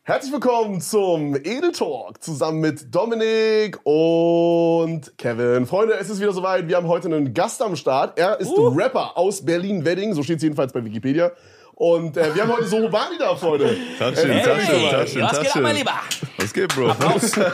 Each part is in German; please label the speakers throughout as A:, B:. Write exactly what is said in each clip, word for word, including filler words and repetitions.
A: Herzlich willkommen zum Edel Talk zusammen mit Dominik und Kevin. Freunde, es ist wieder soweit. Wir haben heute einen Gast am Start. Er ist uh. Rapper aus Berlin-Wedding, so steht es jedenfalls bei Wikipedia. Und äh, wir haben heute Sohobani da, Freunde.
B: Taschen,
A: äh,
B: Taschen, Taschen,
C: Was geht ab, mein Lieber?
B: Was geht, Bro?
C: Applaus. wir,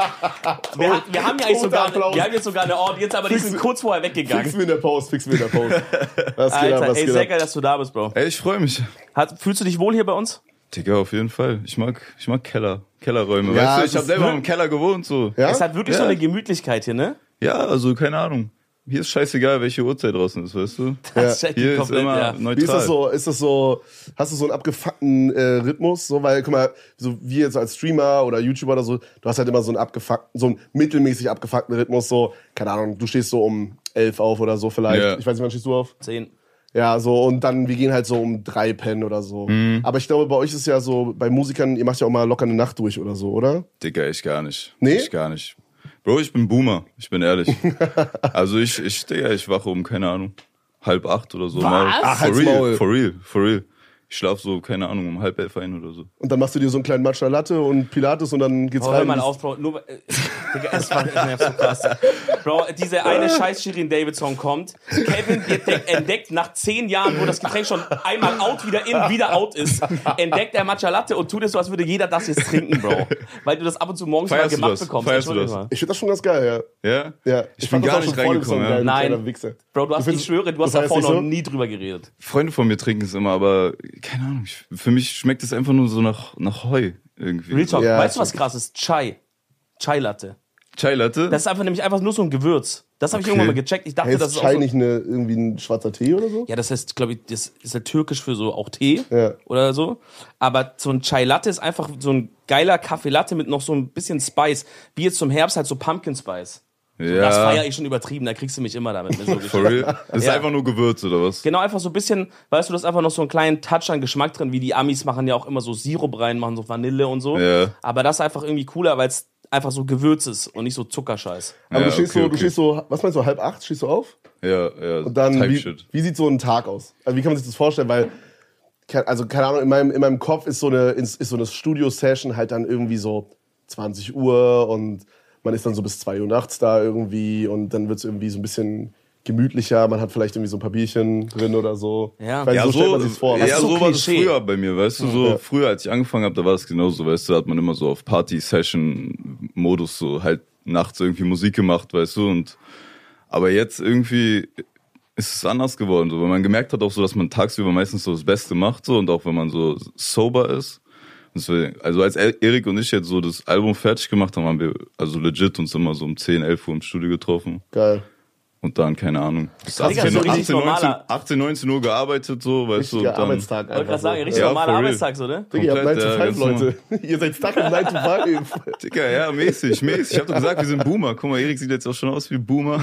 C: ha- wir haben ja eigentlich sogar, wir haben jetzt sogar eine Audience, aber die sind kurz vorher weggegangen.
A: Fix mir in der Post, fix mir in der Post. Was geht
C: Alter,
A: ab, was
C: ey,
A: geht
C: sehr
A: ab?
C: geil, dass du da bist, Bro.
B: Ey, ich freue mich.
C: Hat, fühlst du dich wohl hier bei uns?
B: Digga, auf jeden Fall. Ich mag, ich mag Keller, Kellerräume.
A: Ja,
B: weißt du,
A: es
B: ich habe
A: ist
B: selber
A: wirklich-
B: im Keller gewohnt, so.
A: Ja?
C: Es hat wirklich
B: Ja.
C: so eine Gemütlichkeit hier, ne?
B: Ja, also keine Ahnung. Hier ist scheißegal, welche Uhrzeit draußen ist, weißt du?
C: Das checkt die
B: Hier ist
C: komplett,
B: immer
C: ja.
B: neutral.
A: Wie ist das so? Ist das so? Hast du so einen abgefuckten äh, Rhythmus? So, weil, guck mal, so wir jetzt als Streamer oder YouTuber oder so, du hast halt immer so einen abgefuckten, so einen mittelmäßig abgefuckten Rhythmus. So, keine Ahnung, du stehst so um elf auf oder so vielleicht.
B: Ja.
A: Ich weiß nicht, wann stehst du auf?
C: Zehn.
A: Ja, so, und dann, wir gehen halt so um drei pennen oder so.
B: Mhm.
A: Aber ich glaube, bei euch ist ja so, bei Musikern, ihr macht ja auch mal locker eine Nacht durch oder so, oder?
B: Digga, ich gar nicht.
A: Nee?
B: Ich gar nicht. Bro, ich bin Boomer. Ich bin ehrlich. also ich, ich, Digga, ich wache um, keine Ahnung, halb acht oder so.
C: Was?
B: Mal.
A: Ach,
B: for
A: halt's
B: real,
A: Maul.
B: for real, for real. Ich schlaf so, keine Ahnung, um halb elf ein oder so.
A: Und dann machst du dir so einen kleinen Matcha Latte und Pilates und dann geht's
C: Oh,
A: rein.
C: hör mal auf, Bro. Nur, äh, Digga, es war nervt so krass. Bro, diese eine scheiß Shirin David Song kommt. Kevin entdeckt, entdeckt nach zehn Jahren, wo das Getränk schon einmal out, wieder in, wieder out ist, entdeckt er Matcha Latte und tut es so, als würde jeder das jetzt trinken, Bro. Weil du das ab und zu morgens
B: Feierst
C: mal
B: du
C: gemacht
B: das?
C: bekommst.
B: Feierst du
C: Entschuldigung
B: das?
C: mal.
A: Ich finde das schon ganz geil, ja.
B: Ja?
A: Ja,
B: Ich
A: fand
B: bin
A: das
B: gar
A: auch
B: nicht
A: schon vor dem Song
B: reingekommen, ja.
A: geil, du
C: Nein.
A: kleiner Wichser.
C: Bro, du hast,
A: findest-
C: ich schwöre, du hast
A: du feierst
C: davor
A: nicht
C: noch
A: so?
C: nie drüber geredet.
B: Freunde von mir trinken es immer, aber keine Ahnung. Ich, für mich schmeckt es einfach nur so nach, nach Heu irgendwie.
C: Real Talk.
A: Ja,
C: Weißt du, was krass ist? Chai. Chai Latte.
B: Chai Latte?
C: Das ist einfach nämlich einfach nur so ein Gewürz. Das habe ich
B: Okay.
C: irgendwann mal gecheckt. Ich dachte,
A: Hey,
C: das
A: ist
C: ist auch
A: Chai
C: so,
A: nicht eine, irgendwie ein schwarzer Tee oder so?
C: ja, das heißt, glaube ich, das ist ja türkisch für so auch Tee
A: Ja.
C: oder so. Aber so ein Chai Latte ist einfach so ein geiler Kaffee Latte mit noch so ein bisschen Spice. Wie jetzt zum Herbst halt so Pumpkin Spice.
B: ja.
C: Das feiere ich schon übertrieben, da kriegst du mich immer damit. Mit so
B: For real? Das ist
C: Ja.
B: einfach nur Gewürz, oder was?
C: Genau, einfach so ein bisschen, weißt du, das ist einfach noch so einen kleinen Touch an Geschmack drin, wie die Amis machen ja auch immer so Sirup rein, machen so Vanille und so.
B: Ja.
C: Aber das ist einfach irgendwie cooler, weil es einfach so Gewürz ist und nicht so Zuckerscheiß.
A: Aber
B: Ja,
A: du stehst
B: okay,
A: so,
B: okay.
A: du stehst so, was meinst du, halb acht stehst du auf?
B: Ja, ja.
A: Und dann,
B: Type
A: wie,
B: Shit.
A: wie sieht so ein Tag aus? Also wie kann man sich das vorstellen? Weil, ke- also keine Ahnung, in meinem, in meinem Kopf ist so eine, ist so eine Studio-Session halt dann irgendwie so zwanzig Uhr und man ist dann so bis zwei Uhr nachts da irgendwie und dann wird es irgendwie so ein bisschen gemütlicher. Man hat vielleicht irgendwie so ein paar Bierchen drin oder so.
C: Ja.
A: Weil
B: Ja,
A: so,
B: so,
A: stellt man sich vor.
B: ja,
C: ist so
B: so war das
C: Klischee.
B: früher bei mir, weißt du, so
A: Ja.
B: früher, als ich angefangen habe, da war es genauso, weißt du, da hat man immer so auf Party-Session-Modus so halt nachts irgendwie Musik gemacht, weißt du, und aber jetzt irgendwie ist es anders geworden, so, weil man gemerkt hat auch so, dass man tagsüber meistens so das Beste macht, so, und auch wenn man so sober ist. Deswegen, also als Erik und ich jetzt so das Album fertig gemacht haben, haben wir also legit uns immer so um zehn, elf Uhr im Studio getroffen.
A: Geil.
B: Und dann, keine Ahnung, bis
C: Digga,
B: achtzehn,
C: so richtig
B: achtzehn, neunzehn,
C: normaler-
B: achtzehn, neunzechzig Uhr gearbeitet, so, weißt du,
A: Richtiger
B: und dann,
A: Arbeitstag
C: Ich wollte
A: einfach
C: gerade sagen,
A: so.
C: richtig
B: Ja,
C: normaler
B: for real.
C: Arbeitstag, so, ne?
A: Digga, ihr habt
B: komplett,
A: nine to
B: ja,
A: five,
B: ganz
A: Leute. Ihr seid stuck in nine to five.
B: Digga, ja, mäßig, mäßig. Ich hab doch gesagt, wir sind Boomer. Guck mal, Erik sieht jetzt auch schon aus wie Boomer.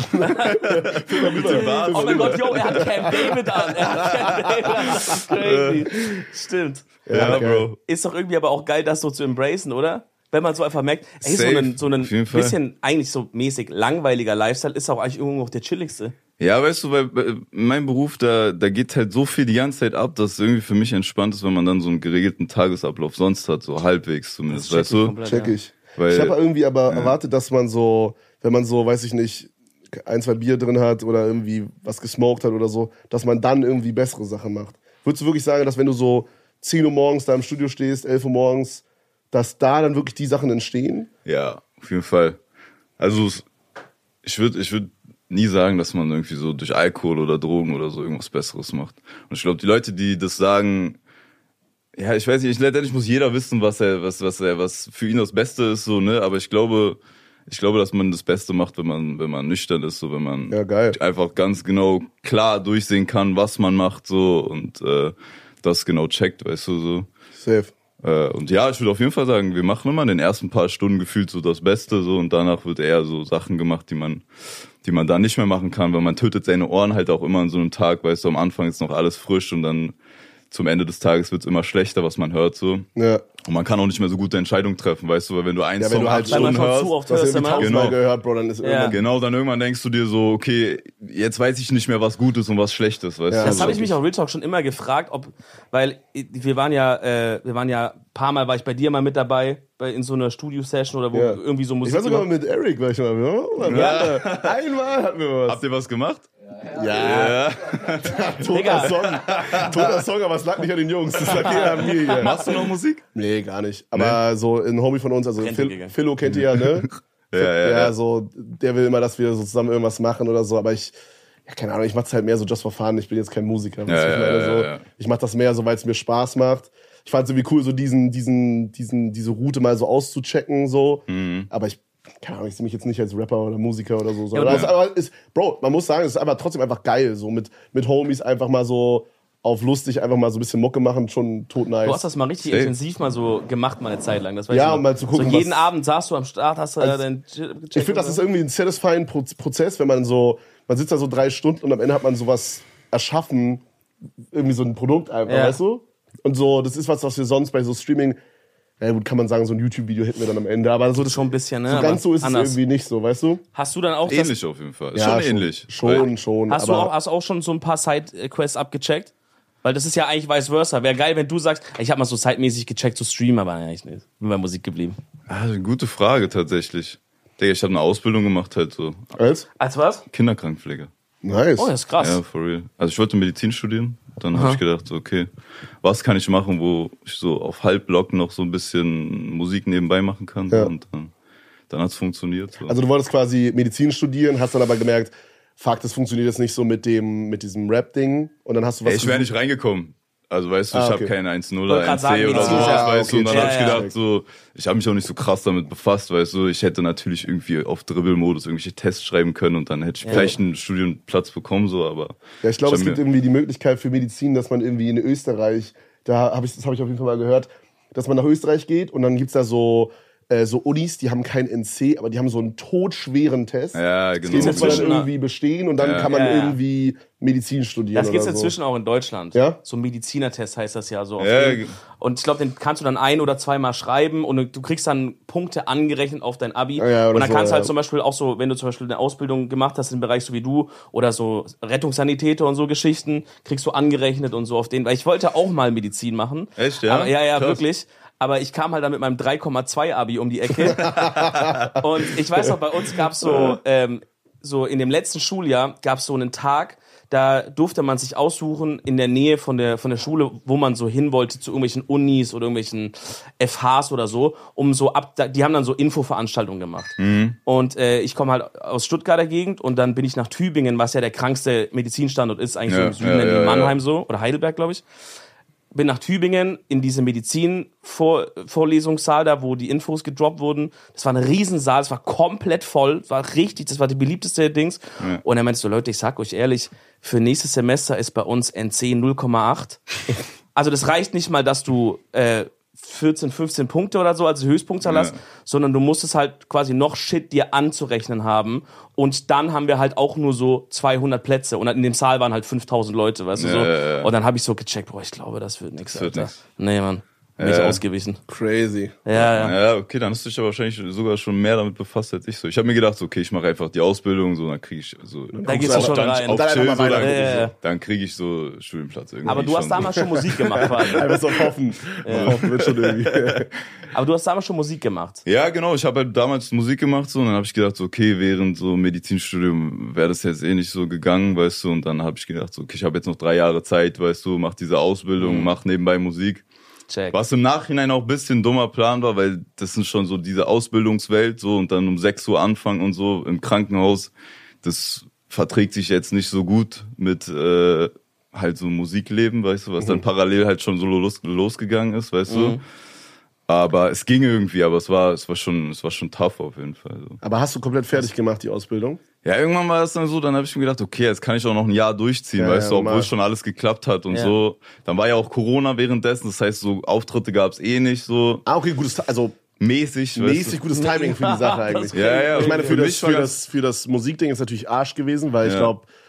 B: Mit dem Bart.
C: Oh mein Gott, yo, er hat Camp David an. Er hat Camp David an. Das ist crazy. Stimmt.
B: Ja,
A: geil.
B: Bro.
C: Ist doch irgendwie aber auch geil, das so zu embracen, oder? Wenn man so einfach merkt, ey, so
B: Safe,
C: ein, so ein
B: auf jeden Fall.
C: bisschen eigentlich so mäßig langweiliger Lifestyle ist auch eigentlich irgendwo noch der chilligste.
B: Ja, weißt du, weil äh, mein Beruf, da, da geht halt so viel die ganze Zeit ab, dass es irgendwie für mich entspannt ist, wenn man dann so einen geregelten Tagesablauf sonst hat, so halbwegs zumindest,
C: check
B: weißt
C: ich
B: du?
C: komplett,
A: Check
C: ja.
A: ich.
B: Weil-
A: ich habe irgendwie aber erwartet, dass man so, wenn man so, weiß ich nicht, ein, zwei Bier drin hat oder irgendwie was gesmoked hat oder so, dass man dann irgendwie bessere Sachen macht. Würdest du wirklich sagen, dass wenn du so zehn Uhr morgens da im Studio stehst, elf Uhr morgens, dass da dann wirklich die Sachen entstehen?
B: Ja, auf jeden Fall. Also es- ich würde ich würd nie sagen, dass man irgendwie so durch Alkohol oder Drogen oder so irgendwas Besseres macht. Und ich glaube, die Leute, die das sagen, ja, ich weiß nicht, ich, letztendlich muss jeder wissen, was er, was, was er, was für ihn das Beste ist, so, ne? Aber ich glaube, ich glaube, dass man das Beste macht, wenn man, wenn man nüchtern ist, so, wenn man
A: Ja, geil.
B: einfach ganz genau klar durchsehen kann, was man macht, so, und äh, das genau checkt, weißt du, so.
A: Safe.
B: Äh, und ja, ich würde auf jeden Fall sagen, wir machen immer in den ersten paar Stunden gefühlt so das Beste, so, und danach wird eher so Sachen gemacht, die man, die man dann nicht mehr machen kann, weil man tötet seine Ohren halt auch immer an so einem Tag, weißt du, am Anfang ist noch alles frisch und dann zum Ende des Tages wird's immer schlechter, was man hört so.
A: Ja.
B: Und man kann auch nicht mehr so gute Entscheidungen treffen, weißt du, weil wenn du einen
A: Ja, wenn
B: Song
A: du halt
B: acht
C: Weil man
B: Stunden
C: schon
B: hörst,
C: zu oft
A: Du hast
C: hörst,
A: irgendwie
C: immer.
A: tausendmal
B: Genau.
A: gehört, Bro, dann ist irgendwann...
B: genau, dann irgendwann denkst du dir so, okay, jetzt weiß ich nicht mehr, was gut ist und was schlecht ist, weißt
A: Ja,
B: du.
C: Das habe
B: So.
C: ich mich auch Real Talk schon immer gefragt, ob, weil wir waren ja, äh, wir waren ja, ein paar Mal war ich bei dir mal mit dabei, bei, in so einer Studio-Session oder wo
A: Ja.
C: irgendwie so
A: Ich
C: Musik.
A: war sogar
C: gemacht-
A: mit Eric, war ich mal. Ja.
C: Ja.
A: Einmal hatten wir was.
B: Habt ihr was gemacht?
A: Ja, toter
C: Digga.
A: Song. Toter Song, aber es lag nicht an den Jungs, das lag eher an mir hier.
B: Machst du noch Musik?
A: Nee, gar nicht. Aber so ein Homie von uns, also
C: Rente
A: Phil,
C: gegangen.
A: Philo kennt ihr ja, ne?
B: Ja, ja, ja.
A: so, der will immer, dass wir so zusammen irgendwas machen oder so, aber ich, ja, keine Ahnung, ich mach's halt mehr so just for fun, ich bin jetzt kein Musiker.
B: Ja,
A: weißt du,
B: ja,
A: ich meine,
B: ja,
A: so,
B: ja.
A: ich mach das mehr so, weil es mir Spaß macht. Ich fand's irgendwie cool, so diesen, diesen, diesen, diese Route mal so auszuchecken, so.
B: Mhm.
A: Aber ich, keine Ahnung, ich sehe mich jetzt nicht als Rapper oder Musiker oder so.
C: Ja,
A: sondern
C: aber
A: das ist aber, ist, Bro, man muss sagen, es ist aber trotzdem einfach geil, so mit, mit Homies einfach mal so auf lustig einfach mal so ein bisschen Mucke machen, schon tot nice.
C: Du hast das mal richtig
B: Safe.
C: intensiv mal so gemacht, mal eine Zeit lang. Das weiß
A: Ja,
C: ich noch.
A: um mal zu gucken,
C: So jeden
A: was-
C: Abend saßt du am Start, hast du
A: Also,
C: dein gecheckt
A: Ich finde, das
C: und
A: ist
C: so.
A: irgendwie ein satisfying Pro- Prozess, wenn man so, man sitzt da so drei Stunden und am Ende hat man sowas erschaffen, irgendwie so ein Produkt einfach,
C: Ja.
A: weißt du? Und so, das ist was, was wir sonst bei so Streaming, ja gut, kann man sagen, so ein YouTube-Video hätten wir dann am Ende, aber so, das,
C: schon ein bisschen, ne?
A: so
C: aber
A: ganz so ist
C: anders.
A: es irgendwie nicht so, weißt du?
C: Hast du dann auch das,
B: Ähnlich auf jeden Fall. Ist
A: Ja,
B: schon ähnlich.
A: Schon, schon.
C: hast du
A: aber
C: auch, hast du auch schon so ein paar Side-Quests abgecheckt? Weil das ist ja eigentlich vice versa. Wäre geil, wenn du sagst, ich habe mal so sidemäßig gecheckt zu streamen, aber eigentlich nicht. Bin bei Musik geblieben.
B: Ah, eine gute Frage tatsächlich. Digga, ich habe eine Ausbildung gemacht halt so.
A: als?
C: Als was?
B: Kinderkrankenpflege.
A: Nice.
C: Oh, das ist krass.
B: Ja, for real. Also ich wollte Medizin studieren. Dann habe ich gedacht, so, okay, was kann ich machen, wo ich so auf Halbblock noch so ein bisschen Musik nebenbei machen kann.
A: Ja.
B: Und dann, dann hat es funktioniert. So.
A: Also du wolltest quasi Medizin studieren, hast dann aber gemerkt, fuck, das funktioniert jetzt nicht so mit dem, mit diesem Rap-Ding. Und dann hast du was
B: Ey, ich wäre
A: gesucht.
B: nicht reingekommen. Also weißt du,
A: Ah,
B: ich
A: okay.
B: habe kein eins null
C: Wollte
B: oder
C: grad
B: eins
C: sagen,
B: C oder
C: Medizin,
B: sowas,
A: ja,
B: weißt du. Und
A: okay,
B: dann
C: ja,
B: habe ich
C: ja.
B: gedacht, so, ich habe mich auch nicht so krass damit befasst, weißt du. Ich hätte natürlich irgendwie auf Dribbelmodus irgendwelche Tests schreiben können und dann hätte ich vielleicht einen Studienplatz bekommen, so, aber.
A: Ja, ich glaube, es
B: hab
A: gibt
B: mir-
A: irgendwie die Möglichkeit für Medizin, dass man irgendwie in Österreich, da habe ich, das habe ich auf jeden Fall mal gehört, dass man nach Österreich geht und dann gibt's da so, äh, so Unis, die haben kein N C, aber die haben so einen totschweren Test.
B: Ja,
A: Den
B: genau.
A: muss man dann
C: inzwischen-
A: irgendwie bestehen und dann
B: Ja.
A: kann man
C: Ja, ja.
A: irgendwie Medizin studieren.
C: Das gibt's
A: oder so.
C: inzwischen auch in Deutschland.
A: Ja?
C: So ein Medizinertest heißt das ja so. auf
B: Ja,
C: den-
B: ge-
C: Und ich glaube, den kannst du dann ein- oder zweimal schreiben und du kriegst dann Punkte angerechnet auf dein Abi.
A: Ja, ja, oder
C: und dann
A: so,
C: kannst du halt
A: ja.
C: zum Beispiel auch so, wenn du zum Beispiel eine Ausbildung gemacht hast im Bereich so wie du oder so Rettungssanitäter und so Geschichten, kriegst du angerechnet und so auf den. Weil ich wollte auch mal Medizin machen.
B: Echt, ja?
C: Aber, ja, ja,
B: Krass.
C: wirklich. Aber ich kam halt dann mit meinem drei Komma zwei Abi um die Ecke. Und ich weiß noch, bei uns gab's so, ähm, so in dem letzten Schuljahr gab's so einen Tag, da durfte man sich aussuchen in der Nähe von der, von der Schule, wo man so hin wollte, zu irgendwelchen Unis oder irgendwelchen F Hs oder so, um so ab, da- die haben dann so Infoveranstaltungen gemacht. Und äh, ich komme halt aus Stuttgarter Gegend und dann bin ich nach Tübingen, was ja der krankste Medizinstandort ist, eigentlich
B: Ja,
C: so im Süden,
B: ja, ja,
C: in Mannheim
B: ja.
C: so, oder Heidelberg, glaube ich. Bin nach Tübingen in diese Medizin-Vorlesungssaal da, wo die Infos gedroppt wurden. Das war ein Riesensaal, es war komplett voll, es war richtig, das war die beliebteste Dings.
B: Ja.
C: Und er meinte so, Leute, ich sag euch ehrlich, für nächstes Semester ist bei uns N C null Komma acht. Also das reicht nicht mal, dass du äh, vierzehn, fünfzehn Punkte oder so als Höchstpunktzahl
B: Ja.
C: hast, sondern du musst es halt quasi noch Shit dir anzurechnen haben. Und dann haben wir halt auch nur so zweihundert Plätze. Und in dem Saal waren halt fünftausend Leute, weißt du so.
B: Ja, ja, ja.
C: Und dann habe ich so gecheckt, boah, ich glaube, das wird nichts,
B: Das wird
C: Alter.
B: nix.
C: Nee, Mann. Nicht
B: Ja.
C: ausgewichen.
A: Crazy.
C: Ja, ja.
B: Ja, okay, dann hast du dich ja wahrscheinlich sogar schon mehr damit befasst als ich so. Ich habe mir gedacht, so, okay, ich mache einfach die Ausbildung, so, dann kriege ich so.
C: Da gehst du schon
B: dann
C: rein.
B: Auf
A: Dann einfach
B: Chill,
A: mal
B: so,
A: weiter
B: dann,
A: gucken,
C: Ja, ja.
B: dann kriege ich so Studienplatz irgendwie.
C: Aber du hast
B: schon
C: damals
B: so.
C: schon Musik gemacht, quasi.
A: Einfach so hoffen. Hoffen wird schon irgendwie.
C: Aber du hast damals schon Musik gemacht.
B: Ja, genau. Ich habe halt damals Musik gemacht so und dann habe ich gedacht, so, okay, während so Medizinstudium wäre das jetzt eh nicht so gegangen, weißt du. Und dann habe ich gedacht, so, okay, ich habe jetzt noch drei Jahre Zeit, weißt du, mach diese Ausbildung,
C: Mhm.
B: mach nebenbei Musik.
C: Check.
B: Was im Nachhinein auch ein bisschen dummer Plan war, weil das sind schon so diese Ausbildungswelt so und dann um sechs Uhr anfangen und so im Krankenhaus. Das verträgt sich jetzt nicht so gut mit äh, halt so Musikleben, weißt du, was dann parallel halt schon so los, losgegangen ist, weißt du. Aber es ging irgendwie, aber es war, es war schon, es war schon tough auf jeden Fall. So.
A: Aber hast du komplett fertig gemacht, die Ausbildung?
B: Ja, irgendwann war es dann so, dann habe ich mir gedacht, okay, jetzt kann ich auch noch ein Jahr durchziehen,
A: Ja,
B: weißt
A: ja,
B: du, obwohl
A: normal.
B: schon alles geklappt hat und
C: Ja.
B: so. Dann war ja auch Corona währenddessen, das heißt, so Auftritte gab's eh nicht so
A: Ah, okay, gutes, also
B: mäßig.
A: mäßig
B: weißt
A: gutes Timing für die Sache
C: Das
A: eigentlich.
B: du? Ja, ja.
A: Ich meine, für
B: für
A: das,
B: mich war
A: für das, für das Musikding ist natürlich Arsch gewesen, weil ich
B: Ja.
A: glaube,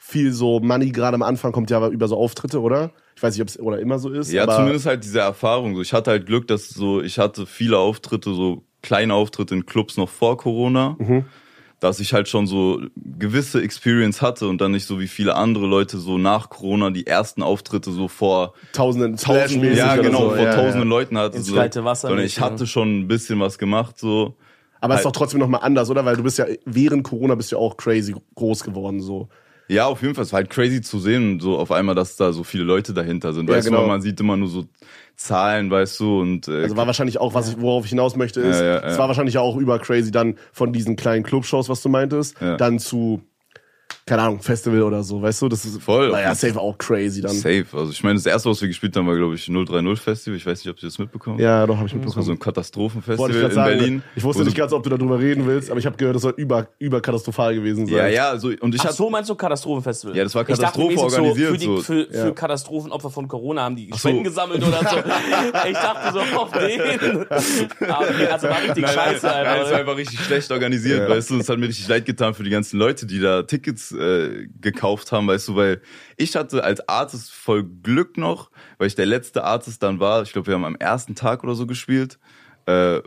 A: viel so Money gerade am Anfang kommt ja über so Auftritte, oder? Ich weiß nicht, ob es oder immer so ist.
B: Ja,
A: aber
B: zumindest halt diese Erfahrung. So, ich hatte halt Glück, dass so, ich hatte viele Auftritte, so kleine Auftritte in Clubs noch vor Corona, mhm. dass ich halt schon so gewisse Experience hatte und dann nicht so wie viele andere Leute so nach Corona die ersten Auftritte so vor
A: Tausenden,
B: Tausenden, ja genau,
A: so.
B: vor
A: ja,
B: tausenden
A: ja.
B: Leuten hatte.
C: Ins
B: So,
C: kalte Wasser.
B: sondern ich hatte schon ein bisschen was gemacht, so.
A: Aber es
B: halt,
A: ist doch trotzdem nochmal anders, oder? Weil du bist ja, während Corona bist du ja auch crazy groß geworden, so.
B: Ja, auf jeden Fall. Es war halt crazy zu sehen, so auf einmal, dass da so viele Leute dahinter sind.
A: Ja,
B: weißt
A: genau.
B: du, man sieht immer nur so Zahlen, weißt du, und äh,
A: Also war wahrscheinlich auch, was ich, worauf ich hinaus möchte, ist,
B: Ja, ja,
A: es
B: ja.
A: war wahrscheinlich auch über crazy dann von diesen kleinen Clubshows, was du meintest,
B: Ja.
A: dann zu, keine Ahnung, Festival oder so, weißt du? Das ist
B: Voll.
A: Naja, safe auch crazy dann.
B: safe. Also ich meine, das erste, was wir gespielt haben, war, glaube ich, null drei null Festival. Ich weiß nicht, ob Sie das mitbekommen haben.
A: Ja, doch, habe ich
B: Das war
A: mitbekommen.
B: so ein
A: Wollte
B: Katastrophenfestival
A: ich
B: in
A: gerade sagen,
B: Berlin.
A: ich wusste
B: wo
A: nicht
B: so,
A: ganz, ob du darüber reden willst, aber ich habe gehört, das soll über, über katastrophal gewesen sein.
B: Ja, ja, so, und ich
C: Ach
B: hatte,
C: so, meinst du Katastrophenfestival?
B: Ja, das war
C: Ich dachte,
B: Katastrophe
C: mäßig
B: organisiert,
C: So für, die,
B: so.
C: für, für
A: Ja.
C: Katastrophenopfer von Corona haben die
B: so.
C: Spenden gesammelt oder so. Ich dachte so, auf den. Aber okay, also war richtig
B: Nein,
C: scheiße.
B: nein,
C: Einfach,
B: es war einfach richtig schlecht organisiert,
A: Ja.
B: weißt du. Es hat mir richtig leid getan für die ganzen Leute, die da Tickets äh, gekauft haben, weißt du, weil ich hatte als Artist voll Glück noch, weil ich der letzte Artist dann war. Ich glaube, wir haben am ersten Tag oder so gespielt, äh,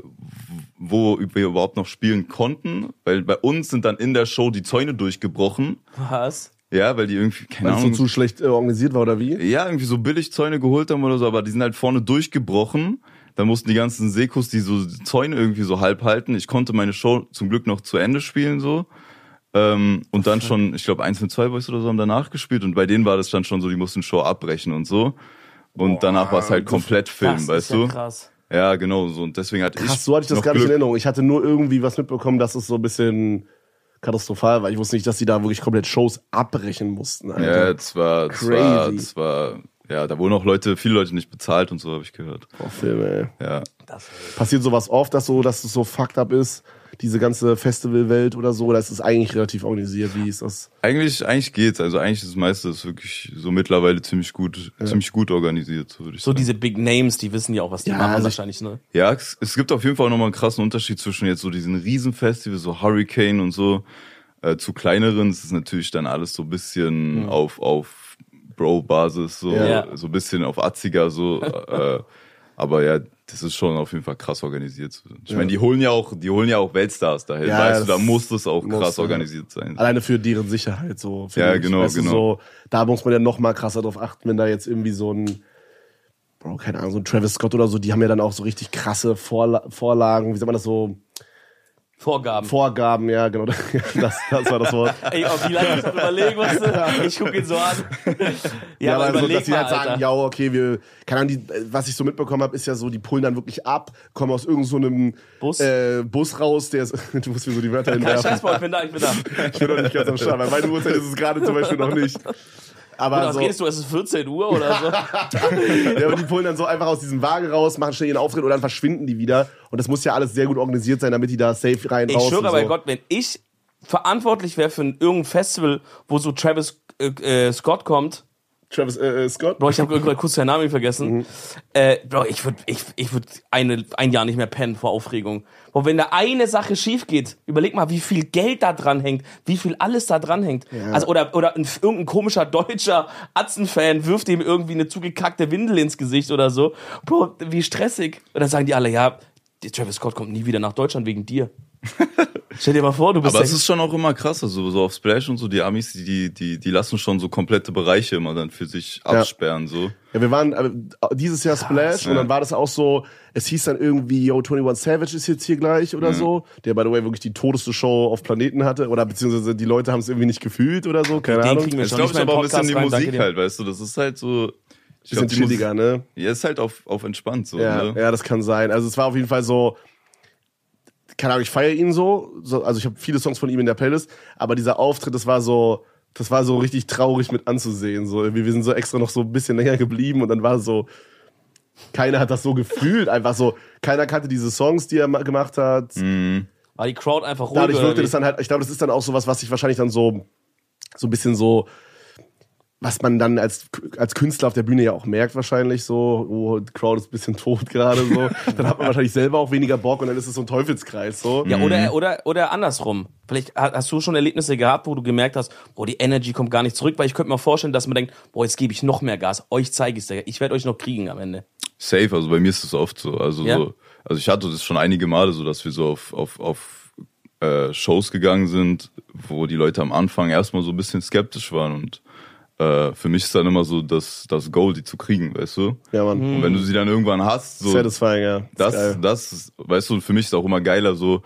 B: wo wir überhaupt noch spielen konnten, weil bei uns sind dann in der Show die Zäune durchgebrochen.
C: Was?
B: Ja, weil die irgendwie, keine
A: Weil es so
B: Ahnung,
A: zu schlecht äh, organisiert war, oder wie?
B: ja, irgendwie so billig Zäune geholt haben oder so, aber die sind halt vorne durchgebrochen. Da mussten die ganzen Sekos die so die Zäune irgendwie so halb halten. Ich konnte meine Show zum Glück noch zu Ende spielen, so. Ähm, und dann schon, ich glaube, eins mit zwei Boys oder so haben danach gespielt und bei denen war das dann schon so, die mussten Show abbrechen und so. Und
A: Boah,
B: danach war es halt
A: das-
B: komplett Film,
C: Das
B: weißt
C: ist ja
B: du?
C: krass.
B: Ja, genau, so. Und deswegen hatte ich.
A: Krass, so hatte ich das
B: noch
A: gar nicht in
B: Glück.
A: Erinnerung. Ich hatte nur irgendwie was mitbekommen, dass es so ein bisschen katastrophal war. Ich wusste nicht, dass die da wirklich komplett Shows abbrechen mussten. Alter.
B: Ja, das war, das war,
A: Crazy.
B: das war, ja, da wurden auch Leute, viele Leute nicht bezahlt und so, habe ich gehört.
A: Boah, Filme, ey.
B: Ja.
C: Das
A: Passiert sowas oft, dass so, dass es so fucked up ist, diese ganze Festivalwelt oder so, oder ist es eigentlich relativ organisiert? Wie ist das?
B: Eigentlich, eigentlich geht's. Also eigentlich ist das meiste ist wirklich so mittlerweile ziemlich gut, ziemlich gut organisiert, so würde ich
C: so
B: sagen.
C: diese Big Names, die wissen ja auch, was die
A: Ja,
C: machen
A: also ich-
C: wahrscheinlich, ne?
B: Ja, es, es gibt auf jeden Fall nochmal einen krassen Unterschied zwischen jetzt so diesen Riesenfestivals, so Hurricane und so, äh, zu kleineren. Es ist natürlich dann alles so ein bisschen auf, auf Bro-Basis, so,
C: Ja.
B: so ein bisschen auf Atziger, so, äh, aber ja, das ist schon auf jeden Fall krass organisiert. Ich
A: Ja.
B: meine, die holen ja auch, die holen ja auch Weltstars dahin,
A: Ja,
B: weißt du, da
A: das
B: muss das auch
A: muss,
B: krass
A: ja.
B: organisiert sein.
A: Alleine für deren Sicherheit so. finde
B: Ja,
A: ich.
B: genau,
A: Weißt du,
B: genau.
A: So, da muss man ja noch mal krasser drauf achten, wenn da jetzt irgendwie so ein, Bro, keine Ahnung, so ein Travis Scott oder so, die haben ja dann auch so richtig krasse Vorla- Vorlagen, wie sagt man das so,
C: Vorgaben.
A: Vorgaben, ja, genau, das, das war das Wort.
C: Ey, auf wie lange ich das überlegen musste? Ich gucke ihn so an. Ja, aber
A: aber so,
C: überleg
A: dass die
C: mal,
A: halt sagen,
C: Alter.
A: ja, okay, wir, keine Ahnung, die, was ich so mitbekommen habe, ist ja so, die pullen dann wirklich ab, kommen aus irgendeinem so einem,
C: Bus?
A: Äh, Bus raus, der ist, du musst mir so die Wörter
C: Kein
A: hinwerfen.
C: Scheiß, Bro, ich bin da, ich bin da.
A: Ich bin noch nicht ganz am Start, weil meine Uhrzeit ist es gerade zum Beispiel noch nicht. Aber
C: Oder was
A: so,
C: redest du, es ist vierzehn Uhr oder so?
A: ja, aber die pullen dann so einfach aus diesem Wagen raus, machen schnell ihren Auftritt und dann verschwinden die wieder. Und das muss ja alles sehr gut organisiert sein, damit die da safe rein
C: Ich
A: raus
C: schwöre
A: und
C: bei
A: so.
C: Gott, wenn ich verantwortlich wäre für ein, irgendein Festival, wo so Travis äh, äh, Scott kommt,
A: Travis äh, äh, Scott?
C: Bro, ich habe irgendwann kurz seinen Namen vergessen.
A: Mhm.
C: Äh, Bro, ich würde ich, ich würd eine, ein Jahr nicht mehr pennen vor Aufregung. Bro, wenn da eine Sache schief geht, überleg mal, wie viel Geld da dran hängt, wie viel alles da dran hängt.
A: Ja.
C: Also, oder, oder ein, irgendein komischer deutscher Atzen-Fan wirft ihm irgendwie eine zugekackte Windel ins Gesicht oder so. Bro, wie stressig. Und dann sagen die alle, ja, der Travis Scott kommt nie wieder nach Deutschland wegen dir. Stell dir mal vor, du bist
B: Aber
C: der-
B: es ist schon auch immer krass, also so auf Splash und so, die Amis, die, die, die lassen schon so komplette Bereiche immer dann für sich absperren, so.
A: Ja, wir waren äh, dieses Jahr Splash und
B: ja.
A: dann war das auch so, es hieß dann irgendwie, yo, einundzwanzig Savage ist jetzt hier gleich oder so, der by the way wirklich die todeste Show auf Planeten hatte oder beziehungsweise die Leute haben es irgendwie nicht gefühlt oder so, keine
C: Den
A: Ahnung.
C: kriegen wir
B: Das
C: schon
B: glaube
C: nicht
B: ich
C: mehr
B: aber
C: in
B: auch ein
C: den
B: bisschen die
C: Podcast rein, danke
B: Musik
C: dir.
B: halt, weißt du, das ist halt so, ich
A: Bisschen
B: glaub, die Musik-
A: chilliger, ne?
B: Ja, ist halt auf, auf entspannt so,
A: Ja,
B: ne?
A: ja, das kann sein. Also es war auf jeden Fall so, keine Ahnung, ich feiere ihn so, so also ich habe viele Songs von ihm in der Playlist, aber dieser Auftritt, das war so, das war so richtig traurig mit anzusehen. So, wir, wir sind so extra noch so ein bisschen länger geblieben und dann war so, keiner hat das so gefühlt, einfach so, keiner kannte diese Songs, die er ma- gemacht hat.
B: Mhm.
C: War die Crowd einfach ruhig
A: Dadurch
C: oder
A: wirkte
C: wie?
A: das dann halt, ich glaube, das ist dann auch so was, was sich wahrscheinlich dann so, so ein bisschen so, was man dann als, als Künstler auf der Bühne ja auch merkt wahrscheinlich so, oh, die Crowd ist ein bisschen tot gerade so, dann hat man wahrscheinlich selber auch weniger Bock und dann ist es so ein Teufelskreis so.
C: Ja, oder, oder, oder andersrum. Vielleicht hast du schon Erlebnisse gehabt, wo du gemerkt hast, boah, die Energy kommt gar nicht zurück, weil ich könnte mir vorstellen, dass man denkt, boah, jetzt gebe ich noch mehr Gas, euch zeige ich es, ich werde euch noch kriegen am Ende.
B: Safe, also bei mir ist es oft so. Also,
C: Ja?
B: so, also ich hatte das schon einige Male so, dass wir so auf, auf, auf äh, Shows gegangen sind, wo die Leute am Anfang erstmal so ein bisschen skeptisch waren und äh, für mich ist dann immer so das, das Goal, die zu kriegen, weißt du?
A: Ja, Mann.
B: Und wenn du sie dann irgendwann hast, so
A: Satisfying, ja.
B: das,
A: geil.
B: das, weißt du, für mich ist auch immer geiler so,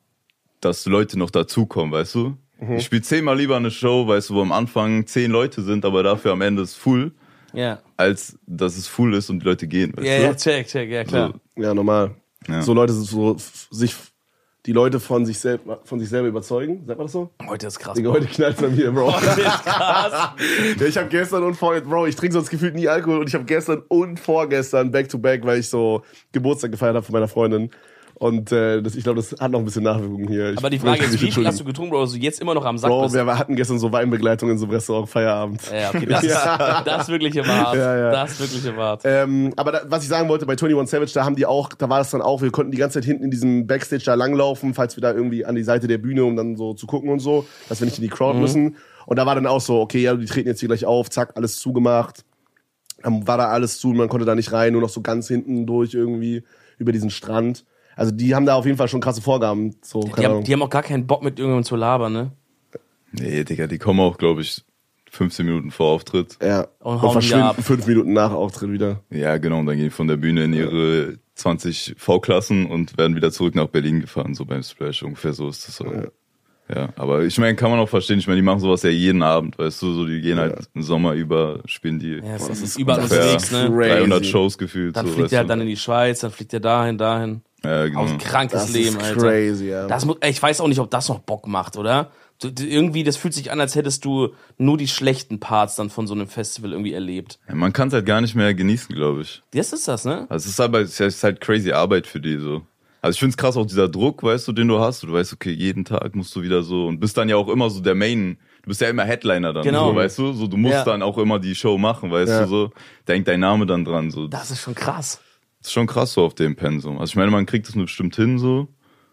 B: dass Leute noch dazukommen, weißt du?
A: Mhm.
B: Ich spiele zehnmal lieber eine Show, weißt du, wo am Anfang zehn Leute sind, aber dafür am Ende ist full,
C: Ja.
B: als dass es full ist und die Leute gehen, weißt
C: Ja,
B: du?
C: ja, check, check, ja, klar.
B: So,
A: Ja, normal.
B: Ja.
A: So Leute so f- sich die Leute von sich, selb, von sich selber überzeugen, sagt man das so?
C: Heute ist krass.
A: Digga, heute knallt bei mir, Bro.
C: Heute ist krass.
A: Ja, ich habe gestern und vorgestern, Bro, ich trinke sonst gefühlt nie Alkohol und ich habe gestern und vorgestern back to back, weil ich so Geburtstag gefeiert habe von meiner Freundin. Und äh, das, ich glaube, das hat noch ein bisschen Nachwirkungen hier. Ich
C: Aber die Frage
A: möchte
C: ist,
A: mich
C: wie viel hast
A: entschuldigen.
C: du getrunken, Bro, dass du jetzt immer noch am Sack
A: Bro,
C: bist?
A: wir hatten gestern so Weinbegleitung in so einem Restaurant, Feierabend.
C: Ja, okay, das ist, das ist wirklich immer hart.
A: Ja, ja.
C: Das ist wirklich immer hart.
A: Ähm, aber da, was ich sagen wollte, bei einundzwanzig Savage, da haben die auch, da war das dann auch, wir konnten die ganze Zeit hinten in diesem Backstage da langlaufen, falls wir da irgendwie an die Seite der Bühne, um dann so zu gucken und so, dass wir nicht in die Crowd müssen. Und da war dann auch so, okay, ja, die treten jetzt hier gleich auf, zack, alles zugemacht. Dann war da alles zu, man konnte da nicht rein, nur noch so ganz hinten durch irgendwie über diesen Strand. Also die haben da auf jeden Fall schon krasse Vorgaben. So,
C: Die
A: keine
C: haben,
A: Ahnung.
C: die haben auch gar keinen Bock mit irgendjemandem zu labern, ne?
B: Nee, Digga, die kommen auch, glaube ich, fünfzehn Minuten vor Auftritt.
A: ja.
C: Und
A: Und,
C: hauen
A: verschwinden
C: wieder ab.
A: fünf Minuten nach Auftritt wieder.
B: Ja, genau, und dann gehen die von der Bühne in ihre zwanzig V-Klassen und werden wieder zurück nach Berlin gefahren, so beim Splash. Ungefähr so ist das. So. Ja. ja, aber ich meine, kann man auch verstehen, ich meine, die machen sowas ja jeden Abend, weißt du, so die gehen halt den Sommer über, spielen die
C: Ja, es
A: das
C: ist
A: ist
C: überall
A: ungefähr
C: unterwegs, ne?
A: crazy.
B: dreihundert Shows gefühlt.
C: Dann
B: so,
C: fliegt
B: weißt
C: er halt
B: du.
C: dann in die Schweiz, dann fliegt er dahin, dahin.
B: Ja, genau.
C: Auch ein krankes
A: Das
C: Leben,
A: ist
C: Alter.
A: crazy, ja.
C: Das muss, ey, ich weiß auch nicht, ob das noch Bock macht, oder? Du, du, irgendwie, das fühlt sich an, als hättest du nur die schlechten Parts dann von so einem Festival irgendwie erlebt.
B: Ja, man kann es halt gar nicht mehr genießen, glaube ich.
C: Das ist das, ne?
B: Also es ist, aber, es ist halt crazy Arbeit für die so. Also ich find's krass, auch dieser Druck, weißt du, den du hast. Du weißt, okay, jeden Tag musst du wieder so und bist dann ja auch immer so der Main. Du bist ja immer Headliner dann,
C: Genau.
B: so, weißt du? So, du musst
C: Ja.
B: dann auch immer die Show machen, weißt
A: Ja.
B: du, so. Denkt dein Name dann dran, so.
C: Das ist schon krass.
B: Das ist schon krass so auf dem Pensum. Also ich meine, man kriegt das nur bestimmt hin, so.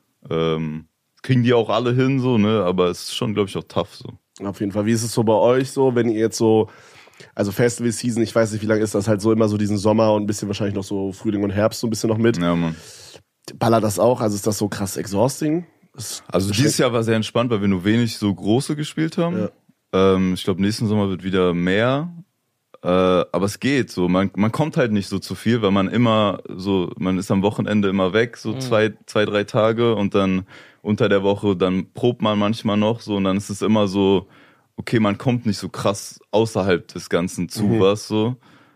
B: Ähm, kriegen die auch alle hin, so, ne? Aber es ist schon, glaube ich, auch tough, so.
A: Auf jeden Fall. Wie ist es so bei euch so, wenn ihr jetzt so, also Festival Season, ich weiß nicht, wie lange ist das, halt so immer so diesen Sommer und ein bisschen wahrscheinlich noch so Frühling und Herbst so ein bisschen noch mit.
B: Ja, Mann.
A: Ballert das auch? Also ist das so krass exhausting? Das
B: Also dieses Jahr war sehr entspannt, weil wir nur wenig so große gespielt haben.
A: Ja.
B: Ähm, ich glaube, nächsten Sommer wird wieder mehr. Äh, aber es geht so. Man, man kommt halt nicht so zu viel, weil man immer so, man ist am Wochenende immer weg, so zwei, zwei, drei Tage und dann unter der Woche, dann probt man manchmal noch so und dann ist es immer so, okay, man kommt nicht so krass außerhalb des Ganzen zu
A: Mhm.
B: was so.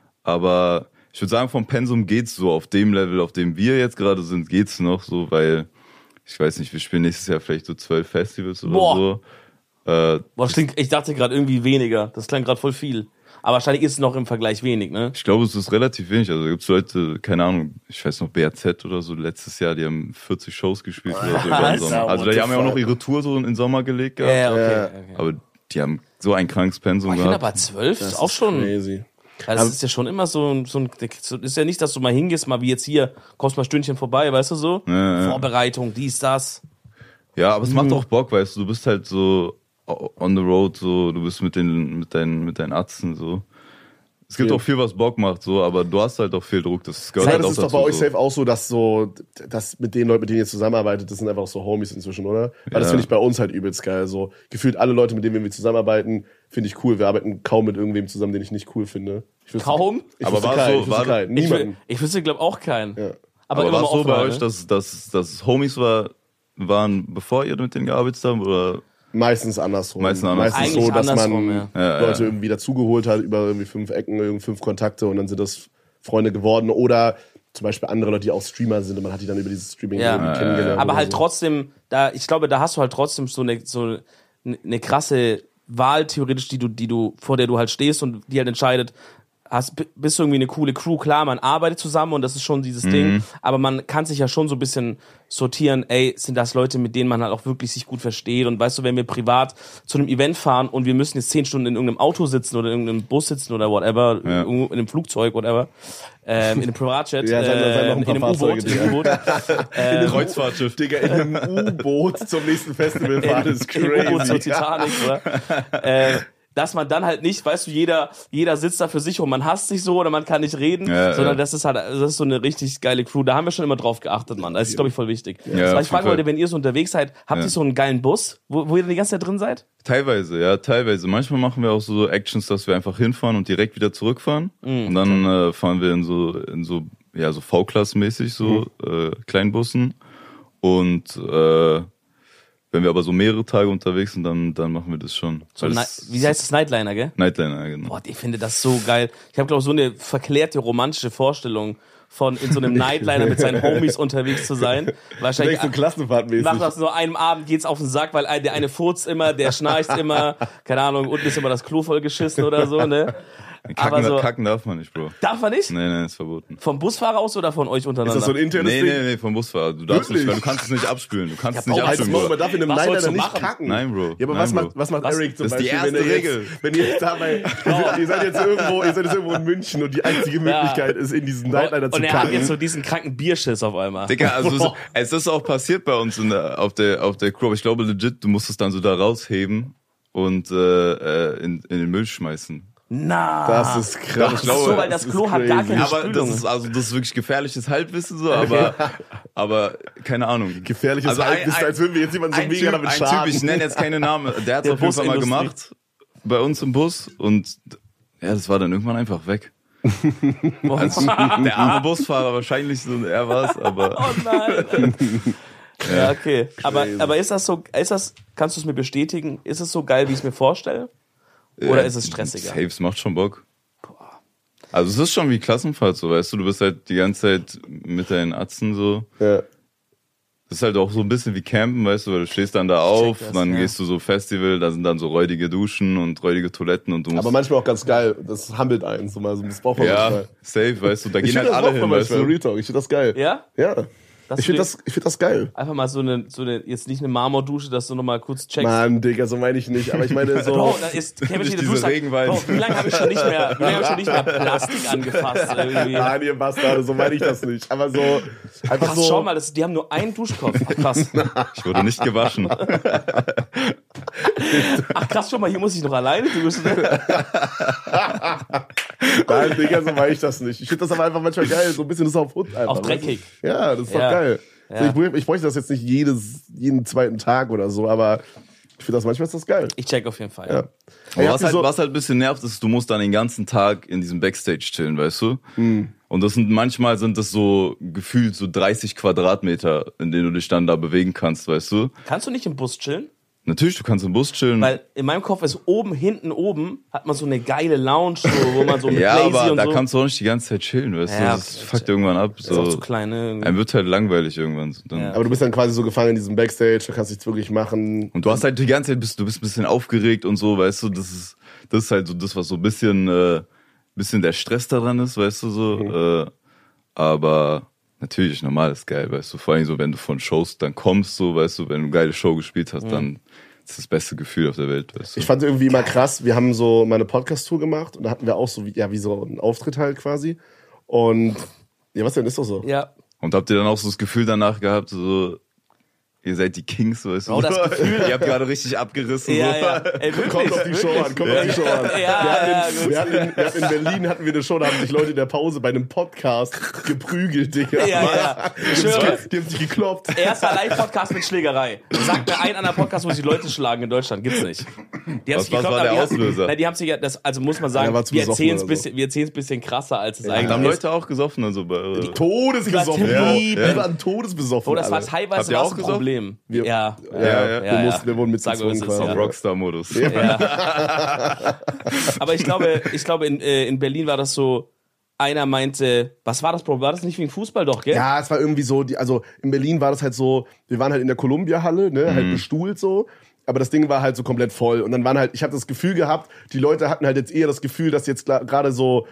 B: Aber ich würde sagen, vom Pensum geht's so. Auf dem Level, auf dem wir jetzt gerade sind, geht's noch so, weil ich weiß nicht, wir spielen nächstes Jahr vielleicht so zwölf Festivals oder
C: Boah.
B: so. Äh,
C: Boah, das klingt, ich dachte gerade irgendwie weniger. Das klang gerade voll viel. Aber wahrscheinlich ist es noch im Vergleich wenig, ne?
B: Ich glaube, es ist relativ wenig. Also gibt's Leute, keine Ahnung, ich weiß noch, B R Z oder so, letztes Jahr, die haben vierzig Shows gespielt oder so über den
C: Was?
B: Sommer. Also
A: What
B: die
A: the
B: haben ja auch noch
A: fuck?
B: ihre Tour so in den Sommer gelegt gehabt.
C: Ja, okay.
A: Ja.
C: okay.
B: Aber die haben so ein krankes Pensum
C: Boah, ich finde
B: gehabt.
C: aber zwölf
A: das
C: ist auch schon.
A: crazy.
C: Also das ist ja schon immer so, so ein. So, ist ja nicht, dass du mal hingehst, mal wie jetzt hier, kommst mal ein Stündchen vorbei, weißt du so?
B: Ja, ja.
C: Vorbereitung, dies, das.
B: Ja, aber es macht auch Bock, weißt du, du bist halt so on the road, so, du bist mit den, mit deinen, mit deinen Atzen, so. Es gibt
A: Viel.
B: auch viel, was Bock macht, so, aber du hast halt auch viel Druck, das gehört
A: Ja,
B: halt
A: das
B: auch
A: ist doch
B: dazu.
A: bei euch
B: so.
A: safe auch so, dass so, dass mit den Leuten, mit denen ihr zusammenarbeitet, das sind einfach so Homies inzwischen, oder? Weil das
B: Ja.
A: finde ich bei uns halt übelst geil. So, gefühlt alle Leute, mit denen wir zusammenarbeiten, finde ich cool. Wir arbeiten kaum mit irgendwem zusammen, den ich nicht cool finde. Ich wüsste-
C: Kaum?
A: Ich
B: Aber
A: wüsste
B: war
A: keinen,
B: so-
A: ich wüsste
B: war-
A: keinen.
C: Ich,
A: Niemanden.
C: wü- ich wüsste, glaube auch keinen.
A: Ja.
C: Aber,
B: Aber
C: immer
B: war
C: mal
B: es so bei
C: offen,
B: euch,
C: ne?
B: dass, dass, dass Homies war, waren, bevor ihr mit denen gearbeitet habt, oder?
A: Meistens andersrum.
B: Meistens andersrum.
A: Meistens
C: Eigentlich
A: so, dass
C: andersrum,
A: man
C: ja.
B: Ja,
A: Leute
B: ja.
A: irgendwie dazugeholt hat über irgendwie fünf Ecken, irgendwie fünf Kontakte und dann sind das Freunde geworden. Oder zum Beispiel andere Leute, die auch Streamer sind und man hat die dann über dieses Streaming
C: Ja.
A: irgendwie
C: Ja,
A: kennengelernt.
C: Aber
A: oder
C: halt
A: so.
C: trotzdem, da, ich glaube, da hast du halt trotzdem so eine, so eine krasse Wahl theoretisch, die du, die du, vor der du halt stehst und die halt entscheidet, hast, bist du irgendwie eine coole Crew, klar, man arbeitet zusammen und das ist schon dieses mhm. Ding, aber man kann sich ja schon so ein bisschen sortieren, ey, sind das Leute, mit denen man halt auch wirklich sich gut versteht und weißt du, wenn wir privat zu einem Event fahren und wir müssen jetzt zehn Stunden in irgendeinem Auto sitzen oder in irgendeinem Bus sitzen oder whatever, ja. in einem Flugzeug, whatever, ähm, in einem Privatjet,
A: ja,
C: äh, in einem U-Boot, in einem U-Boot,
A: in einem Kreuzfahrtschiff, Digga, in einem U-Boot zum nächsten Festival fahren, ist crazy. In einem U-Boot zur Titanic,
C: oder? äh, dass man dann halt nicht, weißt du, jeder jeder sitzt da für sich und man hasst sich so oder man kann nicht reden, ja, sondern ja. das ist halt, das ist so eine richtig geile Crew. Da haben wir schon immer drauf geachtet, Mann. Das ist, glaube ich, voll wichtig. Ja, was ich fragen wollte, wenn ihr so unterwegs seid, habt ja. ihr so einen geilen Bus, wo, wo ihr die ganze Zeit drin seid?
B: Teilweise, ja, teilweise. Manchmal machen wir auch so Actions, dass wir einfach hinfahren und direkt wieder zurückfahren. Mhm. Und dann äh, fahren wir in so, in so, ja, so V-Class-mäßig, so mhm. äh, Kleinbussen. Und äh, wenn wir aber so mehrere Tage unterwegs sind, dann, dann machen wir das schon.
C: So das wie heißt das? Nightliner, gell?
B: Nightliner, genau.
C: Boah, ich finde das so geil. Ich habe, glaube ich, so eine verklärte romantische Vorstellung von in so einem Nightliner mit seinen Homies unterwegs zu sein. Wahrscheinlich
A: so klassenfahrtmäßig.
C: Nach, nach so einem Abend geht's auf den Sack, weil der eine furzt immer, der schnarcht immer, keine Ahnung, unten ist immer das Klo voll geschissen oder so, ne?
B: Kacken, aber so, kacken darf man nicht, Bro.
C: Darf man nicht?
B: Nee, nee, ist verboten.
C: Vom Busfahrer aus oder von euch untereinander?
A: Ist das so ein internes
B: Nee,
A: Ding?
B: nee, nee, vom Busfahrer. Du darfst nicht, weil du kannst es nicht abspülen. Du kannst
A: ja,
B: es nicht abspülen, Bro.
A: Man darf in einem Nightliner nicht kacken.
B: Nein, Bro.
A: Ja, aber
B: Nein,
A: was,
B: Bro.
A: macht, was macht
C: was?
A: Eric zum
B: das
A: Beispiel?
B: Das ist die erste
A: wenn
B: Regel.
A: Jetzt, wenn ihr jetzt dabei, ihr seid jetzt irgendwo, ihr seid jetzt irgendwo in München und die einzige Möglichkeit ja. ist, in diesen Nightliner zu kacken.
C: Und er hat jetzt so diesen kranken Bierschiss auf einmal.
B: Digga, also es ist auch passiert bei uns in der, auf der, auf der Crew. Aber ich glaube legit, du musst es dann so da rausheben und äh, in, in den Müll schmeißen.
C: Na,
A: das ist krass.
C: Ich glaube, so, weil das, das Klo hat gar keine
B: aber
C: Spülung.
B: Das ist, also das ist wirklich gefährliches Halbwissen so, aber, aber keine Ahnung.
A: Gefährliches
B: also
A: Halbwissen, ein, als würden wir jetzt jemanden so mega damit schaden.
B: Ein Typ, ich nenne jetzt keine Namen, der hat es auf jeden Fall mal gemacht bei uns im Bus und ja, das war dann irgendwann einfach weg. Also, der arme Busfahrer wahrscheinlich so, er war es, aber...
C: Oh nein. Ja, okay. Aber, aber ist das so, ist das, kannst du es mir bestätigen, ist es so geil, wie ich es mir vorstelle? Oder ja, ist es stressiger?
B: Safe, es macht schon Bock. Also es ist schon wie Klassenfahrt, so, weißt du, du bist halt die ganze Zeit mit deinen Atzen so.
A: Ja.
B: Das ist halt auch so ein bisschen wie Campen, weißt du, weil du stehst dann da auf, das, dann ja. gehst du so Festival, da sind dann so räudige Duschen und räudige Toiletten und du musst...
A: Aber manchmal auch ganz geil, das humbelt einen, so mal so, das braucht man
B: ja,
A: manchmal.
B: Safe, weißt du, da gehen halt alle hin, weißt du.
A: Real Talk. Ich finde das geil.
C: Ja?
A: Ja. Das ich finde das, ich find das geil.
C: Einfach mal so eine, so eine, jetzt nicht eine Marmordusche, dass du nochmal kurz checkst.
A: Mann, Digga, so meine ich nicht. Aber ich meine so...
C: Bro, da ist Kevin steht Dusche. Bro, wie lange habe ich schon nicht mehr, wie lange habe ich schon nicht mehr Plastik angefasst irgendwie?
A: Nein, ihr Bastarde, so meine ich das nicht. Aber so, einfach
C: Krass,
A: so...
C: schau mal, das, die haben nur einen Duschkopf. Ach, krass.
B: Ich wurde nicht gewaschen.
C: Ach krass, schau mal, hier muss ich noch alleine duschen.
A: Nein, Digga, so meine ich das nicht. Ich finde das aber einfach manchmal geil, so ein bisschen das auf Hund einfach.
C: Auf dreckig.
A: Ja, das ist doch ja. geil. Ja. So, ich, ich bräuchte das jetzt nicht jedes, jeden zweiten Tag oder so, aber ich finde das manchmal ist das geil.
C: Ich check auf jeden Fall.
A: Ja.
B: Ja. Aber was halt, so was halt ein bisschen nervt, ist, du musst dann den ganzen Tag in diesem Backstage chillen, weißt du? Mhm. Und das sind manchmal sind das so gefühlt so dreißig Quadratmeter, in denen du dich dann da bewegen kannst, weißt du?
C: Kannst du nicht im Bus chillen?
B: Natürlich, du kannst im Bus chillen.
C: Weil in meinem Kopf ist oben, hinten, oben hat man so eine geile Lounge, so, wo man so mit
B: ja,
C: Lazy
B: aber
C: und
B: da
C: so.
B: kannst du auch nicht die ganze Zeit chillen, weißt
C: ja,
B: du? Das fuckt irgendwann ab. So.
C: Ist auch zu klein, ne?
B: Einem wird halt langweilig irgendwann. Dann.
C: Ja.
A: Aber du bist dann quasi so gefangen in diesem Backstage, du kannst nichts wirklich machen.
B: Und du hast halt die ganze Zeit, bist, du bist ein bisschen aufgeregt und so, weißt du? Das ist, das ist halt so das, was so ein bisschen, äh, bisschen der Stress daran ist, weißt du so. Mhm. Äh, aber natürlich, normal ist geil, weißt du? Vor allem so, wenn du von Shows dann kommst, so, weißt du, wenn du eine geile Show gespielt hast, mhm. dann das ist das beste Gefühl auf der Welt, weißt du?
A: Ich fand irgendwie immer krass, wir haben so mal eine Podcast-Tour gemacht und da hatten wir auch so wie, ja, wie so einen Auftritt halt quasi. Und ja, was denn, ist doch so.
C: Ja.
B: Und habt ihr dann auch so das Gefühl danach gehabt, so, ihr seid die Kings, weißt du?
C: Oh, das Gefühl.
B: Ihr habt gerade richtig abgerissen.
C: Ja,
B: so.
C: ja. Ey, wirklich,
A: kommt auf die Show an, kommt
C: ja.
A: auf die Show an.
C: Ja,
A: wir,
C: ja,
A: hatten in, wir, hatten in, wir hatten in Berlin hatten wir eine Show, da haben sich Leute in der Pause bei einem Podcast geprügelt, Digga.
C: Ja, ja. Ich schwöre.
A: Die haben sich gekloppt.
C: Erster Live-Podcast mit Schlägerei. Sagt mir ein anderer Podcast, wo sich Leute schlagen in Deutschland. Gibt's nicht. Die haben
B: was,
C: sich gekloppt,
B: was war der
C: die
B: Auslöser?
C: Haben, nein, die haben sich ja, das, also muss man sagen,
A: ja,
C: wir erzählen es bisschen, wir erzählen's bisschen krasser, als es
A: ja.
C: eigentlich
B: haben
C: ist.
B: Leute auch gesoffen und so. Bei,
A: Todesbesoffen. Ja.
C: Die
A: waren todesbesoffen.
C: Oh, das war teilweise
B: auch
C: ein Problem.
A: Wir,
C: ja.
A: Ja, ja, ja. Wir, mussten, wir wurden mitgezwungen quasi.
B: Auf Rockstar-Modus.
C: Ja. Ja. Aber ich glaube, ich glaube in, äh, in Berlin war das so, einer meinte, was war das Problem? War das nicht wegen Fußball doch, gell?
A: Ja, es war irgendwie so, die, also in Berlin war das halt so, wir waren halt in der Columbia-Halle, ne, mhm. halt bestuhlt so. aber das Ding war halt so komplett voll. Und dann waren halt, ich habe das Gefühl gehabt, die Leute hatten halt jetzt eher das Gefühl, dass jetzt gerade so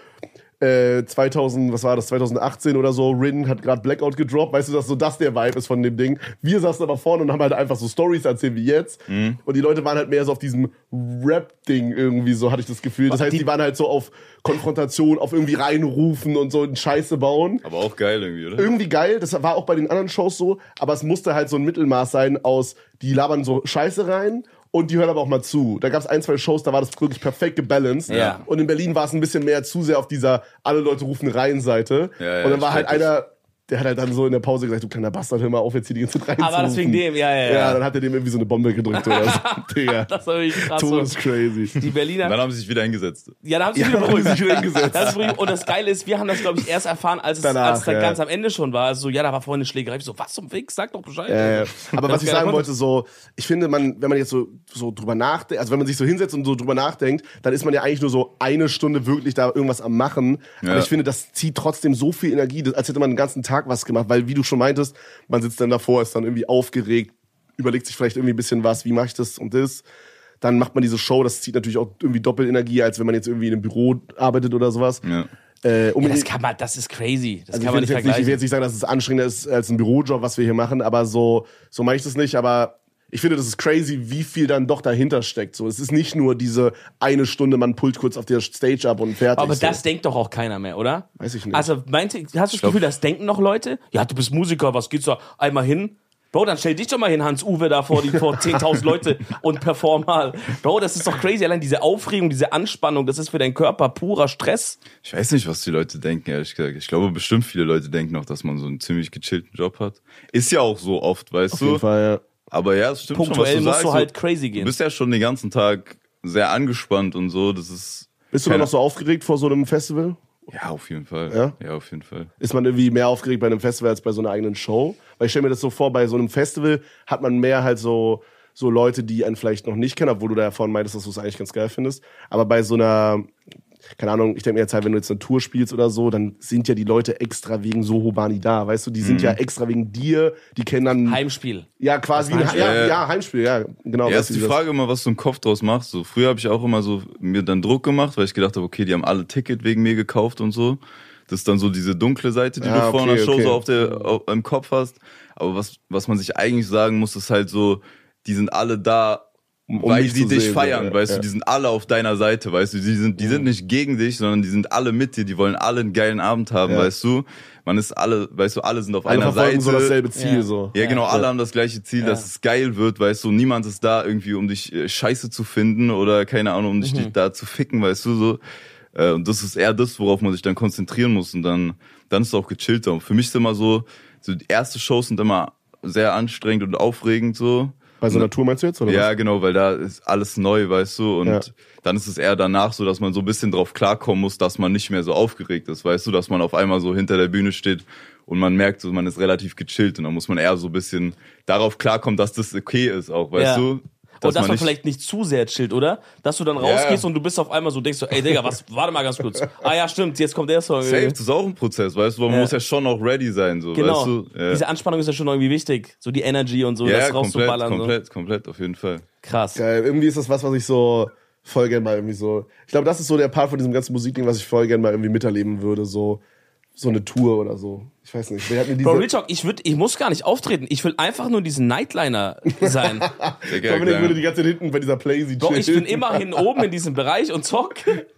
A: äh, zweitausend, was war das, zwanzig achtzehn oder so, Rin hat gerade Blackout gedroppt, weißt du, dass so das der Vibe ist von dem Ding. Wir saßen aber vorne und haben halt einfach so Stories erzählt wie jetzt. Mhm. Und die Leute waren halt mehr so auf diesem Rap-Ding irgendwie, so hatte ich das Gefühl. Das heißt, die, die waren halt so auf Konfrontation, auf irgendwie reinrufen und so Scheiße bauen.
B: Aber auch geil irgendwie, oder?
A: Irgendwie geil, das war auch bei den anderen Shows so, aber es musste halt so ein Mittelmaß sein aus, die labern so Scheiße rein und die hören aber auch mal zu. Da gab es ein, zwei Shows, da war das wirklich perfekt gebalanced.
C: Ja.
A: Und in Berlin war es ein bisschen mehr zu sehr auf dieser alle Leute rufen rein Seite.
B: Ja, ja,
A: und dann war halt
B: das.
A: einer, der hat halt dann so in der Pause gesagt, du kleiner Bastard, hör mal auf, jetzt hier die ganze Zeit
C: Aber das wegen dem, ja, ja, ja.
A: Ja, dann hat er dem irgendwie so eine Bombe gedrückt oder so. Digga.
C: Das war wirklich krass.
A: Todes crazy.
C: Die Berliner.
B: Und dann haben sie sich wieder hingesetzt.
C: Ja, da haben sie
A: Ja,
C: wieder
A: haben sie
C: beruhigt.
A: sich wieder hingesetzt.
C: Das ist beruhigt. Und das Geile ist, wir haben das, glaube ich, erst erfahren, als es,
A: Danach,
C: als es dann
A: ja.
C: ganz am Ende schon war. Also so, ja, da war vorhin eine Schlägerei. Ich so, was zum Fix? Sag doch Bescheid.
A: Ja, ja. Aber
C: Das
A: was ich
C: ist geil.
A: sagen wollte, so, ich finde, man, wenn man jetzt so, so drüber nachdenkt, also wenn man sich so hinsetzt und so drüber nachdenkt, dann ist man ja eigentlich nur so eine Stunde wirklich da irgendwas am Machen.
B: Ja.
A: Aber ich finde, das zieht trotzdem so viel Energie, als hätte man den ganzen Tag was gemacht, weil, wie du schon meintest, man sitzt dann davor, ist dann irgendwie aufgeregt, überlegt sich vielleicht irgendwie ein bisschen was, wie mache ich das und das. Dann macht man diese Show, das zieht natürlich auch irgendwie Doppelenergie, als wenn man jetzt irgendwie in einem Büro arbeitet oder sowas.
B: Ja.
A: Äh, um
C: Ja, das kann man, das ist crazy. Das
A: also
C: kann man
A: ich,
C: nicht
A: will jetzt nicht, ich will
C: vergleichen.
A: jetzt nicht sagen, dass es anstrengender ist als ein Bürojob, was wir hier machen, aber so, so mache ich das nicht. Aber ich finde, das ist crazy, wie viel dann doch dahinter steckt. So, es ist nicht nur diese eine Stunde, man pullt kurz auf der Stage ab und fertig.
C: Aber
A: so.
C: das denkt doch auch keiner mehr, oder?
A: Weiß ich nicht.
C: Also, meinte, hast du das Gefühl, das denken noch Leute? Ja, du bist Musiker, was geht's da? Einmal hin? Bro, dann stell dich doch mal hin, Hans-Uwe, da vor, die, vor zehntausend Leute und perform mal. Bro, das ist doch crazy. Allein diese Aufregung, diese Anspannung, das ist für deinen Körper purer Stress.
B: Ich weiß nicht, was die Leute denken, ehrlich gesagt. Ich glaube, bestimmt viele Leute denken noch, dass man so einen ziemlich gechillten Job hat. Ist ja auch so oft, weißt
A: Auf
B: du?
A: jeden Fall, ja.
B: Aber ja, es stimmt schon, was
C: Punktuell
B: du
C: musst
B: sagst.
C: du halt
B: So,
C: crazy
B: du
C: gehen.
B: bist ja schon den ganzen Tag sehr angespannt und so. Das ist.
A: Bist du dann
B: keine-
A: noch so aufgeregt vor so einem Festival?
B: Ja, auf jeden Fall.
A: Ja?
B: Ja, auf jeden Fall.
A: Ist man irgendwie mehr aufgeregt bei einem Festival als bei so einer eigenen Show? Weil ich stelle mir das so vor, bei so einem Festival hat man mehr halt so, so Leute, die einen vielleicht noch nicht kennen, obwohl du da ja vorhin meintest, dass du es eigentlich ganz geil findest. Aber bei so einer, keine Ahnung, ich denke mir jetzt halt, wenn du jetzt eine Tour spielst oder so, dann sind ja die Leute extra wegen Sohobani da, weißt du? Die sind ja extra wegen dir, die kennen dann...
C: Heimspiel.
A: Ja, quasi,
C: Das
A: wie ein,
C: Heimspiel.
A: ja, ja, Heimspiel, ja, genau.
B: Ja,
A: weißt
B: ist
A: du,
B: die
A: wie das-
B: Frage immer, was du im Kopf draus machst. So, früher habe ich auch immer so mir dann Druck gemacht, weil ich gedacht habe, okay, die haben alle Ticket wegen mir gekauft und so. Das ist dann so diese dunkle Seite, die
A: Ah,
B: du vor
A: okay,
B: einer Show
A: okay.
B: so auf der, auf, im Kopf hast. Aber was, was man sich eigentlich sagen muss, ist halt so, die sind alle da,
A: Um
B: weil
A: mich
B: sie
A: zu
B: dich
A: sehen,
B: feiern,
A: ja,
B: weißt
A: ja.
B: du, die sind alle auf deiner Seite, weißt du, die sind, die sind nicht gegen dich, sondern die sind alle mit dir, die wollen alle einen geilen Abend haben,
A: Ja.
B: weißt du. Man ist alle, weißt du, alle sind auf
A: Alle
B: einer
A: verfolgen
B: Seite.
A: so dasselbe Ziel,
C: Ja.
A: so.
B: Ja, genau, alle
A: Ja.
B: haben das gleiche Ziel,
C: Ja.
B: dass es geil wird, weißt du, niemand ist da irgendwie, um dich äh, scheiße zu finden oder, keine Ahnung, um dich
C: Mhm.
B: da zu ficken, weißt du, so. Äh, Und das ist eher das, worauf man sich dann konzentrieren muss und dann, dann ist es auch gechillter. Und für mich ist immer so, so die erste Shows sind immer sehr anstrengend und aufregend, so.
A: Bei so einer Tour meinst du jetzt, oder
B: Ja,
A: was?
B: genau, weil da ist alles neu, weißt du, und
A: Ja.
B: dann ist es eher danach so, dass man so ein bisschen drauf klarkommen muss, dass man nicht mehr so aufgeregt ist, weißt du, dass man auf einmal so hinter der Bühne steht und man merkt, so, man ist relativ gechillt und dann muss man eher so ein bisschen darauf klarkommen, dass das okay ist auch, weißt
C: Ja.
B: du.
C: Und dass man
B: nicht-
C: vielleicht nicht zu sehr chillt, oder? Dass du dann rausgehst und du bist auf einmal so, denkst du, ey Digga, was, warte mal ganz kurz. Ah ja, stimmt, jetzt kommt der Song.
B: Safe, das ist auch ein Prozess, weißt du, weil man
C: Ja.
B: muss ja schon auch ready sein, so,
C: Genau.
B: weißt du. Ja,
C: Diese Anspannung ist ja schon irgendwie wichtig. So die Energy und so,
B: ja
C: das
B: komplett,
C: rauszuballern.
B: komplett, komplett, auf jeden Fall.
C: So. Krass.
A: Geil. Irgendwie ist das was, was ich so voll gerne mal irgendwie so. Ich glaube, das ist so der Part von diesem ganzen Musikding, was ich voll gerne mal irgendwie miterleben würde. So, so eine Tour oder so. Ich weiß nicht. Wer hat mir diese.
C: Bro, Real Talk, ich, würd, ich muss gar nicht auftreten. Ich will einfach nur diesen Nightliner sein.
B: Sehr geil,
A: Dominik
B: klar.
A: würde die ganze Zeit hinten bei dieser Playsee
C: Bro, ich
A: chillen.
C: bin immerhin oben in diesem Bereich und zock.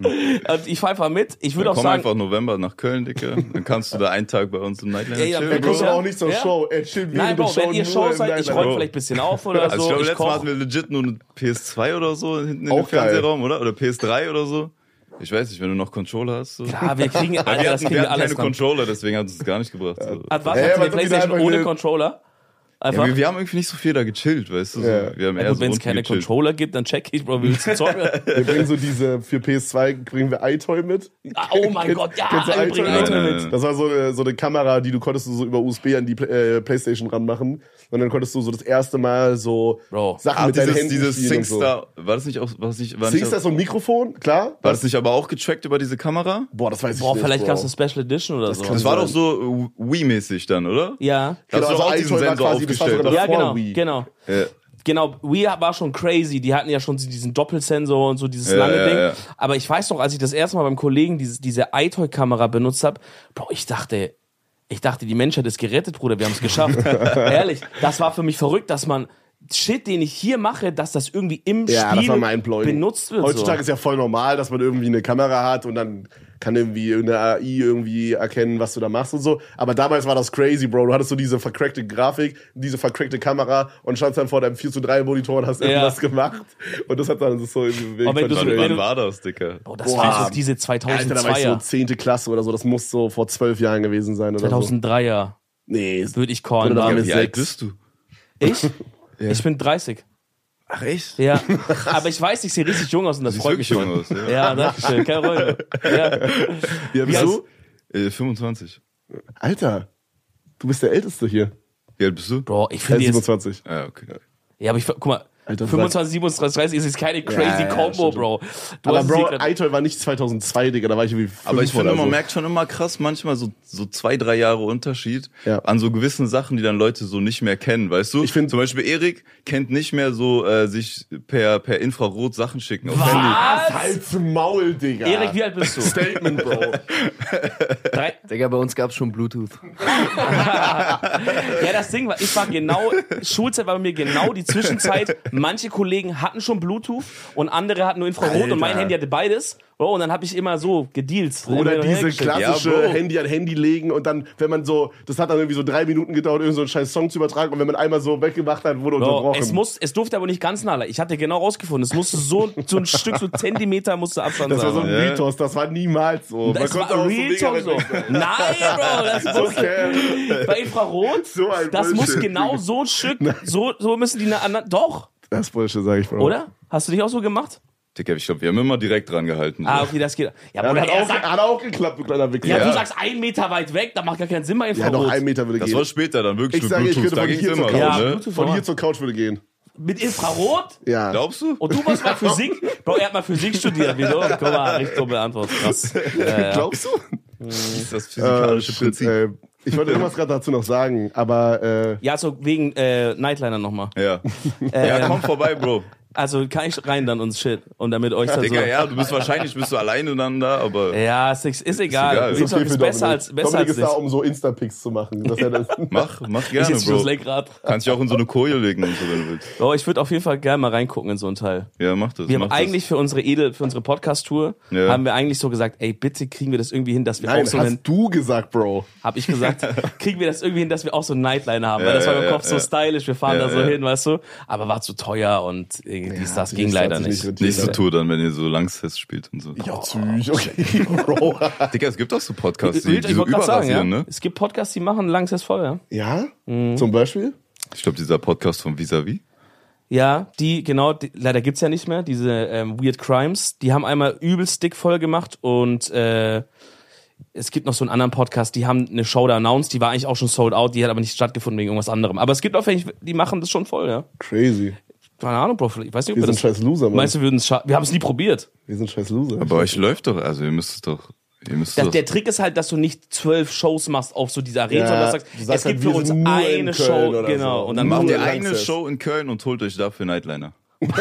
C: Und ich fahr einfach mit. Ich würde
B: Dann
C: auch
B: komm
C: sagen,
B: einfach November nach Köln, Dicke. Dann kannst du da einen Tag bei uns im Nightliner
C: Ja, ja,
B: chillen.
A: Er kommt
C: Ja.
A: aber auch nicht zur
C: Ja.
A: Show. Er chillt während
C: nein,
A: der
C: Bro,
A: Show
C: wenn ihr
A: nur
C: Show
A: im
C: seid, ich
A: Nightliner.
C: räume
B: Bro.
C: vielleicht ein bisschen auf oder
B: Also
C: so.
B: ich glaube,
C: ich
B: letztes Mal
C: koch.
B: hatten wir legit nur eine P S zwei oder so hinten in
A: Auch
B: dem
A: geil.
B: Fernsehraum, oder? Oder P S drei oder so. Ich weiß nicht, wenn du noch Controller hast. So.
C: Ja, wir kriegen,
B: Weil
C: Alter,
B: wir
C: das
B: hatten,
C: kriegen
B: wir
C: wir
B: hatten
C: alles
B: keine
C: ran.
B: Controller, deswegen hat es es gar nicht gebracht. So.
C: Hat was?
A: Ja,
C: Habt ihr
A: aber
C: eine
A: das ist
C: Playstation
A: einfach
C: ohne
A: eine-
C: Controller? Einfach?
B: Ja, wir, wir haben irgendwie nicht so viel da gechillt, weißt du? So.
A: Ja.
B: Wir haben
C: Ja,
B: eher
C: gut,
B: so
C: wenn es
B: unten
C: keine
B: gechillt.
C: Controller gibt, dann check ich, Bro, willst du zocken?
A: Wir bringen so diese, für P S zwei bringen wir iToy mit.
C: Ah, oh mein
A: Kenn-
C: Gott, ja,
A: kennst du
C: wir bringen
A: iToy
C: iToy
B: mit.
A: Das war so eine, so eine Kamera, die du konntest du so über U S B an die Play- äh, Playstation ranmachen. Und dann konntest du so das erste Mal so
C: Bro.
A: Sachen
B: Ah,
A: mit deinen
B: dieses,
A: Händen
B: dieses
A: spielen und so.
B: SingStar, war das nicht auch, war das nicht, war nicht
A: SingStar
B: auch,
A: ist so ein Mikrofon, klar.
B: war das nicht aber auch getrackt über diese Kamera?
A: Boah, das weiß ich
C: Boah,
A: nicht.
C: vielleicht
A: Bro.
C: gab es eine Special Edition oder so.
A: kann
B: Das war
A: sein.
B: doch so Wii-mäßig dann, oder?
C: Ja.
B: Da hast du
A: also
B: auch diesen
A: iToy war
B: Sensor
A: quasi- das war
B: aufgestellt.
A: sogar
B: oder?
C: Ja,
A: vor
C: genau,
A: Wii.
C: genau.
B: Ja.
C: genau, Wii war schon crazy. Die hatten ja schon diesen Doppelsensor und so dieses
B: Ja,
C: lange
B: ja,
C: Ding.
B: ja.
C: Aber ich weiß noch, als ich das erste Mal beim Kollegen diese, diese iToy-Kamera benutzt habe, Bro, ich dachte, ich dachte, die Menschheit ist gerettet, Bruder, wir haben es geschafft. Ehrlich, das war für mich verrückt, dass man Shit, den ich hier mache, dass das irgendwie im
A: Ja, das
C: Spiel
A: war mindblowing.
C: benutzt wird.
A: Heutzutage
C: so.
A: ist ja voll normal, dass man irgendwie eine Kamera hat und dann kann irgendwie irgendeine A I irgendwie erkennen, was du da machst und so. Aber damals war das crazy, Bro. Du hattest so diese vercrackte Grafik, diese vercrackte Kamera und standst dann vor deinem vier zu drei Monitor und hast
C: Ja.
A: irgendwas gemacht. Und das hat dann so irgendwie bewegt.
C: Aber wenn du so-
B: Wann,
C: wenn
B: wann
C: du-
B: war das, Dicker?
C: Bro, das
A: Boah.
C: war so diese
A: Alter, da war ich so
C: zweitausendzweier,
A: zehnte Klasse oder so. Das muss so vor zwölf Jahren gewesen sein oder so.
C: zweitausenddreier,
A: Nee,
C: würde ich callen.
A: Oder
C: War.
A: damit-
B: Wie alt
A: sechs.
B: bist du?
C: Ich? Ich bin dreißig.
B: Ach echt?
C: Ja. Aber ich weiß, ich sehe richtig jung aus und das
B: Siehst
C: freut mich
B: wirklich
C: schon.
B: jung aus, ja.
C: Ja, danke schön. Keine Rolle. Ja.
A: Wie alt bist
C: Wie
A: du?
B: Äh, fünfundzwanzig.
A: Alter, du bist der Älteste hier.
B: Wie alt bist du?
C: Bro, ich
A: Äh,
C: finde jetzt.
A: siebenundzwanzig.
B: Ah, okay.
C: Ja, aber ich, guck mal,
A: Alter,
C: fünfundzwanzig, siebenunddreißig, dreißig ist jetzt keine crazy
A: ja,
C: Combo,
A: stimmt.
C: Bro. Du
A: Aber
C: hast
A: Bro,
C: es hier
A: iToy war nicht zweitausendzwei, Digga. Da war ich irgendwie fünf
B: Aber ich finde,
A: oder
B: man
A: so.
B: merkt schon immer krass manchmal so, so zwei, drei Jahre Unterschied
A: Ja.
B: an so gewissen Sachen, die dann Leute so nicht mehr kennen, weißt du?
A: Ich find-
B: zum Beispiel Erik kennt nicht mehr so äh, sich per per Infrarot Sachen schicken auf
C: Was?
B: Handy.
A: Halt's Maul, Digga.
C: Erik, wie alt bist du?
A: Statement, Bro.
C: Drei?
D: Digga, bei uns gab's schon Bluetooth.
C: Ja, das Ding war, ich war genau, Schulzeit war bei mir genau die Zwischenzeit. Manche Kollegen hatten schon Bluetooth und andere hatten nur Infrarot
A: Alter.
C: und mein Handy hatte beides. Bro, und dann habe ich immer so gedealt.
A: Oder
C: Immer
A: diese
C: hergeschickt.
A: klassische
B: Ja, Bro.
A: Handy an Handy legen und dann, wenn man so, das hat dann irgendwie so drei Minuten gedauert, irgend so einen scheiß Song zu übertragen und wenn man einmal so weggemacht hat, wurde
C: Bro,
A: unterbrochen.
C: es, muss, es durfte aber nicht ganz nah. Ich hatte genau rausgefunden, es musste so, so ein Stück, so Zentimeter musste Abstand
A: das war
C: sein.
A: so ein
B: Ja.
A: Mythos, das war niemals so.
C: Das
A: konnte
C: war
A: auch
C: Real
A: mega
C: Talk so.
A: weit weg sein.
C: Nein, Bro, das muss,
A: Okay.
C: bei Infrarot,
A: So ein
C: das muss
A: Bullshit.
C: genau so ein Stück, so, so müssen die aneinander, doch,
A: Das ist Bullshit, sag ich, Bro.
C: oder? Hast du dich auch so gemacht?
B: Dicker, ich glaube, wir haben immer direkt dran gehalten. So.
C: Ah, okay, das geht. Ja,
A: Ja,
C: Bruder,
A: hat,
C: er
A: auch,
C: sagt,
A: hat auch geklappt, du kleiner Wichser.
C: ja,
B: Ja.
C: du sagst ein Meter weit weg, da macht gar keinen Sinn bei
A: Ja,
C: Infrarot.
A: noch ein Meter würde
B: Das
A: gehen.
B: war später dann wirklich
A: Ich
B: mit
A: sage, ich
B: Bluetooth.
A: könnte
B: Da
A: von
B: ging's
A: hier zur
B: immer
A: Couch.
C: Ja,
B: so, ne?
C: Bluetooth
A: Von
C: war-
A: hier zur Couch würde gehen.
C: Mit Infrarot?
A: Ja.
B: Glaubst du?
C: Und du warst mal Physik? Bro, er hat mal Physik studiert. Wieso? Guck mal, richtig dumme Antwort. Krass. Ja, ja.
A: Glaubst du?
B: Das ist das
A: Äh,
B: physikalische
A: shit,
B: Prinzip.
A: äh, ich wollte irgendwas gerade dazu noch sagen, aber äh,
C: Ja, so wegen äh, Nightliner nochmal.
B: Ja. ja, komm vorbei, Bro.
C: Also kann ich rein dann und shit. Und damit euch dann so...
B: Digga, ja, du bist wahrscheinlich bist du alleine dann da, aber
C: Ja, ist, ist egal.
B: egal.
C: Real Talk ist
A: für
C: besser
A: Dominik.
C: als, besser
A: Dominik
C: als
A: ist da,
C: das.
A: um so Insta-Pics zu machen. Dass er das
B: mach, mach
C: Ich
B: gerne,
C: sitze schon das
B: Bro.
C: Lenkrad.
B: Kannst dich auch in so eine Koje legen und so, wenn du willst.
C: Bro, ich würde auf jeden Fall gerne mal reingucken in so einen Teil.
B: Ja, mach das.
C: Wir
B: mach
C: haben eigentlich für unsere Edel, für unsere Podcast-Tour,
B: Ja.
C: haben wir eigentlich so gesagt, ey, bitte kriegen wir das irgendwie hin, dass wir
A: Nein,
C: auch so
A: hast
C: einen,
A: du gesagt, Bro.
C: hab ich gesagt, kriegen wir das irgendwie hin, dass wir auch so einen Nightliner haben, weil
B: Ja,
C: das war
B: ja,
C: im
B: ja,
C: Kopf so
B: ja.
C: stylisch, wir fahren
B: Ja,
C: da so
B: ja.
C: hin, weißt du, aber war zu teuer und irgendwie dies, das
A: hat
C: ging
A: sich-
C: leider
A: hat sich
C: nicht.
A: nicht rentiert.
B: Nächste Tour dann, wenn ihr so Langstest spielt und so.
A: Ja, Züch, okay, Bro.
B: Digga, es gibt auch so Podcasts, die,
C: Ich
B: die so
C: wollte gerade sagen, ja.
B: überrasieren, ne?
C: Es gibt Podcasts, die machen langsam voll, ja.
A: Ja?
C: Mhm.
A: Zum Beispiel?
B: Ich glaube, dieser Podcast von Vis-a-vis.
C: Ja, die, genau, die, leider gibt's ja nicht mehr, diese ähm, Weird Crimes, die haben einmal übelst dick voll gemacht und äh, es gibt noch so einen anderen Podcast, die haben eine Show da announced, die war eigentlich auch schon sold out, die hat aber nicht stattgefunden wegen irgendwas anderem. Aber es gibt auch welche, die machen das schon voll, ja.
A: Crazy.
C: Keine Ahnung, Bro, ich weiß nicht, ob
A: Wir
C: wir
A: sind
C: das...
A: scheiß Loser, Mann.
C: Meinst du, wir würden es scha- Wir haben es nie probiert.
A: Wir sind scheiß Loser.
B: Aber euch läuft doch, also ihr müsst es doch, ihr müsst
C: Das,
B: doch.
C: der Trick ist halt, dass du nicht zwölf Shows machst auf so dieser Arena,
A: Ja,
C: sondern sagst,
A: du sagst
C: es gibt
A: halt,
C: für
A: wir
C: uns
A: sind nur in
C: eine
A: Köln
C: Show,
A: oder
C: genau.
A: so.
C: Und dann
B: Macht
C: machen
B: ihr
C: wir
A: Langstest.
B: eine Show in Köln und holt euch dafür Nightliner.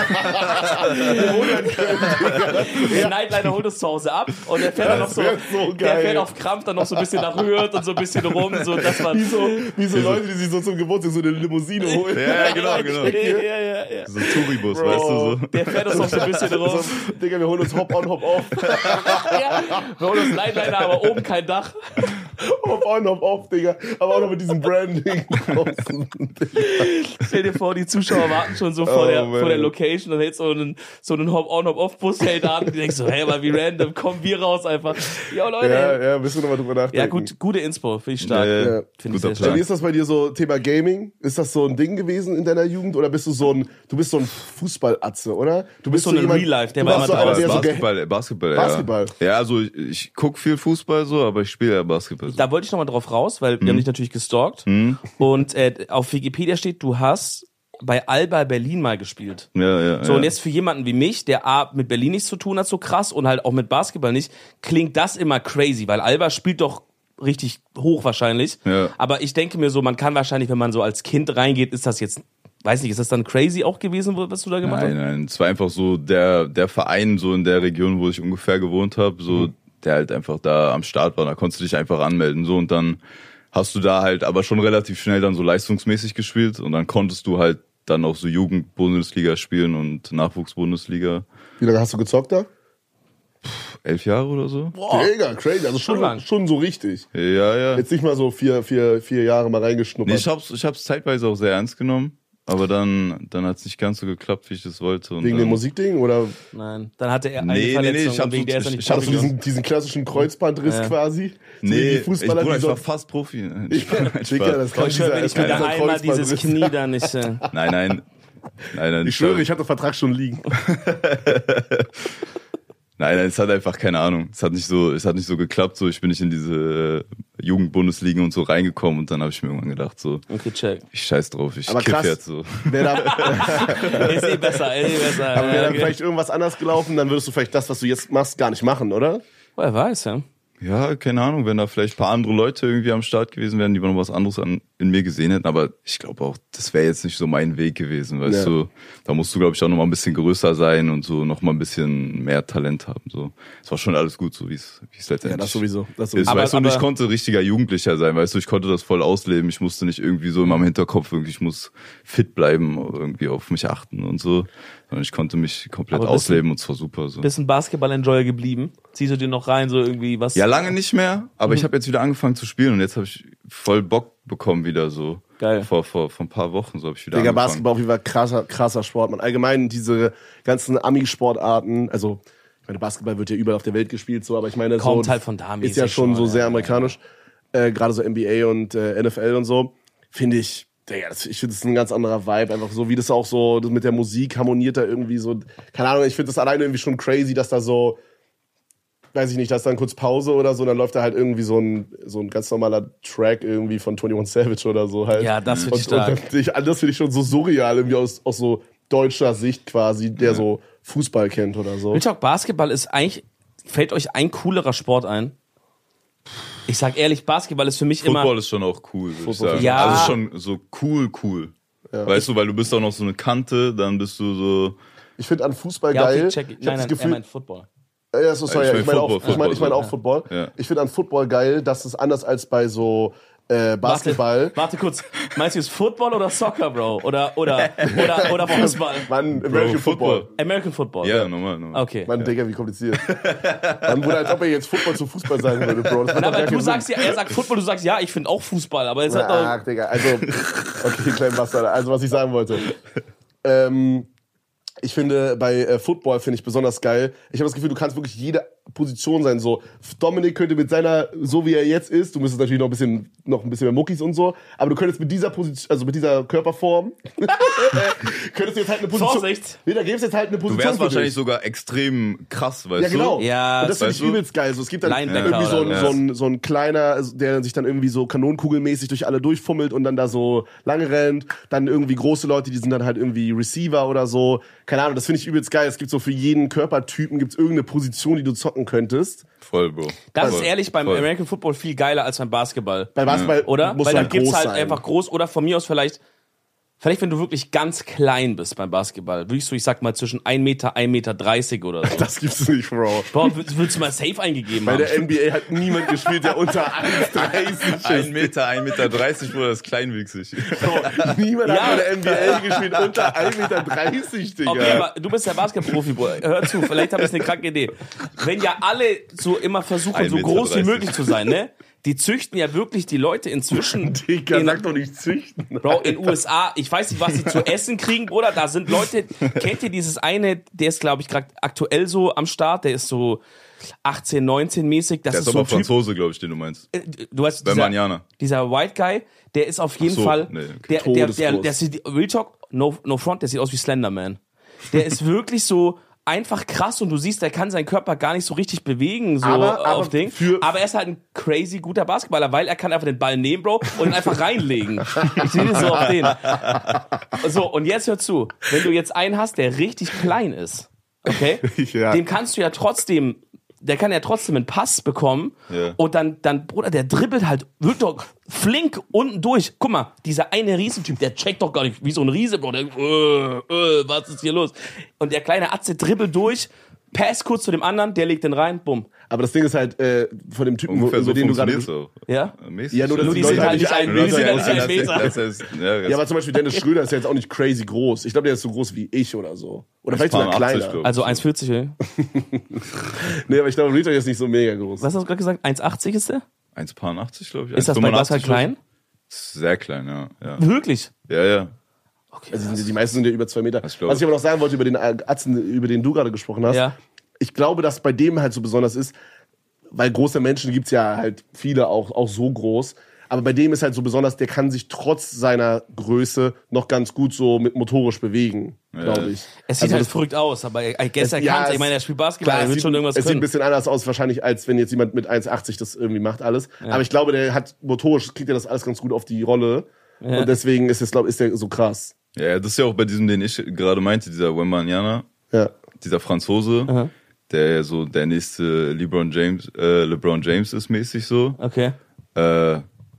C: Der Nightliner holt uns zu Hause ab und der fährt dann noch so,
A: wär so
C: der
A: geil.
C: fährt auf Krampf dann noch so ein bisschen nach Hürth und so ein bisschen rum, so, dass man...
A: Wie so, wie so Leute, die sich so zum Geburtstag so eine Limousine holen.
B: Ja, genau, genau.
C: Ja, ja, ja, ja.
B: So ein Touribus, weißt du so.
C: Der fährt uns noch so ein bisschen rum.
A: So, Digga, wir holen uns Hop on, Hop off.
C: Ja, wir holen uns Nightliner, aber oben kein Dach.
A: Hop on, Hop off, Digga. Aber auch noch mit diesem Branding draußen.
C: Stell dir vor, die Zuschauer warten schon so vor,
A: Oh,
C: der,
A: man.
C: vor der Location und hält so einen, so einen Hop-on, Hop-off-Bus hält an und die denkst so, hey, mal wie random, kommen wir raus einfach. Jo, Leute.
A: Ja,
C: Ja,
A: ja, müssen wir nochmal drüber nachdenken.
C: ja gut, gute Inspo, finde ich stark.
B: Ja, ja.
A: Ja.
C: Finde ich
B: Guter
C: sehr
A: Ja,
C: stark.
A: wie ist das bei dir so, Thema Gaming? Ist das so ein Ding gewesen in deiner Jugend oder bist du so ein, du bist so ein Fußballatze, oder? Du bist
C: so eine Real Life, der
A: du
C: war
A: warst
C: immer
A: so einer,
C: draußen.
A: der so ge-
B: Basketball, Basketball, ja.
A: Basketball.
B: Ja, also ich, ich guck viel Fußball so, aber ich spiele ja Basketball. So.
C: Da wollte ich nochmal drauf raus, weil wir haben dich natürlich gestalkt. Und äh, auf Wikipedia steht, du hast bei Alba Berlin mal gespielt.
B: Ja, ja,
C: So,
B: ja.
C: und jetzt für jemanden wie mich, der A, mit Berlin nichts zu tun hat, so krass, und halt auch mit Basketball nicht, klingt das immer crazy, weil Alba spielt doch richtig hoch wahrscheinlich.
B: Ja.
C: Aber ich denke mir so, man kann wahrscheinlich, wenn man so als Kind reingeht, ist das jetzt weiß nicht, ist das dann crazy auch gewesen, was du da gemacht
B: Nein,
C: hast?
B: nein, es war einfach so der, der Verein so in der Region, wo ich ungefähr gewohnt habe, so, mhm. der halt einfach da am Start war. Da konntest du dich einfach anmelden, so, und dann hast du da halt aber schon relativ schnell dann so leistungsmäßig gespielt und dann konntest du halt dann auch so Jugend-Bundesliga spielen und Nachwuchs-Bundesliga.
A: Wie lange hast du gezockt da?
B: Elf Jahre oder so?
A: Boah, Digga, crazy, also schon,
C: Schon
A: schon so richtig.
B: Ja, ja.
A: Jetzt nicht mal so vier, vier, vier Jahre mal reingeschnuppert.
B: Nee, ich hab's, ich hab's zeitweise auch sehr ernst genommen, aber dann, dann hat's nicht ganz so geklappt, wie ich das wollte. Und
A: Wegen
B: dann,
A: dem Musikding oder?
C: Nein, dann hatte er eine
B: Nee, nee,
C: Verletzung
B: nee, ich hab
C: und wegen
B: so-
C: der ist er
B: ich-
C: nicht
B: ich hab
A: Hast du
C: Profi
A: diesen, diesen klassischen Kreuzbandriss
C: Ja.
A: quasi? So wie die
B: Nee, ich,
A: Fußballer,
B: Bruder,
A: die
B: ich
A: so-
B: war fast Profi.
A: Ja, Digga, das kann
C: Oh, ich höre,
A: dieser-
C: wenn
A: das
C: ich mir
A: kann
C: da
A: dieser
C: einmal dieses
A: Kreuzbandriss.
C: Knie da nicht... Äh,
B: Nein, nein. Nein, nein.
A: Ich schwöre, ich hatte den Vertrag schon liegen.
B: Nein, nein, es hat einfach keine Ahnung. Es hat nicht so, es hat nicht so geklappt. So, ich bin nicht in diese äh, Jugendbundesliga und so reingekommen und dann habe ich mir irgendwann gedacht, so,
C: okay, check.
B: ich scheiß drauf, ich
A: Aber
B: kiff
A: krass.
B: jetzt so.
A: Wäre da,
C: Ist eh besser, ist eh besser.
A: aber wäre
C: Ja,
A: dann
C: okay.
A: vielleicht irgendwas anders gelaufen, dann würdest du vielleicht das, was du jetzt machst, gar nicht machen, oder?
C: Wer weiß, ja.
B: Ja, keine Ahnung, wenn da vielleicht ein paar andere Leute irgendwie am Start gewesen wären, die noch was anderes an, in mir gesehen hätten, aber ich glaube auch, das wäre jetzt nicht so mein Weg gewesen, weißt
A: Ja.
B: du. Da musst du, glaube ich, auch noch mal ein bisschen größer sein und so noch mal ein bisschen mehr Talent haben. So, es war schon alles gut, so wie es wie es letztendlich
A: Ja, das sowieso. Das
B: ist.
A: sowieso.
C: Aber-
B: weißt du, und ich
C: aber-
B: konnte richtiger Jugendlicher sein, weißt du, ich konnte das voll ausleben. Ich musste nicht irgendwie so in meinem Hinterkopf irgendwie, ich muss fit bleiben, irgendwie auf mich achten und so. Sondern ich konnte mich komplett
C: Aber bist du-
B: ausleben und es war super. So.
C: Bist ein Basketball-Enjoyer geblieben? Ziehst du dir noch rein, so irgendwie was?
B: Ja, lange nicht mehr, aber
C: Mhm.
B: ich habe jetzt wieder angefangen zu spielen und jetzt habe ich voll Bock bekommen wieder so.
C: Geil.
B: Vor, vor, vor ein paar Wochen so habe ich wieder
A: Digga,
B: angefangen.
A: Basketball auf jeden Fall krasser, krasser Sport, man. Allgemein diese ganzen Ami-Sportarten, also, ich meine, Basketball wird ja überall auf der Welt gespielt, so, aber ich meine,
C: Kommt
A: so,
C: halt von da
A: ist ja
C: mäßig
A: schon so
C: schon,
A: sehr
C: ja,
A: amerikanisch, äh, gerade so N B A und äh, N F L und so, finde ich, Digga, das, ich finde, das ist ein ganz anderer Vibe, einfach so, wie das auch so, das mit der Musik harmoniert da irgendwie so, keine Ahnung, ich finde das alleine irgendwie schon crazy, dass da so, weiß ich nicht, da ist dann kurz Pause oder so, dann läuft da halt irgendwie so ein, so ein ganz normaler Track irgendwie von einundzwanzig Savage oder so halt.
C: Ja, das find ich
A: Und- und
C: stark.
A: dann- ich, das finde ich schon so surreal, irgendwie aus, aus so deutscher Sicht quasi, der so Fußball kennt oder so.
C: Real Talk, Basketball ist eigentlich, fällt euch ein coolerer Sport ein? Ich sag ehrlich, Basketball ist für mich
B: Football
C: immer...
B: ist schon auch cool, würde ich
A: Football-
B: sagen.
C: Ja.
B: Also schon so cool, cool. Weißt du, weil du bist auch noch so eine Kante, dann bist du so...
A: Ich finde an Fußball
C: Ja, okay,
A: geil.
C: check.
A: Ich habe
C: Nein,
A: das
C: nein, er
A: Gefühl,
C: meint Football.
A: ja, so, sorry,
B: Ich
A: ich meine
B: mein
A: auch,
B: Football,
A: ich mein, ich mein auch
B: Football,
A: Football.
B: Ja.
A: Ich finde an Football geil, dass es anders als bei so äh, Basketball.
C: Warte, warte kurz. Meinst du jetzt Football oder Soccer, Bro? Oder, oder, oder, oder Fußball?
A: Mann, American
B: Bro,
A: Football.
B: Football.
C: American Football.
B: Ja, normal, normal.
C: Okay.
A: Mann, Digga, wie kompliziert. Mann, Bruder, als ob er jetzt Football zu Fußball sagen würde, Bro. Das macht
C: Na,
A: doch
C: aber
A: gar
C: du
A: keinen
C: sagst
A: Sinn.
C: ja, er sagt Football, du sagst ja, ich finde auch Fußball, aber es hat
A: Ach,
C: doch...
A: Digga, also, okay, kleinen Bastard. Also, was ich sagen wollte. Ähm, ich finde, bei äh, Football finde ich besonders geil. Ich habe das Gefühl, du kannst wirklich jede Position sein. So, Dominik könnte mit seiner, so wie er jetzt ist, du müsstest natürlich noch ein bisschen, noch ein bisschen mehr Muckis und so, aber du könntest mit dieser Position, also mit dieser Körperform, könntest du jetzt halt eine Position.
C: Vorsicht.
A: Nee, da gibt's jetzt halt eine
B: Du
A: Position.
B: wärst
A: für
B: wahrscheinlich
A: dich.
B: sogar extrem krass, weißt
A: Ja, genau.
B: du?
C: Ja,
A: und das finde ich
B: weißt du?
A: übelst geil. So, es gibt dann
C: Linebacker
A: irgendwie so ein,
C: oder
A: so,
B: was.
A: ein, so ein kleiner, also der sich dann irgendwie so kanonenkugelmäßig durch alle durchfummelt und dann da so lang rennt. Dann irgendwie große Leute, die sind dann halt irgendwie Receiver oder so. Keine Ahnung, das finde ich übelst geil. Es gibt so für jeden Körpertypen gibt's irgendeine Position, die du zocken könntest.
B: Voll, Bro.
C: Das
B: Voll.
C: ist ehrlich beim
B: Voll.
C: American Football viel geiler als beim Basketball.
A: Bei Basketball
C: Oder?
A: muss
C: Weil
A: man
C: da gibt's
A: groß
C: halt
A: sein.
C: einfach groß oder von mir aus vielleicht, vielleicht wenn du wirklich ganz klein bist beim Basketball, wirklich so, ich sag mal zwischen ein Meter, ein Meter dreißig oder so.
A: Das gibt's nicht, Bro.
C: Boah, würdest würdest du mal safe eingegeben
A: Bei
C: haben?
A: der N B A hat niemand gespielt, der unter eins dreißig
B: Ein
A: ist.
B: Meter, ein Meter dreißig, Bruder, das ist kleinwüchsig.
A: Niemand
C: Ja.
A: hat bei der N B A gespielt unter ein Meter dreißig, Digga.
C: Okay, aber du bist der Basketball-Profi, Bruder. Hör zu, vielleicht habe ich eine kranke Idee. Wenn ja alle so immer versuchen,
B: ein
C: so
B: Meter
C: groß wie
B: dreißig.
C: möglich zu sein, ne? Die züchten ja wirklich die Leute inzwischen.
A: Digga,
C: in,
A: sag doch nicht züchten.
C: Bro, in U S A, ich weiß nicht, was sie zu essen kriegen, Bruder. Da sind Leute, kennt ihr dieses eine, der ist, glaube ich, gerade aktuell so am Start, der ist so achtzehn, neunzehn mäßig. Das
B: Der
C: ist,
B: ist
C: so
B: aber
C: ein Typ.
B: Franzose, glaube ich, den du meinst.
C: äh, Du hast
B: Bei
C: dieser,
B: Manjana.
C: dieser White Guy, der ist auf jeden
B: so,
C: Fall,
B: nee, okay.
C: der, der, der,
A: Todesgroß.
C: der sieht, Real Talk, no, no front, der sieht aus wie Slenderman. Der ist wirklich so einfach krass und du siehst, der kann seinen Körper gar nicht so richtig bewegen, so
A: Aber- aber
C: auf Ding.
A: für-
C: aber er ist halt ein crazy guter Basketballer, weil er kann einfach den Ball nehmen, Bro, und ihn einfach reinlegen. Ich sehe das so auf den. So, und jetzt hör zu, wenn du jetzt einen hast, der richtig klein ist, okay,
A: Ja.
C: dem kannst du ja trotzdem der kann ja trotzdem einen Pass bekommen
B: Ja.
C: und dann, dann, Bruder, der dribbelt halt wirklich doch flink unten durch. Guck mal, dieser eine Riesentyp, der checkt doch gar nicht wie so ein Riese, Bruder. Der, äh, äh, was ist hier los? Und der kleine Atze dribbelt durch, Pass kurz zu dem anderen, der legt den rein, bumm.
A: Aber das Ding ist halt, äh, von dem Typen,
B: Ungefähr
A: über
B: so
A: den du gerade...
B: funktioniert's auch.
C: Ja?
B: Mäßig.
A: Ja, nur, dass
C: Nur
A: die
C: die
A: Leute
C: sind halt
A: nicht
C: nicht ein-
A: ein-
C: die sind halt nicht ein
B: Das heißt-
C: Meter.
B: das heißt, ja,
A: Ja, aber zum Beispiel Dennis Schröder ist ja jetzt auch nicht crazy groß. Ich glaube, der ist so groß wie ich oder so. Oder vielleicht sogar
B: achtzig,
A: kleiner.
B: glaub ich.
C: Also eins vierzig, ey.
A: Nee, aber ich glaube, Real Talk ist nicht so mega groß.
C: Was hast du gerade gesagt? eins achtzig ist der?
B: eins achtzig, glaube ich.
C: Ist das bei Basketball klein?
B: Sehr klein, ja. Ja,
C: Wirklich?
B: ja. ja.
C: Okay,
A: Also die, die meisten sind ja über zwei Meter.
B: Ich glaub-
A: Was ich aber noch sagen wollte über den Atzen, über den du gerade gesprochen hast.
C: Ja.
A: Ich glaube, dass bei dem halt so besonders ist, weil große Menschen gibt's ja halt viele auch, auch so groß. Aber bei dem ist halt so besonders, der kann sich trotz seiner Größe noch ganz gut so mit motorisch bewegen, glaube ich.
C: Es sieht
A: Also
C: halt
A: das-
C: verrückt aus, aber I guess
A: Es-
C: er
A: ja,
C: kann's.
A: es-
C: Ich meine, er spielt Basketball,
A: Klar,
C: er
A: es
C: wird
A: sieht,
C: schon irgendwas
A: es sieht ein
C: können.
A: bisschen anders aus wahrscheinlich, als wenn jetzt jemand mit eins achtzig das irgendwie macht alles. Aber ich glaube, der hat motorisch, kriegt er das alles ganz gut auf die Rolle.
C: Ja.
A: Und deswegen ist es, glaube ist der so krass.
B: Ja, das ist ja auch bei diesem, den ich gerade meinte, dieser Wembanyama,
A: Ja.
B: dieser Franzose,
C: Aha.
B: der ja so der nächste LeBron James, äh, LeBron James ist mäßig so.
C: Okay.
B: Äh,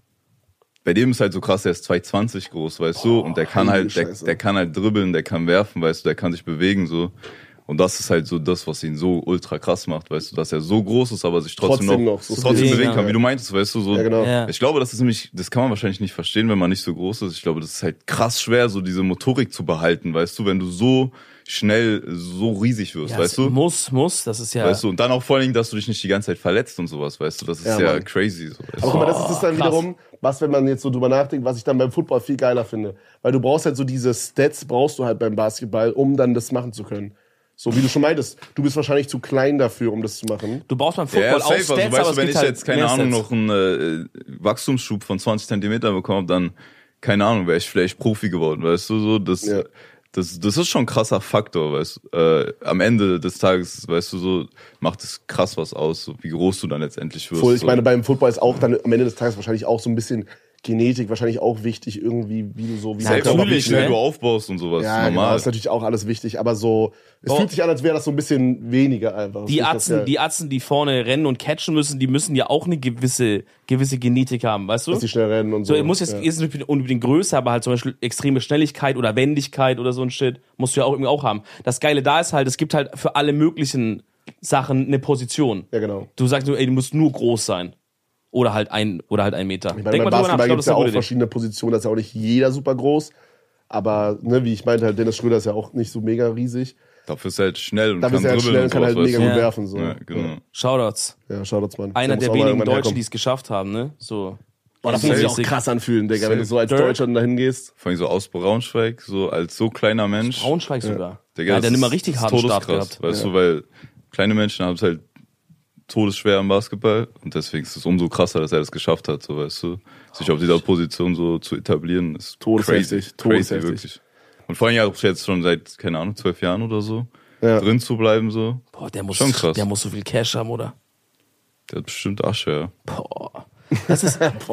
B: bei dem ist halt so krass, der ist zwei zwanzig groß, weißt du, und der kann
A: heilige
B: halt, der,
A: Scheiße.
B: der kann halt dribbeln, der kann werfen, weißt du, der kann sich bewegen so. Und das ist halt so das, was ihn so ultra krass macht, weißt du, dass er so groß ist, aber sich trotzdem,
A: Trotzdem
B: noch,
A: noch so
B: trotzdem
C: bewegen,
B: bewegen kann,
A: ja.
B: wie du meintest, weißt du, so.
A: Ja, genau.
C: Ja.
B: Ich glaube, das ist nämlich, das kann man wahrscheinlich nicht verstehen, wenn man nicht so groß ist. Ich glaube, das ist halt krass schwer, so diese Motorik zu behalten, weißt du, wenn du so schnell so riesig wirst,
C: Ja,
B: weißt
C: es
B: du?
C: Muss, muss, das ist ja.
B: Weißt du, und dann auch vor allen Dingen, dass du dich nicht die ganze Zeit verletzt und sowas, weißt du, das ist
A: Ja,
B: ja,
A: Mann.
B: crazy. So, weißt
A: Aber
B: du?
A: guck mal, das ist es dann
C: krass.
A: wiederum, was, wenn man jetzt so drüber nachdenkt, was ich dann beim Football viel geiler finde. Weil du brauchst halt so diese Stats, brauchst du halt beim Basketball, um dann das machen zu können. So wie du schon meintest, du bist wahrscheinlich zu klein dafür, um das zu machen.
C: Du brauchst beim Football
B: Ja,
C: auch
B: safe,
C: Stats,
B: also,
C: aber
B: weißt
C: es
B: du, wenn
C: gibt
B: ich
C: halt
B: jetzt, keine
C: mehr
B: Ahnung,
C: Stats.
B: noch einen äh, Wachstumsschub von zwanzig Zentimeter bekomme, dann, keine Ahnung, wäre ich vielleicht Profi geworden, weißt du, so, das,
A: Ja.
B: das, das ist schon ein krasser Faktor, weißt du, äh, am Ende des Tages, weißt du, so, macht es krass was aus, so, wie groß du dann letztendlich wirst.
A: Voll, ich
B: so.
A: meine, beim Football ist auch dann am Ende des Tages wahrscheinlich auch so ein bisschen Genetik, wahrscheinlich auch wichtig, irgendwie, wie du so, wie
B: Selbst
A: dein
B: auch,
A: Körper
B: wie
C: Natürlich,
B: schnell
C: ne?
B: du aufbaust und sowas,
A: Ja, genau,
B: normal.
A: ist natürlich auch alles wichtig, aber so, es
C: Oh.
A: fühlt sich an, als wäre das so ein bisschen weniger einfach.
C: Die
A: Das ist
C: Atzen,
A: ja-
C: die Atzen, die vorne rennen und catchen müssen, die müssen ja auch eine gewisse, gewisse Genetik haben, weißt du?
A: dass die schnell rennen und so.
C: So, er muss jetzt,
A: ja.
C: ist nicht unbedingt Größe, aber halt zum Beispiel extreme Schnelligkeit oder Wendigkeit oder so ein Shit, musst du ja auch irgendwie auch haben. Das Geile da ist halt, es gibt halt für alle möglichen Sachen eine Position.
A: Ja, genau.
C: Du sagst nur, ey, du musst nur groß sein. Oder halt ein, oder halt ein Meter.
A: Ich meine, beim Basketball gibt es ja auch verschiedene Positionen, da ist ja auch nicht jeder super groß. Aber, ne, wie ich meinte, halt, Dennis Schröder ist ja auch nicht so mega riesig.
B: Dafür ist er halt schnell und
A: Da
B: kann
A: ist er halt
B: dribbeln
A: schnell und
B: und
A: kann
B: sowas,
A: halt mega
B: weißt
A: gut
C: Ja.
A: werfen. So.
B: du? Ja, genau.
C: Shoutouts.
A: Ja, Shoutouts, Mann.
C: Einer
A: muss
C: der
A: auch mal
C: wenigen
A: irgendwann
C: Deutschen,
A: herkommen.
C: die es geschafft haben, ne? So.
A: Boah, das muss sich auch
C: Safe.
A: krass anfühlen, Digga, wenn du so als
C: Dirt.
A: Deutscher dahin gehst.
B: Vor allem so aus Braunschweig, so als so kleiner Mensch.
C: Braunschweig sogar.
B: Digga,
C: ja,
B: das
C: der hat immer
B: ist-
C: richtig
B: das
C: harten
B: ist
C: Start
B: todeskrass,
C: gehabt.
B: weißt
A: Ja.
B: du, weil kleine Menschen haben es halt todesschwer im Basketball und deswegen ist es umso krasser, dass er das geschafft hat, so weißt du, sich auf dieser Position so zu etablieren, ist
A: Todesheftig,
B: crazy,
A: todesheftig.
B: crazy wirklich. Und vor allem ja auch jetzt schon seit, keine Ahnung, zwölf Jahren oder so,
A: Ja.
B: drin zu bleiben so,
C: Boah, der muss,
B: Schon krass.
C: der muss so viel Cash haben, oder?
B: der hat bestimmt Asche, ja.
C: Boah. Das ist, das, ist,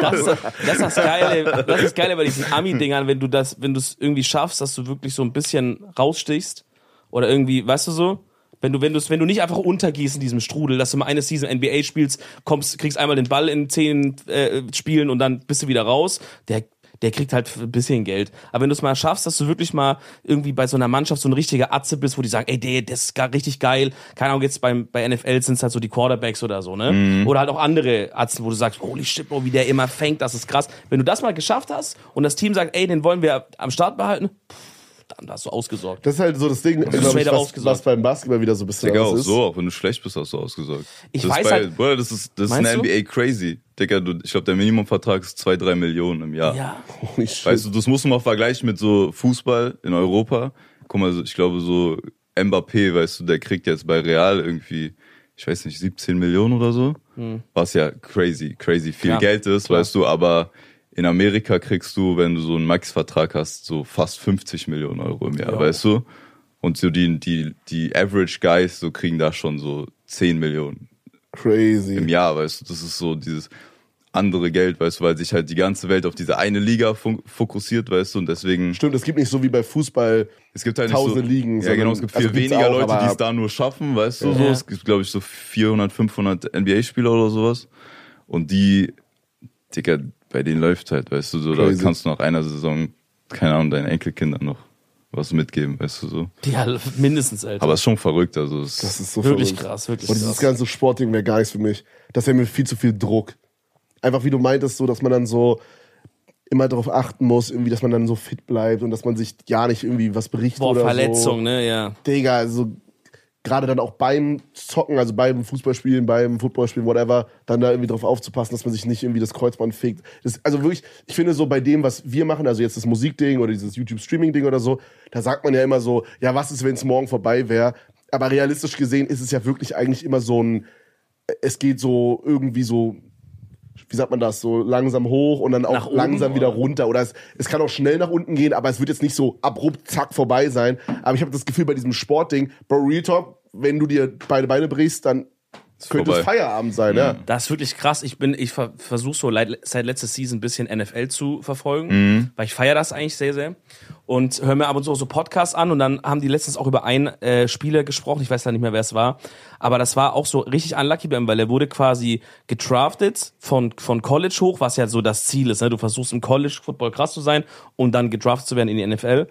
C: das ist das Geile, das ist das Geile bei diesen Ami-Dingern, wenn du das, wenn du es irgendwie schaffst, dass du wirklich so ein bisschen rausstichst oder irgendwie, weißt du so, wenn du, wenn du wenn du nicht einfach untergehst in diesem Strudel, dass du mal eine Season N B A spielst, kommst, kriegst einmal den Ball in zehn äh, Spielen und dann bist du wieder raus, der der kriegt halt ein bisschen Geld. Aber wenn du es mal schaffst, dass du wirklich mal irgendwie bei so einer Mannschaft so ein richtiger Atze bist, wo die sagen, ey, der, das ist gar richtig geil. Keine Ahnung, jetzt beim, bei N F L sind es halt so die Quarterbacks oder so, ne?
B: Mhm.
C: Oder halt auch andere Atzen, wo du sagst, holy shit, Bro, wie der immer fängt, das ist krass. Wenn du das mal geschafft hast und das Team sagt, ey, den wollen wir am Start behalten, pff, dann hast du ausgesorgt.
A: Das ist halt so das Ding, glaub ich,
C: straight up
A: was,
C: ausgesorgt.
A: was beim Basketball wieder so ein bisschen
B: Digga, auch
A: anders ist.
B: so, auch wenn du schlecht bist, hast du ausgesorgt.
C: Ich
B: das
C: weiß
B: ist bei,
C: halt-
B: Bruder, das ist, das ist in
C: Meinst
B: der
C: du?
B: N B A crazy. Digga, du, ich glaube, der Minimumvertrag ist zwei, drei Millionen im Jahr.
C: Ja.
A: Holy shit.
B: Weißt du, das musst du mal vergleichen mit so Fußball in Europa. Guck mal, ich glaube so Mbappé, weißt du, der kriegt jetzt bei Real irgendwie, ich weiß nicht, siebzehn Millionen oder so. Was ja crazy, crazy viel
C: Klar,
B: Geld ist,
C: klar.
B: weißt du, aber in Amerika kriegst du, wenn du so einen Max-Vertrag hast, so fast fünfzig Millionen Euro im Jahr,
C: Ja.
B: weißt du? Und so die, die, die Average Guys so kriegen da schon so zehn Millionen
A: Crazy.
B: im Jahr, weißt du, das ist so dieses, andere Geld, weißt du, weil sich halt die ganze Welt auf diese eine Liga fun- fokussiert, weißt du, und deswegen...
A: Stimmt, es gibt nicht so wie bei Fußball
B: es gibt halt nicht
A: tausende
B: so,
A: Ligen.
B: Ja, genau, es gibt viel
A: also
B: weniger
A: auch,
B: Leute, die es da nur schaffen, weißt du, ja. so. Es gibt, glaube ich, so vierhundert, fünfhundert N B A-Spieler oder sowas. Und die, Digga, bei denen läuft halt, weißt du, so, Crazy. Da kannst du nach einer Saison, keine Ahnung, deinen Enkelkindern noch was mitgeben, weißt du, so.
C: Ja, mindestens, Alter.
B: Aber es ist schon verrückt, also es
A: das ist so
C: wirklich
A: verrückt.
C: krass, wirklich
A: Und
C: krass.
A: dieses ganze Sportding wäre gar nichts für mich. Das wäre mir viel zu viel Druck. Einfach wie du meintest, so, dass man dann so immer darauf achten muss, irgendwie, dass man dann so fit bleibt und dass man sich ja nicht irgendwie was berichtet
C: Boah,
A: oder
C: Verletzung,
A: so.
C: ne, ja.
A: Digga, also gerade dann auch beim Zocken, also beim Fußballspielen, beim Footballspielen, whatever, dann da irgendwie drauf aufzupassen, dass man sich nicht irgendwie das Kreuzband fickt. Das, also wirklich, ich finde so bei dem, was wir machen, also jetzt das Musikding oder dieses YouTube-Streaming-Ding oder so, da sagt man ja immer so, ja, was ist, wenn es morgen vorbei wäre? Aber realistisch gesehen ist es ja wirklich eigentlich immer so ein, es geht so irgendwie so, wie sagt man das, so langsam hoch und dann auch
C: oben,
A: langsam
C: oder?
A: wieder runter. Oder es, es kann auch schnell nach unten gehen, aber es wird jetzt nicht so abrupt, zack, vorbei sein. Aber ich habe das Gefühl bei diesem Sportding, Bro, Real Talk, wenn du dir beide Beine brichst, dann könnte es Feierabend sein. Ja. Ja.
C: Das ist wirklich krass. Ich bin, ich ver- versuche so leid, seit letzter Season ein bisschen N F L zu verfolgen,
B: Mhm.
C: weil ich feiere das eigentlich sehr, sehr. Und höre mir ab und zu auch so Podcasts an und dann haben die letztens auch über einen äh, Spieler gesprochen, ich weiß da nicht mehr, wer es war, aber das war auch so richtig unlucky bei ihm, weil er wurde quasi gedraftet von, von College hoch, was ja so das Ziel ist, ne? Du versuchst im College Football krass zu sein und dann gedraftet zu werden in die N F L.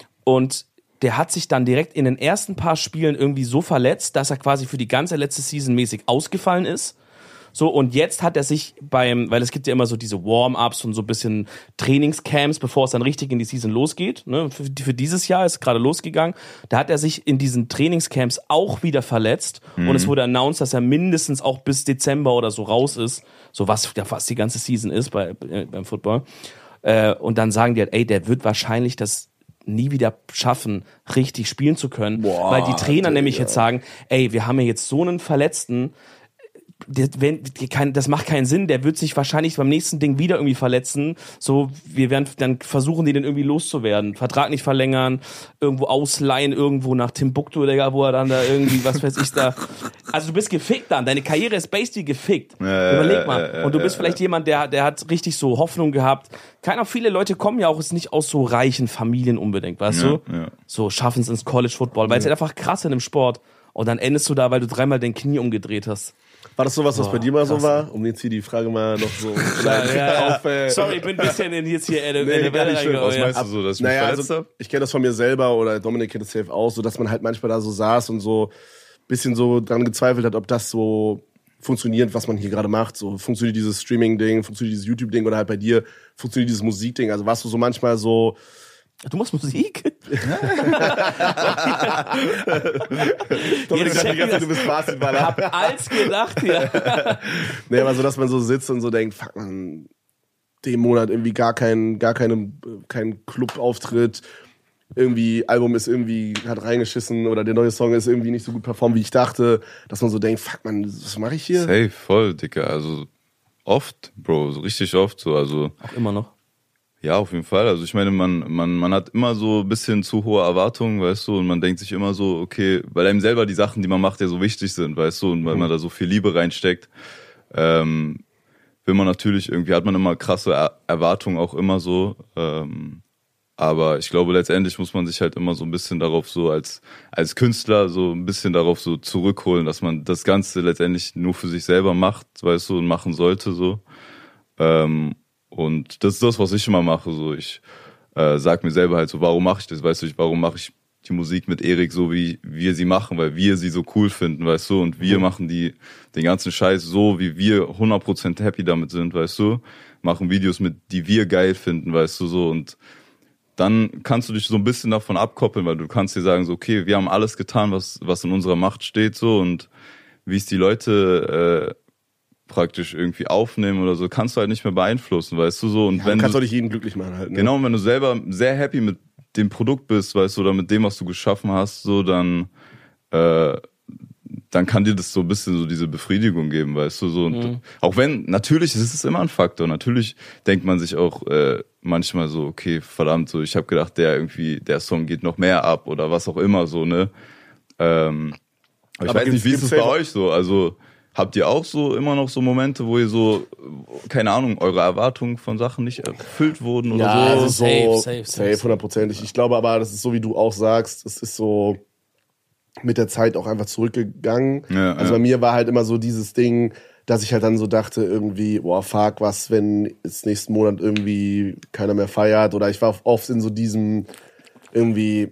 C: Und der hat sich dann direkt in den ersten paar Spielen irgendwie so verletzt, dass er quasi für die ganze letzte Season mäßig ausgefallen ist. So, und jetzt hat er sich beim, weil es gibt ja immer so diese Warm-Ups und so ein bisschen Trainingscamps, bevor es dann richtig in die Season losgeht. Ne? Für, für dieses Jahr ist gerade losgegangen. Da hat er sich in diesen Trainingscamps auch wieder verletzt. Mhm. Und es wurde announced, dass er mindestens auch bis Dezember oder so raus ist. So was ja fast die ganze Season ist bei, äh, beim Football. Äh, und dann sagen die halt, ey, der wird wahrscheinlich das nie wieder schaffen, richtig spielen zu können.
A: Boah,
C: weil die Trainer
A: Digga.
C: nämlich jetzt sagen, ey, wir haben ja jetzt so einen Verletzten, Der, wenn, die kein, das macht keinen Sinn, der wird sich wahrscheinlich beim nächsten Ding wieder irgendwie verletzen. So, wir werden dann versuchen, den irgendwie loszuwerden. Vertrag nicht verlängern, irgendwo ausleihen, irgendwo nach Timbuktu, Digga, wo er dann da irgendwie, was weiß ich da. Also du bist gefickt dann, deine Karriere ist basically gefickt.
B: Ja,
C: Überleg mal.
B: ja, ja,
C: Und du bist
B: ja,
C: vielleicht
B: ja.
C: jemand, der, der hat richtig so Hoffnung gehabt. Keine Ahnung, viele Leute kommen ja auch jetzt nicht aus so reichen Familien unbedingt, weißt
B: Ja,
C: du?
B: ja.
C: So schaffen es ins College Football, weil es halt einfach krass in dem Sport. Und dann endest du da, weil du dreimal dein Knie umgedreht hast.
A: War das sowas, was
C: Boah,
A: bei dir mal so
C: krass.
A: war? Um jetzt hier die Frage mal noch so
C: Ja, ja, ja.
A: auf... Äh,
C: Sorry, ich bin ein bisschen in jetzt hier in der
A: Nee,
C: Welle
A: gar nicht schlimm.
C: reingegangen.
B: Was
C: Ja.
B: meinst du so, dass ich mich
A: Naja,
B: verletzt
A: also,
B: habe?
A: ich kenne das von mir selber oder Dominik kennt das safe auch, so dass man halt manchmal da so saß und so ein bisschen so dran gezweifelt hat, ob das so funktioniert, was man hier gerade macht. So funktioniert dieses Streaming-Ding, funktioniert dieses YouTube-Ding oder halt bei dir funktioniert dieses Musik-Ding. Also warst du so manchmal so...
C: Du machst Musik?
A: Dominik
C: Jetzt
A: sagt die
C: check
A: ganze Zeit,
C: das.
A: du bist Basketballer.
C: Hab als gedacht, ja.
A: Nee, aber so, dass man so sitzt und so denkt, fuck man, den Monat irgendwie gar kein, gar keine, kein Clubauftritt, irgendwie Album ist irgendwie, hat reingeschissen oder der neue Song ist irgendwie nicht so gut performt, wie ich dachte, dass man so denkt, fuck man, was mache ich hier?
B: Safe, voll, Dicker. Also oft, Bro, so richtig oft so. Also
C: Auch immer noch.
B: ja, auf jeden Fall. Also ich meine, man, man, man hat immer so ein bisschen zu hohe Erwartungen, weißt du, und man denkt sich immer so, okay, weil einem selber die Sachen, die man macht, ja so wichtig sind, weißt du, und weil
A: Mhm.
B: man da so viel Liebe reinsteckt, ähm, will man natürlich, irgendwie hat man immer krasse er Erwartungen auch immer so, ähm, aber ich glaube, letztendlich muss man sich halt immer so ein bisschen darauf so als, als Künstler so ein bisschen darauf so zurückholen, dass man das Ganze letztendlich nur für sich selber macht, weißt du, und machen sollte, so, ähm, und das ist das, was ich immer mache. So, ich äh, sag mir selber halt so, warum mache ich das? Weißt du, ich, warum mache ich die Musik mit Erik so, wie wir sie machen, weil wir sie so cool finden, weißt du? Und wir mhm. machen die den ganzen Scheiß so, wie wir hundert Prozent happy damit sind, weißt du? Machen Videos mit, die wir geil finden, weißt du so. Und dann kannst du dich so ein bisschen davon abkoppeln, weil du kannst dir sagen so, okay, wir haben alles getan, was was in unserer Macht steht, so, und wie es die Leute äh, praktisch irgendwie aufnehmen oder so, kannst du halt nicht mehr beeinflussen, weißt du so. Und
A: Ja,
B: wenn
A: du kannst
B: du,
A: doch nicht jeden glücklich machen halt. Ne?
B: genau, und wenn du selber sehr happy mit dem Produkt bist, weißt du, oder mit dem, was du geschaffen hast, so, dann äh, dann kann dir das so ein bisschen so diese Befriedigung geben, weißt du, so. Und
C: Mhm.
B: auch wenn, natürlich ist es immer ein Faktor, natürlich denkt man sich auch äh, manchmal so, okay, verdammt, so, ich habe gedacht, der irgendwie, der Song geht noch mehr ab oder was auch immer, so, ne. Ähm, aber ich
A: Aber
B: weiß nicht,
A: gibt's-
B: wie ist es
A: gibt's
B: bei
A: selber-
B: euch so, also Habt ihr auch so immer noch so Momente, wo ihr so, keine Ahnung, eure Erwartungen von Sachen nicht erfüllt wurden oder
A: ja,
B: so?
A: also so
C: Safe,
A: safe,
C: safe, safe.
A: hundertprozentig. Ich glaube aber, das ist so, wie du auch sagst, es ist so mit der Zeit auch einfach zurückgegangen.
B: Ja,
A: also
B: ja.
A: bei mir war halt immer so dieses Ding, dass ich halt dann so dachte, irgendwie, boah, fuck, was, wenn jetzt nächsten Monat irgendwie keiner mehr feiert, oder ich war oft in so diesem irgendwie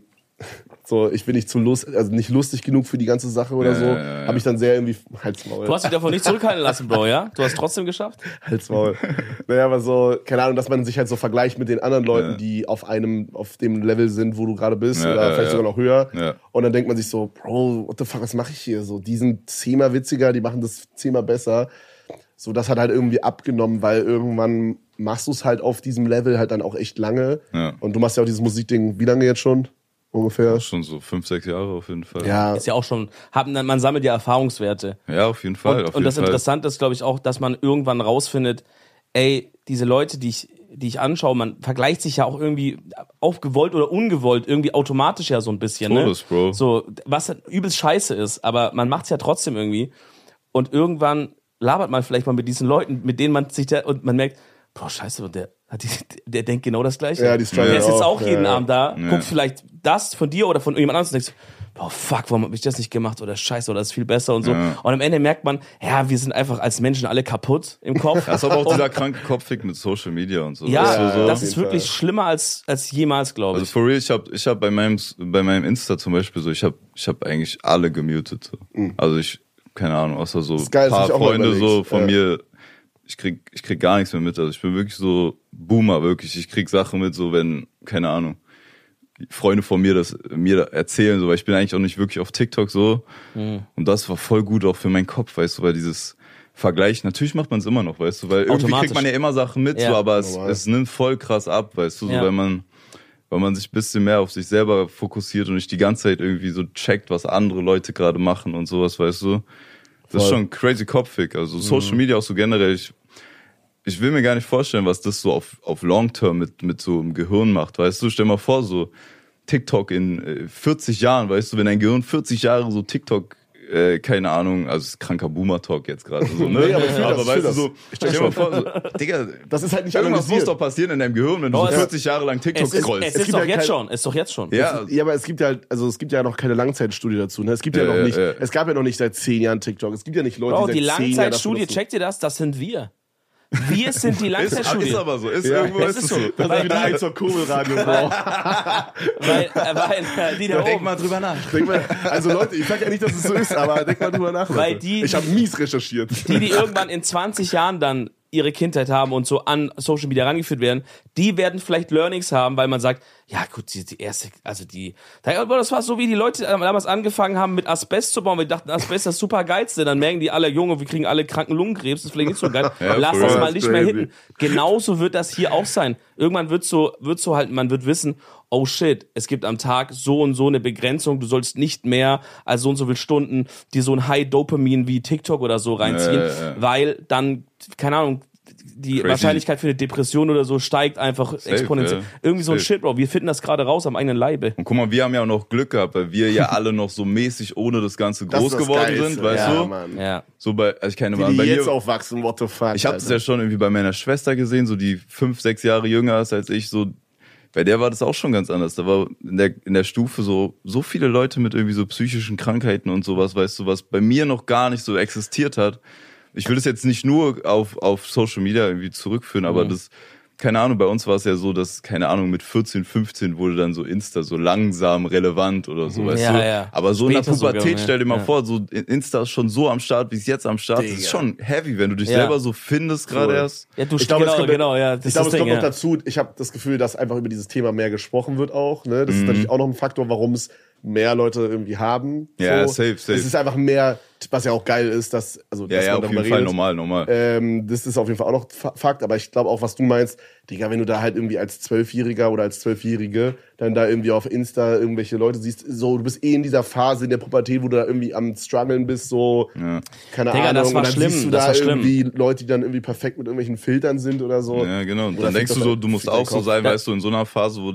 A: so, ich bin nicht zu lust, also nicht lustig genug für die ganze Sache oder
B: Ja,
A: so,
B: ja, ja, ja.
A: habe ich dann sehr irgendwie Halsmaul.
C: Du hast dich davon nicht zurückhalten lassen, Bro, ja? Du hast trotzdem geschafft?
A: Halsmaul. Naja, aber so, keine Ahnung, dass man sich halt so vergleicht mit den anderen Leuten,
B: Ja.
A: die auf einem, auf dem Level sind, wo du gerade bist,
B: Ja,
A: oder
B: ja,
A: vielleicht
B: ja.
A: sogar noch höher.
B: Ja.
A: Und dann denkt man sich so, Bro, what the fuck, was mache ich hier? So, die sind zehnmal witziger, die machen das zehnmal besser. So, das hat halt irgendwie abgenommen, weil irgendwann machst du es halt auf diesem Level halt dann auch echt lange.
B: Ja.
A: Und du machst ja auch dieses Musikding, wie lange jetzt schon? Ungefähr.
B: Schon so fünf, sechs Jahre auf jeden Fall.
A: Ja,
C: Ist ja auch schon, hat, man sammelt ja Erfahrungswerte.
B: Ja, auf jeden Fall.
C: Und,
B: auf
C: und
B: jeden
C: das
B: Fall.
C: Interessante ist, glaube ich, auch, dass man irgendwann rausfindet, ey, diese Leute, die ich, die ich anschaue, man vergleicht sich ja auch irgendwie, auch gewollt oder ungewollt, irgendwie automatisch ja so ein bisschen.
B: Todes,
C: ne?
B: Bro.
C: So, was halt übelst scheiße ist, aber man macht's ja trotzdem irgendwie. Und irgendwann labert man vielleicht mal mit diesen Leuten, mit denen man sich da, und man merkt, boah, scheiße, der, hat die, der denkt genau das Gleiche.
A: Ja, die strugglen
C: der ist jetzt
A: auch,
C: auch jeden
A: ja.
C: Abend da,
B: Ja.
C: guckt vielleicht das von dir oder von jemand anderem und denkst, boah, fuck, warum hab ich das nicht gemacht? Oder scheiße, oder das ist viel besser und so.
B: Ja.
C: Und am Ende merkt man, ja, wir sind einfach als Menschen alle kaputt im Kopf.
B: Das ist aber auch dieser kranke Kopfweg mit Social Media und so.
C: Ja,
B: weißt du, so.
C: das
A: auf
C: ist
A: jeden
C: wirklich
A: Fall.
C: schlimmer als, als jemals, glaube
B: Also
C: ich.
B: for real, ich hab, ich hab bei meinem, bei meinem Insta zum Beispiel so, ich hab, ich hab eigentlich alle gemutet. So. Also ich, keine Ahnung, außer so
A: ist geil,
B: ein
A: das hab
B: paar
A: ich auch mal
B: Freunde so
A: überlegt.
B: von
A: Ja.
B: mir, ich krieg, ich krieg gar nichts mehr mit. Also ich bin wirklich so Boomer, wirklich. Ich krieg Sachen mit, so wenn, keine Ahnung, Freunde von mir das mir erzählen, so, weil ich bin eigentlich auch nicht wirklich auf TikTok so.
C: Mhm.
B: Und das war voll gut auch für meinen Kopf, weißt du, weil dieses Vergleich, natürlich macht man es immer noch, weißt du, weil irgendwie
C: Automatisch.
B: kriegt man ja immer Sachen mit,
C: Ja.
B: so, aber es,
A: Normal.
B: es nimmt voll krass ab, weißt du, so,
C: Ja.
B: weil man, weil man sich ein bisschen mehr auf sich selber fokussiert und nicht die ganze Zeit irgendwie so checkt, was andere Leute gerade machen und sowas, weißt du. Das ist
A: Voll.
B: schon crazy kopfig. Also Social Media auch so generell, ich, ich will mir gar nicht vorstellen, was das so auf, auf Long Term mit, mit so einem Gehirn macht, weißt du. Stell mal vor, so TikTok in äh, vierzig Jahren, weißt du, wenn dein Gehirn vierzig Jahre so TikTok, äh, keine Ahnung, also es ist kranker Boomer-Talk jetzt gerade so, ne?
A: Nee, aber ich fühl das,
B: aber
A: ich
B: weißt
A: fühl
B: du
A: das.
B: so,
A: Ich
B: stell
A: check
B: dir mal
A: schon.
B: vor, so, Digga,
A: das ist halt nicht
B: irgendwas muss
A: analysiert.
B: doch passieren in deinem Gehirn, wenn du
C: Oh,
B: so
C: es-
B: vierzig Jahre lang TikTok
C: Es ist,
B: scrollst.
C: es
A: Es
C: ist
A: gibt
C: doch
A: ja
C: jetzt
A: kein-
C: schon, ist doch jetzt schon.
B: Ja,
A: Ja, aber es gibt ja halt, also es gibt ja noch keine Langzeitstudie dazu. Ne? Es gibt ja,
B: Ja,
A: noch
B: ja,
A: nicht,
B: ja.
A: es gab ja noch nicht seit zehn Jahren TikTok. Es gibt ja nicht Leute,
C: Bro,
A: die
C: die
A: seit zehn Jahren das
C: Langzeitstudie,
A: benutzen.
C: checkt ihr das? Das sind wir. Wir sind die
B: ist,
C: Langzeitstudie.
B: ist aber so, ist
A: Ja,
B: irgendwo
C: es
B: ist
C: ist
B: es
C: so.
B: so.
A: Das
C: Weil
A: ist wieder
C: die-
A: ein zur Kurbelradio, Bro.
C: Weil, äh, weil äh, die da
B: Denk
C: oben.
B: mal drüber nach.
A: Denk mal, also Leute, ich sag ja nicht, dass es so ist, aber denk mal drüber nach. Leute.
C: Weil die-
A: ich habe mies recherchiert.
C: Die, die irgendwann in zwanzig Jahren dann ihre Kindheit haben und so an Social Media rangeführt werden, die werden vielleicht Learnings haben, weil man sagt, ja gut, die, die erste, also die, das war so wie die Leute damals angefangen haben mit Asbest zu bauen, wir dachten, Asbest ist das super geilste, dann merken die alle, Junge, wir kriegen alle kranken Lungenkrebs, das ist vielleicht nicht so geil,
B: Ja,
C: lass
B: voll.
C: das
A: Das
C: mal
A: ist
C: nicht mehr
A: crazy.
C: hitten. Genauso wird das hier auch sein. Irgendwann wird so, wird so halt, man wird wissen, oh shit, es gibt am Tag so und so eine Begrenzung, du sollst nicht mehr als so und so viele Stunden dir so ein High Dopamin wie TikTok oder so reinziehen,
B: Ja, ja, ja.
C: weil dann, keine Ahnung, die
B: Crazy.
C: Wahrscheinlichkeit für eine Depression oder so steigt einfach exponentiell.
B: ja.
C: Irgendwie so ein
B: Safe.
C: Shit, Bro. Wir finden das gerade raus am eigenen Leibe.
B: Und guck mal, wir haben ja auch noch Glück gehabt, weil wir ja alle noch so mäßig ohne das Ganze
A: Das
B: groß
A: ist das
B: geworden
A: Geilste.
B: sind, weißt
A: ja,
B: du?
A: Mann.
C: Ja.
B: So bei, also ich keine
A: Die,
B: Ahnung,
A: die
B: bei
A: jetzt
B: mir,
A: aufwachsen, what the fuck.
B: ich habe das
A: Alter.
B: ja schon irgendwie bei meiner Schwester gesehen, so die fünf, sechs Jahre jünger ist als ich, so bei der war das auch schon ganz anders. Da war in der in der Stufe so so viele Leute mit irgendwie so psychischen Krankheiten und sowas, weißt du, was bei mir noch gar nicht so existiert hat. Ich will das jetzt nicht nur auf auf Social Media irgendwie zurückführen, aber
C: Mhm.
B: das, keine Ahnung, bei uns war es ja so, dass, keine Ahnung, mit vierzehn, fünfzehn wurde dann so Insta so langsam relevant oder so, weißt
C: Ja,
B: du?
C: ja.
B: Aber so in der
C: Später sogar,
B: Pubertät,
C: ne?
B: stell dir mal
C: Ja.
B: vor, so Insta ist schon so am Start, wie es jetzt am Start ist. Das ist
A: Digga.
B: schon heavy, wenn du dich
C: Ja.
B: selber so findest gerade
A: Voll.
B: erst.
C: Ja, du
A: Ich glaube,
C: genau,
A: es kommt,
C: genau, ja. Das
A: ich glaube,
C: ist
A: es
C: das
A: kommt
C: Ding,
A: noch
C: ja.
A: dazu, ich habe das Gefühl, dass einfach über dieses Thema mehr gesprochen wird auch. Ne? Das
B: Mhm.
A: ist natürlich auch noch ein Faktor, warum es mehr Leute irgendwie haben.
B: Ja,
A: so.
B: safe, safe.
A: Es ist einfach mehr, was ja auch geil ist, dass, also,
B: Ja,
A: dass
B: ja,
A: man
B: auf jeden
A: darüber
B: Fall
A: redet.
B: normal, normal.
A: Ähm, das ist auf jeden Fall auch noch Fa- Fakt, aber ich glaube auch, was du meinst, Digga, wenn du da halt irgendwie als Zwölfjähriger oder als Zwölfjährige dann da irgendwie auf Insta irgendwelche Leute siehst, so, du bist eh in dieser Phase in der Pubertät, wo du da irgendwie am struggeln bist, so,
B: Ja.
A: keine
C: Digga,
A: Ahnung,
C: das war
A: und dann
C: schlimm,
A: siehst du
C: das
A: da
C: war schlimm.
A: irgendwie Leute, die dann irgendwie perfekt mit irgendwelchen Filtern sind oder so.
B: Ja, genau. Und
A: Oder
B: dann denkst du
A: fickt
B: so,
A: doch-
B: du musst
A: fickt dein
B: auch so
A: Kopf.
B: sein,
C: Ja.
B: weißt du, in so einer Phase, wo das,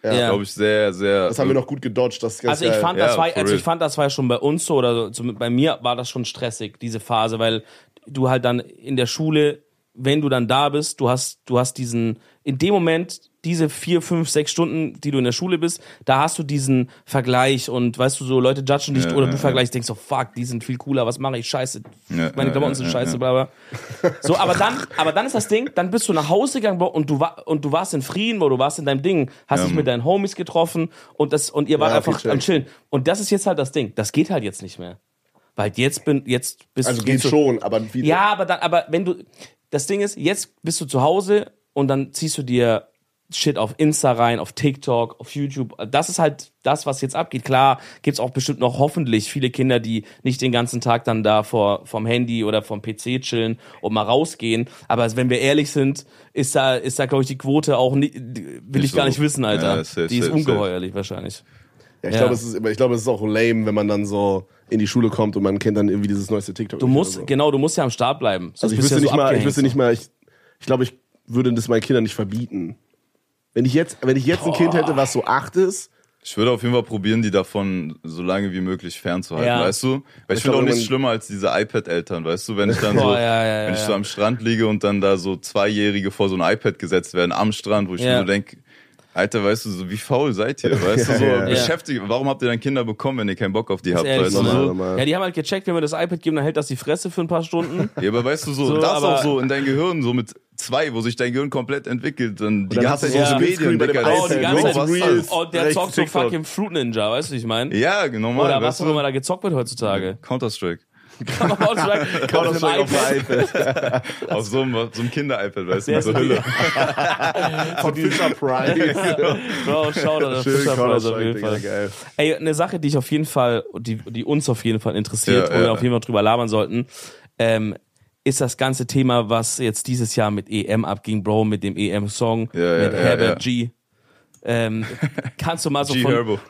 A: Ja.
B: glaube ich, sehr, sehr.
A: Das haben wir noch gut gedodged. Das ist ganz
C: Also ich
A: geil.
C: fand, das
B: Ja,
C: war,
B: for
C: also
B: real.
C: ich fand, das war ja schon bei uns so, oder so, bei mir war das schon stressig, diese Phase, weil du halt dann in der Schule, wenn du dann da bist, du hast, du hast diesen, in dem Moment, diese vier, fünf, sechs Stunden, die du in der Schule bist, da hast du diesen Vergleich und weißt du, so Leute judgen dich
B: Ja,
C: oder
B: ja,
C: du
B: ja.
C: vergleichst, denkst so, fuck, die sind viel cooler, was mache ich, scheiße,
B: Ja,
C: meine
B: ja,
C: Klamotten
B: ja,
C: sind
B: ja,
C: scheiße,
B: ja.
C: bla bla. So, aber dann, aber dann ist das Ding, dann bist du nach Hause gegangen Bro, und du war, und du warst in Frieden, Bro, du warst in deinem Ding, hast
B: Ja,
C: dich
B: Mann.
C: mit deinen Homies getroffen und das, und ihr wart
A: Ja,
C: einfach
A: viel
C: am
A: check.
C: Chillen. Und das ist jetzt halt das Ding, das geht halt jetzt nicht mehr. Weil jetzt bin, jetzt bist
A: Also
C: du.
A: geht
C: gehst du-
A: schon, aber wie.
C: Ja, aber dann, aber wenn du, das Ding ist, jetzt bist du zu Hause und dann ziehst du dir Shit auf Insta rein, auf TikTok, auf YouTube. Das ist halt das, was jetzt abgeht. Klar, gibt's auch bestimmt noch hoffentlich viele Kinder, die nicht den ganzen Tag dann da vor vom Handy oder vom P C chillen und mal rausgehen. Aber wenn wir ehrlich sind, ist da, ist da glaube ich die Quote auch nicht, will
B: Nicht
C: ich gar
B: so.
C: nicht wissen, Alter.
B: Ja, safe,
C: die ist
B: safe,
C: ungeheuerlich wahrscheinlich.
A: Ja, ich
C: Ja.
A: glaube, es ist, ich glaube, es ist auch lame, wenn man dann so in die Schule kommt und man kennt dann irgendwie dieses neueste TikTok.
C: Du
A: nicht
C: musst,
A: oder so.
C: genau, du musst ja am Start bleiben. Sonst
A: Also ich
C: bist du
A: wüsste
C: ja so
A: nicht mal, ich
C: abgehängt,
A: wüsste
C: so.
A: nicht mal, ich, ich glaube, ich würde das meinen Kindern nicht verbieten. Wenn ich jetzt, wenn ich jetzt ein Kind hätte, was so acht ist,
B: Ich würde auf jeden Fall probieren, die davon so lange wie möglich fernzuhalten,
C: Ja.
B: weißt du? Weil ich,
A: Ich
B: finde auch
A: glaub,
B: nichts
A: wenn-
B: schlimmer als diese iPad-Eltern, weißt du? Wenn ich dann so,
C: Boah, ja, ja,
B: wenn ich
C: ja,
B: so
C: ja.
B: am Strand liege und dann da so Zweijährige vor so ein iPad gesetzt werden am Strand, wo ich
C: Ja.
B: mir so denke, Alter, weißt du, so wie faul seid ihr, weißt du, so
A: Ja, ja.
B: beschäftigt, warum habt ihr dann Kinder bekommen, wenn ihr keinen Bock auf die habt,
C: Ehrlich,
B: weißt du,
C: ne?
A: normal,
B: so?
A: normal.
C: Ja, die haben halt gecheckt, wenn wir das iPad geben, dann hält das die Fresse für ein paar Stunden.
B: Ja, aber weißt du, so,
C: So,
B: das
C: aber-
B: auch so in dein Gehirn, so mit zwei, wo sich dein Gehirn komplett entwickelt, dann die
A: dann
B: ganze
A: hast
B: Zeit
A: du so
B: diese
A: ein Splitscreen
B: Medien,
A: bei dem
B: Digga,
C: Oh, die
A: iPad,
C: ganze
A: Bro,
C: Zeit
A: was
C: Reels.
A: ist?
C: Und der
A: Rechts
C: zockt so
A: TikTok.
C: fucking Fruit Ninja, weißt du, wie ich meine?
B: Ja, normal,
C: Oder was
B: weißt
C: auch
B: du?
C: immer da gezockt wird heutzutage.
B: Counter-Strike.
C: Kann man auch sagen,
A: Counter-Strike auf
C: auf
A: dem
C: dem
A: iPad.
B: Auf so einem, so einem Kinder-iPad, weißt du,
C: Der
B: mit so
C: ist-
B: Hülle.
A: Von Fisher Price.
C: Bro, schau da, der
A: Schön
C: Fischer Price auf
A: Counter-Strike,
C: jeden
A: Digga,
C: Fall.
A: geil.
C: Ey, eine Sache, die ich auf jeden Fall, die, die uns auf jeden Fall interessiert,
B: Ja,
C: wo wir
B: ja.
C: auf jeden Fall drüber labern sollten, ähm, ist das ganze Thema, was jetzt dieses Jahr mit E M abging, Bro, mit dem E M-Song,
B: Ja, ja,
C: mit
B: ja,
C: Herbert
B: ja.
C: G. Ähm, kannst du mal so
B: G
C: von,
B: Herbo.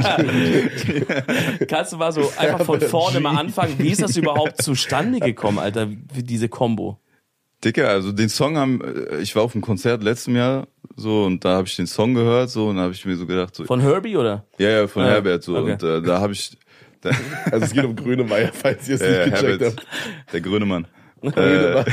C: kannst du mal so einfach von vorne
A: G.
C: mal anfangen, wie ist das überhaupt zustande gekommen, Alter, wie diese Combo?
B: Dicker, also den Song haben, äh, ich war auf einem Konzert letztem Jahr, so, und da habe ich den Song gehört, so, und da habe ich mir so gedacht, so,
C: Von Herbie, oder?
B: ja, ja, von
C: Ah,
B: Herbert, so,
C: okay.
B: und äh, da habe ich, da,
A: Also es geht um Grönemeyer, falls ihr es
B: äh,
A: nicht gecheckt
B: Herbert,
A: habt.
B: der grüne Mann. Äh,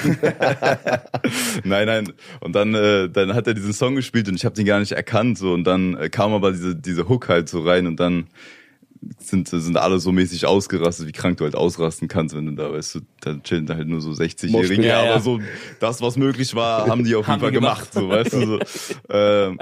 B: nein, nein. Und dann, äh, dann hat er diesen Song gespielt und ich habe den gar nicht erkannt, so, und dann äh, kam aber diese diese Hook halt so rein und dann sind sind alle so mäßig ausgerastet, wie krank du halt ausrasten kannst, wenn du da, weißt du, da chillen da halt nur so sechzig-Jährige,
C: Ja, ja.
B: aber so das, was möglich war, haben die auf jeden
C: Haben
B: Fall
C: die
B: gemacht,
C: gemacht.
B: so, weißt du, so. ähm,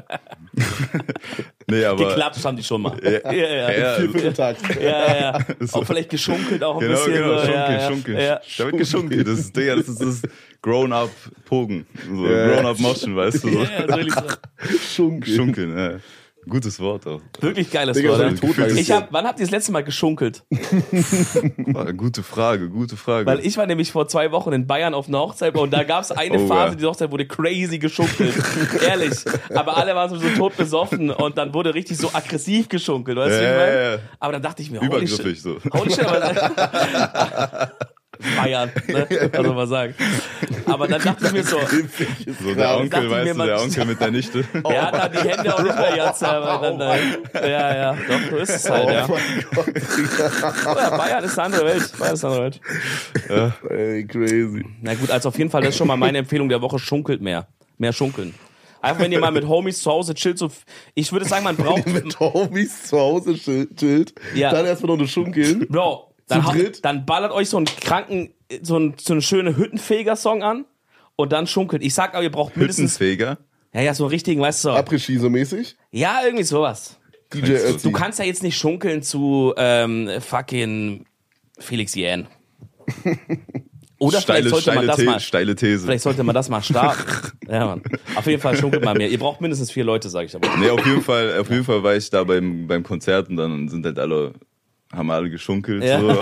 B: nee, aber
C: Geklatscht haben die schon mal.
B: Ja,
C: ja, ja.
B: ja,
A: Vier, fünf Tag.
C: Ja, ja, ja.
B: So.
C: Auch vielleicht geschunkelt auch ein
B: Genau,
C: bisschen.
B: genau,
C: so.
B: schunkeln,
C: ja, ja.
B: schunkeln.
C: Ja.
B: Da wird geschunkelt. Das ist, Digga, das ist das Grown-up Pogen. So,
A: Ja.
B: Grown-up Motion, weißt du? So.
C: Ja, ja, so will ich sagen.
A: Schunkel.
B: Schunkeln, ja. Gutes Wort auch.
C: Wirklich geiles
A: Digga,
C: Wort.
A: so
C: ne?
A: eine Totlagerszene.
C: Ich hab, wann habt ihr das letzte Mal geschunkelt?
B: Ah, Gute Frage, gute Frage.
C: Weil ich war nämlich vor zwei Wochen in Bayern auf einer Hochzeit und da gab es eine
B: Oh,
C: Phase,
B: ja.
C: die Hochzeit wurde crazy geschunkelt. Ehrlich. Aber alle waren so, so tot besoffen und dann wurde richtig so aggressiv geschunkelt, weißt du, wie ich
B: Ja,
C: meine?
B: ja, ja.
C: Aber dann dachte ich mir, holy
B: Übergriffig
C: shit.
B: so.
C: Holy shit, aber Bayern, ne? Was soll man sagen. Aber dann dachte ich mir so,
B: So der
C: dachte
B: Onkel,
C: ich
B: weißt
C: mir
B: du,
C: mal-
B: der Onkel mit der Nichte.
C: er hat da die Hände auch nicht mehr jetzt beieinander. Ja, ja, doch, so ist es halt, ja.
A: Oh mein Gott,
C: Oh ja, Bayern ist eine andere Welt. Bayern ist eine andere Welt.
A: ey, crazy.
C: Na gut, also auf jeden Fall, das ist schon mal meine Empfehlung der Woche, schunkelt mehr. Mehr schunkeln. Einfach wenn ihr mal mit Homies zu Hause chillt, so, ich würde sagen, man braucht,
A: Mit Homies zu Hause chill- chillt,
C: Ja.
A: dann erstmal noch eine Schunkeln.
C: Bro, dann,
A: Zu
C: hau-
A: dritt?
C: dann ballert euch so einen kranken, so, ein, so eine schöne Hüttenfeger-Song an und dann schunkelt. Ich sag aber, ihr braucht mindestens,
B: Hüttenfeger.
C: ja, ja, so einen richtigen, weißt du, so.
A: Après-Ski so mäßig.
C: Ja, irgendwie sowas.
A: D J Ötzi.
C: Du kannst ja jetzt nicht schunkeln zu, ähm, fucking Felix Jähn. Oder
B: Steile,
C: vielleicht sollte man
B: steile,
C: das
B: The
C: mal,
B: steile These.
C: vielleicht sollte man das mal starten. Ja, Mann. Auf jeden Fall schunkelt mal mehr. Ihr braucht mindestens vier Leute, sag ich aber.
B: Nee, auf jeden Fall, auf jeden Fall war ich da beim, beim Konzert und dann sind halt alle, haben alle geschunkelt.
C: Ja.
B: So.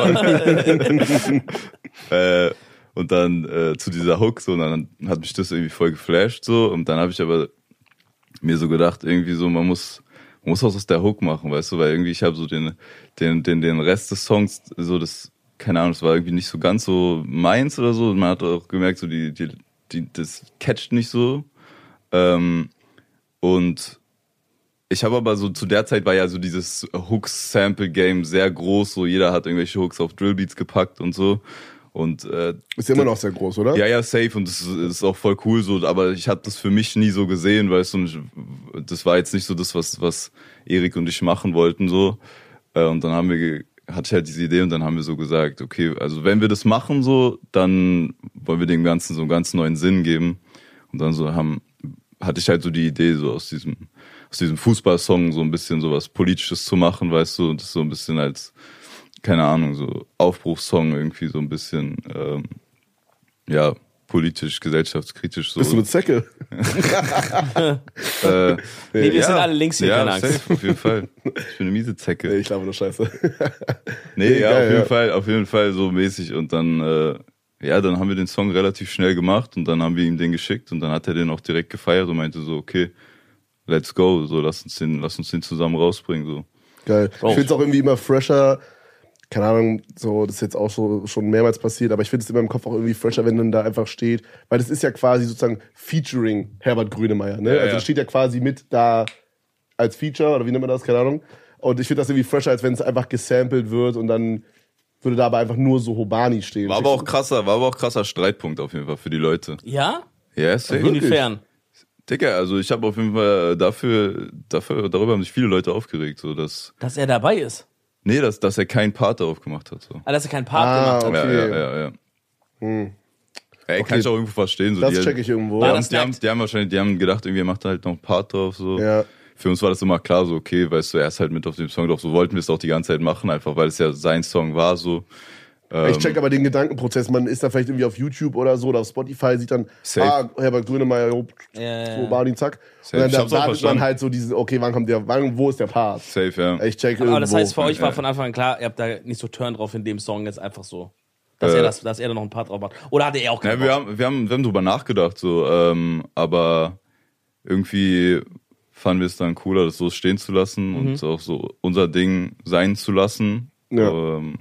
B: äh, und dann äh, zu dieser Hook, so, und dann hat mich das irgendwie voll geflasht, so, und dann habe ich aber mir so gedacht, irgendwie so, man muss, man muss was aus der Hook machen, weißt du, weil irgendwie ich habe so den, den, den, den Rest des Songs, so das, keine Ahnung, das war irgendwie nicht so ganz so meins oder so, und man hat auch gemerkt, so die, die, die das catcht nicht so, ähm, und Ich habe aber so, zu der Zeit war ja so dieses Hooks-Sample-Game sehr groß, so jeder hat irgendwelche Hooks auf Drillbeats gepackt und so. Und äh,
A: ist ja immer noch sehr groß, oder?
B: Ja, ja, safe und das ist auch voll cool so, aber ich habe das für mich nie so gesehen, weißt du, und ich, das war jetzt nicht so das, was was Erik und ich machen wollten so. Äh, und dann haben wir hatte ich halt diese Idee und dann haben wir so gesagt, okay, also wenn wir das machen so, dann wollen wir dem Ganzen so einen ganz neuen Sinn geben. Und dann so haben hatte ich halt so die Idee, so aus diesem aus diesem Fußballsong so ein bisschen so was Politisches zu machen, weißt du, und das so ein bisschen als, keine Ahnung, so Aufbruchssong irgendwie so ein bisschen, ähm, ja, politisch, gesellschaftskritisch. So.
A: Bist du mit Zecke?
B: äh,
C: nee, wir ja, sind alle links hier,
B: ja,
C: keine Angst.
B: Safe, auf jeden Fall. Ich bin eine miese Zecke.
A: Nee, ich glaube nur Scheiße.
B: nee, nee, ja, geil, auf jeden ja. Fall, auf jeden Fall so mäßig. Und dann, äh, ja, dann haben wir den Song relativ schnell gemacht und dann haben wir ihm den geschickt und dann hat er den auch direkt gefeiert und meinte so, okay, let's go, so lass uns den, lass uns den zusammen rausbringen. So.
A: Geil. Oh. Ich finde es auch irgendwie immer fresher, keine Ahnung, so, das ist jetzt auch so schon mehrmals passiert, aber ich finde es immer im Kopf auch irgendwie fresher, wenn dann da einfach steht, weil das ist ja quasi sozusagen Featuring Herbert Grönemeyer, ne?
B: Ja,
A: also
B: ja.
A: das steht ja quasi mit da als Feature, oder wie nennt man das, keine Ahnung. Und ich finde das irgendwie fresher, als wenn es einfach gesampelt wird und dann würde da aber einfach nur so Hobani stehen.
B: War aber auch krasser, war aber auch krasser Streitpunkt auf jeden Fall für die Leute.
C: Ja?
B: Ja, safe.
C: Inwiefern?
B: Digga, also ich habe auf jeden Fall dafür, dafür, darüber haben sich viele Leute aufgeregt, so dass.
C: Dass er dabei ist.
B: Nee, dass, dass er keinen Part darauf gemacht hat. So.
C: Ah, dass er keinen Part
A: ah,
C: gemacht hat.
A: Okay.
B: Ja, ja, ja. ja.
A: Hm.
B: Ey,
A: okay.
B: Kann ich auch irgendwo verstehen. So,
A: das
B: die,
A: check ich irgendwo.
B: Die haben, die, haben, die haben wahrscheinlich, die haben gedacht, irgendwie er macht halt noch einen Part drauf. So.
A: Ja.
B: Für uns war das immer klar, so okay, weißt du, er ist halt mit auf dem Song drauf. So wollten wir es auch die ganze Zeit machen, einfach weil es ja sein Song war. So.
A: Ich check aber den Gedankenprozess. Man ist da vielleicht irgendwie auf YouTube oder so oder auf Spotify, sieht dann,
B: Safe.
A: ah, Herbert Grönemeyer, jo,
C: Ja,
A: so Barney, zack.
B: Safe.
A: Und dann
B: Ich
A: da
B: hab's auch
A: wartet man
B: verstanden.
A: halt so diesen, okay, wann kommt der, wann, wo ist der Part?
B: Safe, ja.
A: Ich check
C: Aber
A: irgendwo.
C: das heißt, für euch war
B: Ja.
C: von Anfang an klar, ihr habt da nicht so Turn drauf in dem Song jetzt einfach so. Dass,
B: Äh.
C: er, das, dass er da noch einen Part drauf macht. Oder hatte er auch keinen
B: Ja, wir
C: Bock?
B: haben, wir haben, wir haben drüber nachgedacht, so, ähm, aber irgendwie fanden wir es dann cooler, das so stehen zu lassen
C: Mhm.
B: und auch so unser Ding sein zu lassen.
A: Ja.
B: Ähm,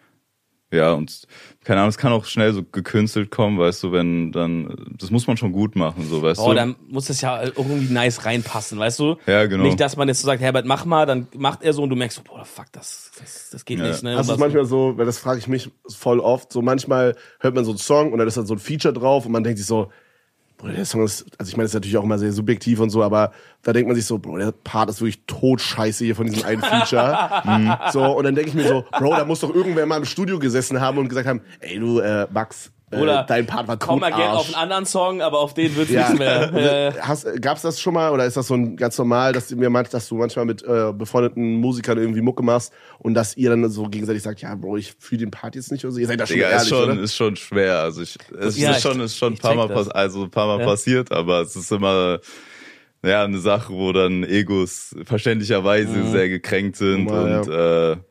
B: ja, und keine Ahnung, es kann auch schnell so gekünstelt kommen, weißt du, wenn dann, das muss man schon gut machen, so, weißt
C: Oh,
B: du.
C: dann muss das ja irgendwie nice reinpassen, weißt du?
B: Ja, genau.
C: Nicht, dass man jetzt so sagt, Herbert, mach mal, dann macht er so und du merkst so, boah, fuck, das, das, das geht
B: Ja.
C: nicht. Ne?
A: Hast du
C: Und
A: es manchmal so, weil das frage ich mich voll oft, so manchmal hört man so einen Song und dann ist da so ein Feature drauf und man denkt sich so, Bruder, der Song ist, also ich meine, das ist natürlich auch immer sehr subjektiv und so, aber da denkt man sich so, Bro, der Part ist wirklich totscheiße hier von diesem einen Feature. Mhm. So, und dann denke ich mir so, Bro, da muss doch irgendwer mal im Studio gesessen haben und gesagt haben, ey du, äh, Max, äh,
C: Oder
A: dein Part war
C: komm mal gerne
A: Totarsch.
C: auf einen anderen Song, aber auf den wird
A: Ja.
C: nichts mehr. Äh,
A: Hast, gab's das schon mal oder ist das so ein ganz normal, dass du mir meint, dass du manchmal mit äh, befreundeten Musikern irgendwie Mucke machst und dass ihr dann so gegenseitig sagt, ja, Bro, ich fühle den Part jetzt nicht oder so. Ihr seid da schon
B: Digga,
A: ehrlich,
B: ist schon,
A: oder?
B: ist schon schwer. Also ich, es
C: Ja,
B: ist schon, ist schon ein
C: ich
B: paar
C: check
B: Mal,
C: das.
B: pass, also ein paar Mal
C: Ja.
B: passiert, aber es ist immer, ja, eine Sache, wo dann Egos verständlicherweise
C: Mhm.
B: sehr gekränkt sind
A: Normal,
B: und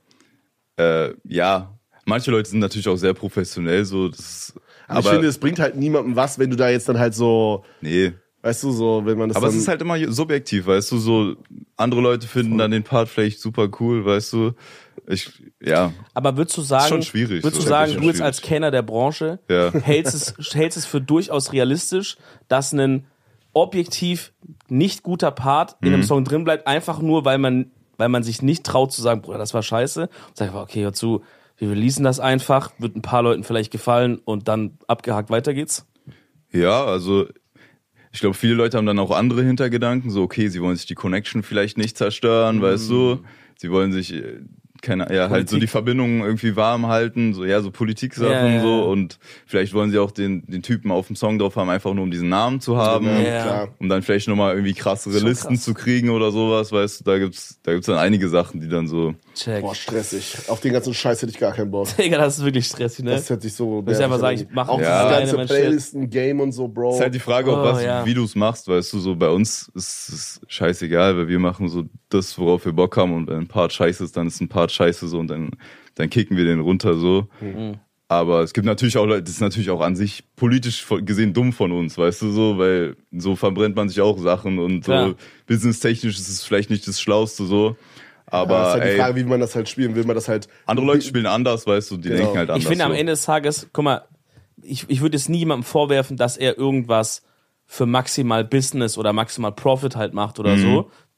B: äh, äh, ja, manche Leute sind natürlich auch sehr professionell, so, das,
A: Aber ich
B: aber
A: finde, es bringt halt niemandem was, wenn du da jetzt dann halt so,
B: nee.
A: weißt du, so, wenn man das
B: Aber
A: dann...
B: es ist halt immer subjektiv, weißt du, so andere Leute finden dann den Part vielleicht super cool, weißt du. Ich, ja,
C: aber würdest du sagen,
B: schon schwierig,
C: würdest du
B: so.
C: sagen,
B: Schon
C: du jetzt
B: schwierig.
C: als Kenner der Branche,
B: Ja.
C: hältst es, hältst es für durchaus realistisch, dass ein objektiv nicht guter Part in
B: Mhm.
C: einem Song drin bleibt, einfach nur, weil man, weil man sich nicht traut zu sagen, Bruder, das war scheiße. Und sagt, okay, hör zu, wir releasen das einfach, wird ein paar Leuten vielleicht gefallen und dann abgehakt, weiter geht's.
B: ja, also ich glaube, viele Leute haben dann auch andere Hintergedanken, so okay, sie wollen sich die Connection vielleicht nicht zerstören, weißt du, sie wollen sich äh, keine, ja, halt so
C: Politik.
B: die Verbindungen irgendwie warm halten, so, ja, so Politik-Sachen,
C: Ja, ja,
B: so,
C: ja.
B: und vielleicht wollen sie auch den, den Typen auf dem Song drauf haben, einfach nur um diesen Namen zu haben,
A: Ja,
C: Ja.
A: klar.
B: um dann vielleicht nochmal irgendwie krassere
C: Schon
B: Listen
C: krass.
B: zu kriegen oder sowas, weißt du, da gibt's, da gibt's dann einige Sachen, die dann so,
C: Check.
A: Boah, stressig. Auf den ganzen Scheiß hätte ich gar keinen Bock.
C: Digga, das ist wirklich stressig, ne?
A: Das hört sich so...
C: Muss ich einfach sagen, ich mache
A: auch
B: Ja.
A: das
C: alleine
A: ganze
C: mein Shit.
A: Playlisten-Game und so, Bro.
B: ist halt die Frage, auch
C: Oh,
B: was,
C: ja.
B: wie du es machst, weißt du, so bei uns ist es scheißegal, weil wir machen so das, worauf wir Bock haben, und wenn ein Part scheiße ist, dann ist ein Part scheiße so, und dann, dann kicken wir den runter so.
C: Mhm.
B: Aber es gibt natürlich auch Leute, das ist natürlich auch an sich politisch gesehen dumm von uns, weißt du, so, weil so verbrennt man sich auch Sachen und
C: Klar.
B: so businesstechnisch ist es vielleicht nicht das Schlauste so. Aber
A: ja, ist halt die
B: ey,
A: Frage, wie man das halt spielen will. Man das halt...
B: andere Leute spielen anders, weißt du, die
A: Genau.
B: denken halt anders.
C: Ich finde am
B: so.
C: Ende des Tages, guck mal, ich, ich würde jetzt nie jemandem vorwerfen, dass er irgendwas für maximal Business oder maximal Profit halt macht oder
B: Mhm.
C: so.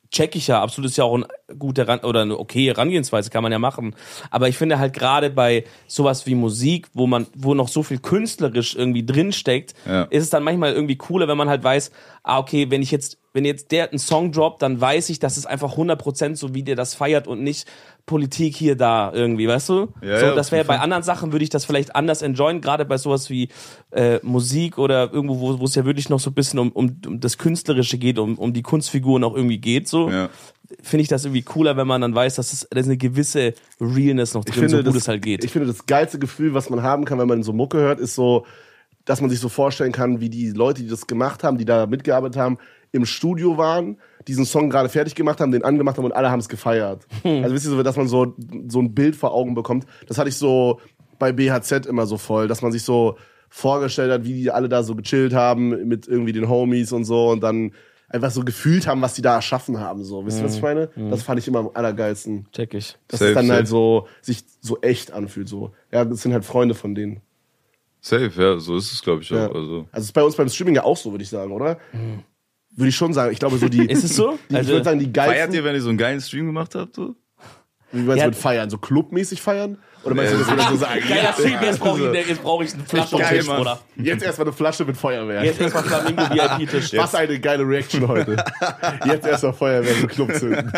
C: check ich ja, absolut ist ja auch ein guter Ran- oder eine okay Herangehensweise, kann man ja machen. Aber ich finde halt gerade bei sowas wie Musik, wo man, wo noch so viel künstlerisch irgendwie drinsteckt,
B: Ja.
C: ist es dann manchmal irgendwie cooler, wenn man halt weiß, ah, okay, wenn ich jetzt, wenn jetzt der einen Song droppt, dann weiß ich, dass es einfach hundert Prozent so, wie der das feiert und nicht Politik hier, da irgendwie, weißt du?
B: Ja,
C: so,
B: ja,
C: das
B: auf
C: wäre
B: jeden
C: bei
B: Fall.
C: anderen Sachen würde ich das vielleicht anders enjoyen, gerade bei sowas wie äh, Musik oder irgendwo, wo wo es ja wirklich noch so ein bisschen um, um, um das Künstlerische geht, um, um die Kunstfiguren auch irgendwie geht, so.
B: Ja.
C: Finde ich das irgendwie cooler, wenn man dann weiß, dass es da ist eine gewisse Realness noch drin, so gut
A: das,
C: es halt geht.
A: Ich finde, das geilste Gefühl, was man haben kann, wenn man so Mucke hört, ist so, dass man sich so vorstellen kann, wie die Leute, die das gemacht haben, die da mitgearbeitet haben, im Studio waren, diesen Song gerade fertig gemacht haben, den angemacht haben und alle haben es gefeiert.
C: Hm.
A: Also wisst ihr so, dass man so, so ein Bild vor Augen bekommt. Das hatte ich so bei B H Z immer so voll, dass man sich so vorgestellt hat, wie die alle da so gechillt haben mit irgendwie den Homies und so und dann einfach so gefühlt haben, was die da erschaffen haben. So. Wisst ihr, was ich meine? Das fand ich immer am allergeilsten.
C: Check ich.
A: Dass
B: Safe,
A: es dann
B: safe.
A: halt so sich so echt anfühlt. So. Ja, das sind halt Freunde von denen.
B: Safe, ja, so ist es, glaube ich, auch.
A: Ja.
B: Also.
A: Also ist bei uns beim Streaming ja auch so, würde ich sagen, oder? Würde ich schon sagen. Ich glaube, so die.
C: Ist es so?
A: Die, ich
C: Also-
A: würde sagen, die geilsten.
B: Feiert ihr, wenn ihr so einen geilen Stream gemacht habt? So?
A: Wie meinst
C: Ja.
A: du mit feiern? So clubmäßig feiern? Oder meinst du, das würde so sagen?
C: Geiler Stream,
A: ja,
C: jetzt brauche
A: also,
C: ich, jetzt brauch ich eine Flasche
B: Geil,
C: auf Tisch,
B: Mann.
C: Bruder.
A: Jetzt erstmal eine Flasche mit Feuerwehr.
C: Jetzt erstmal Flamingo V I P-Tisch.
A: Was eine geile Reaction heute. Jetzt erstmal Feuerwehr im Club zünden.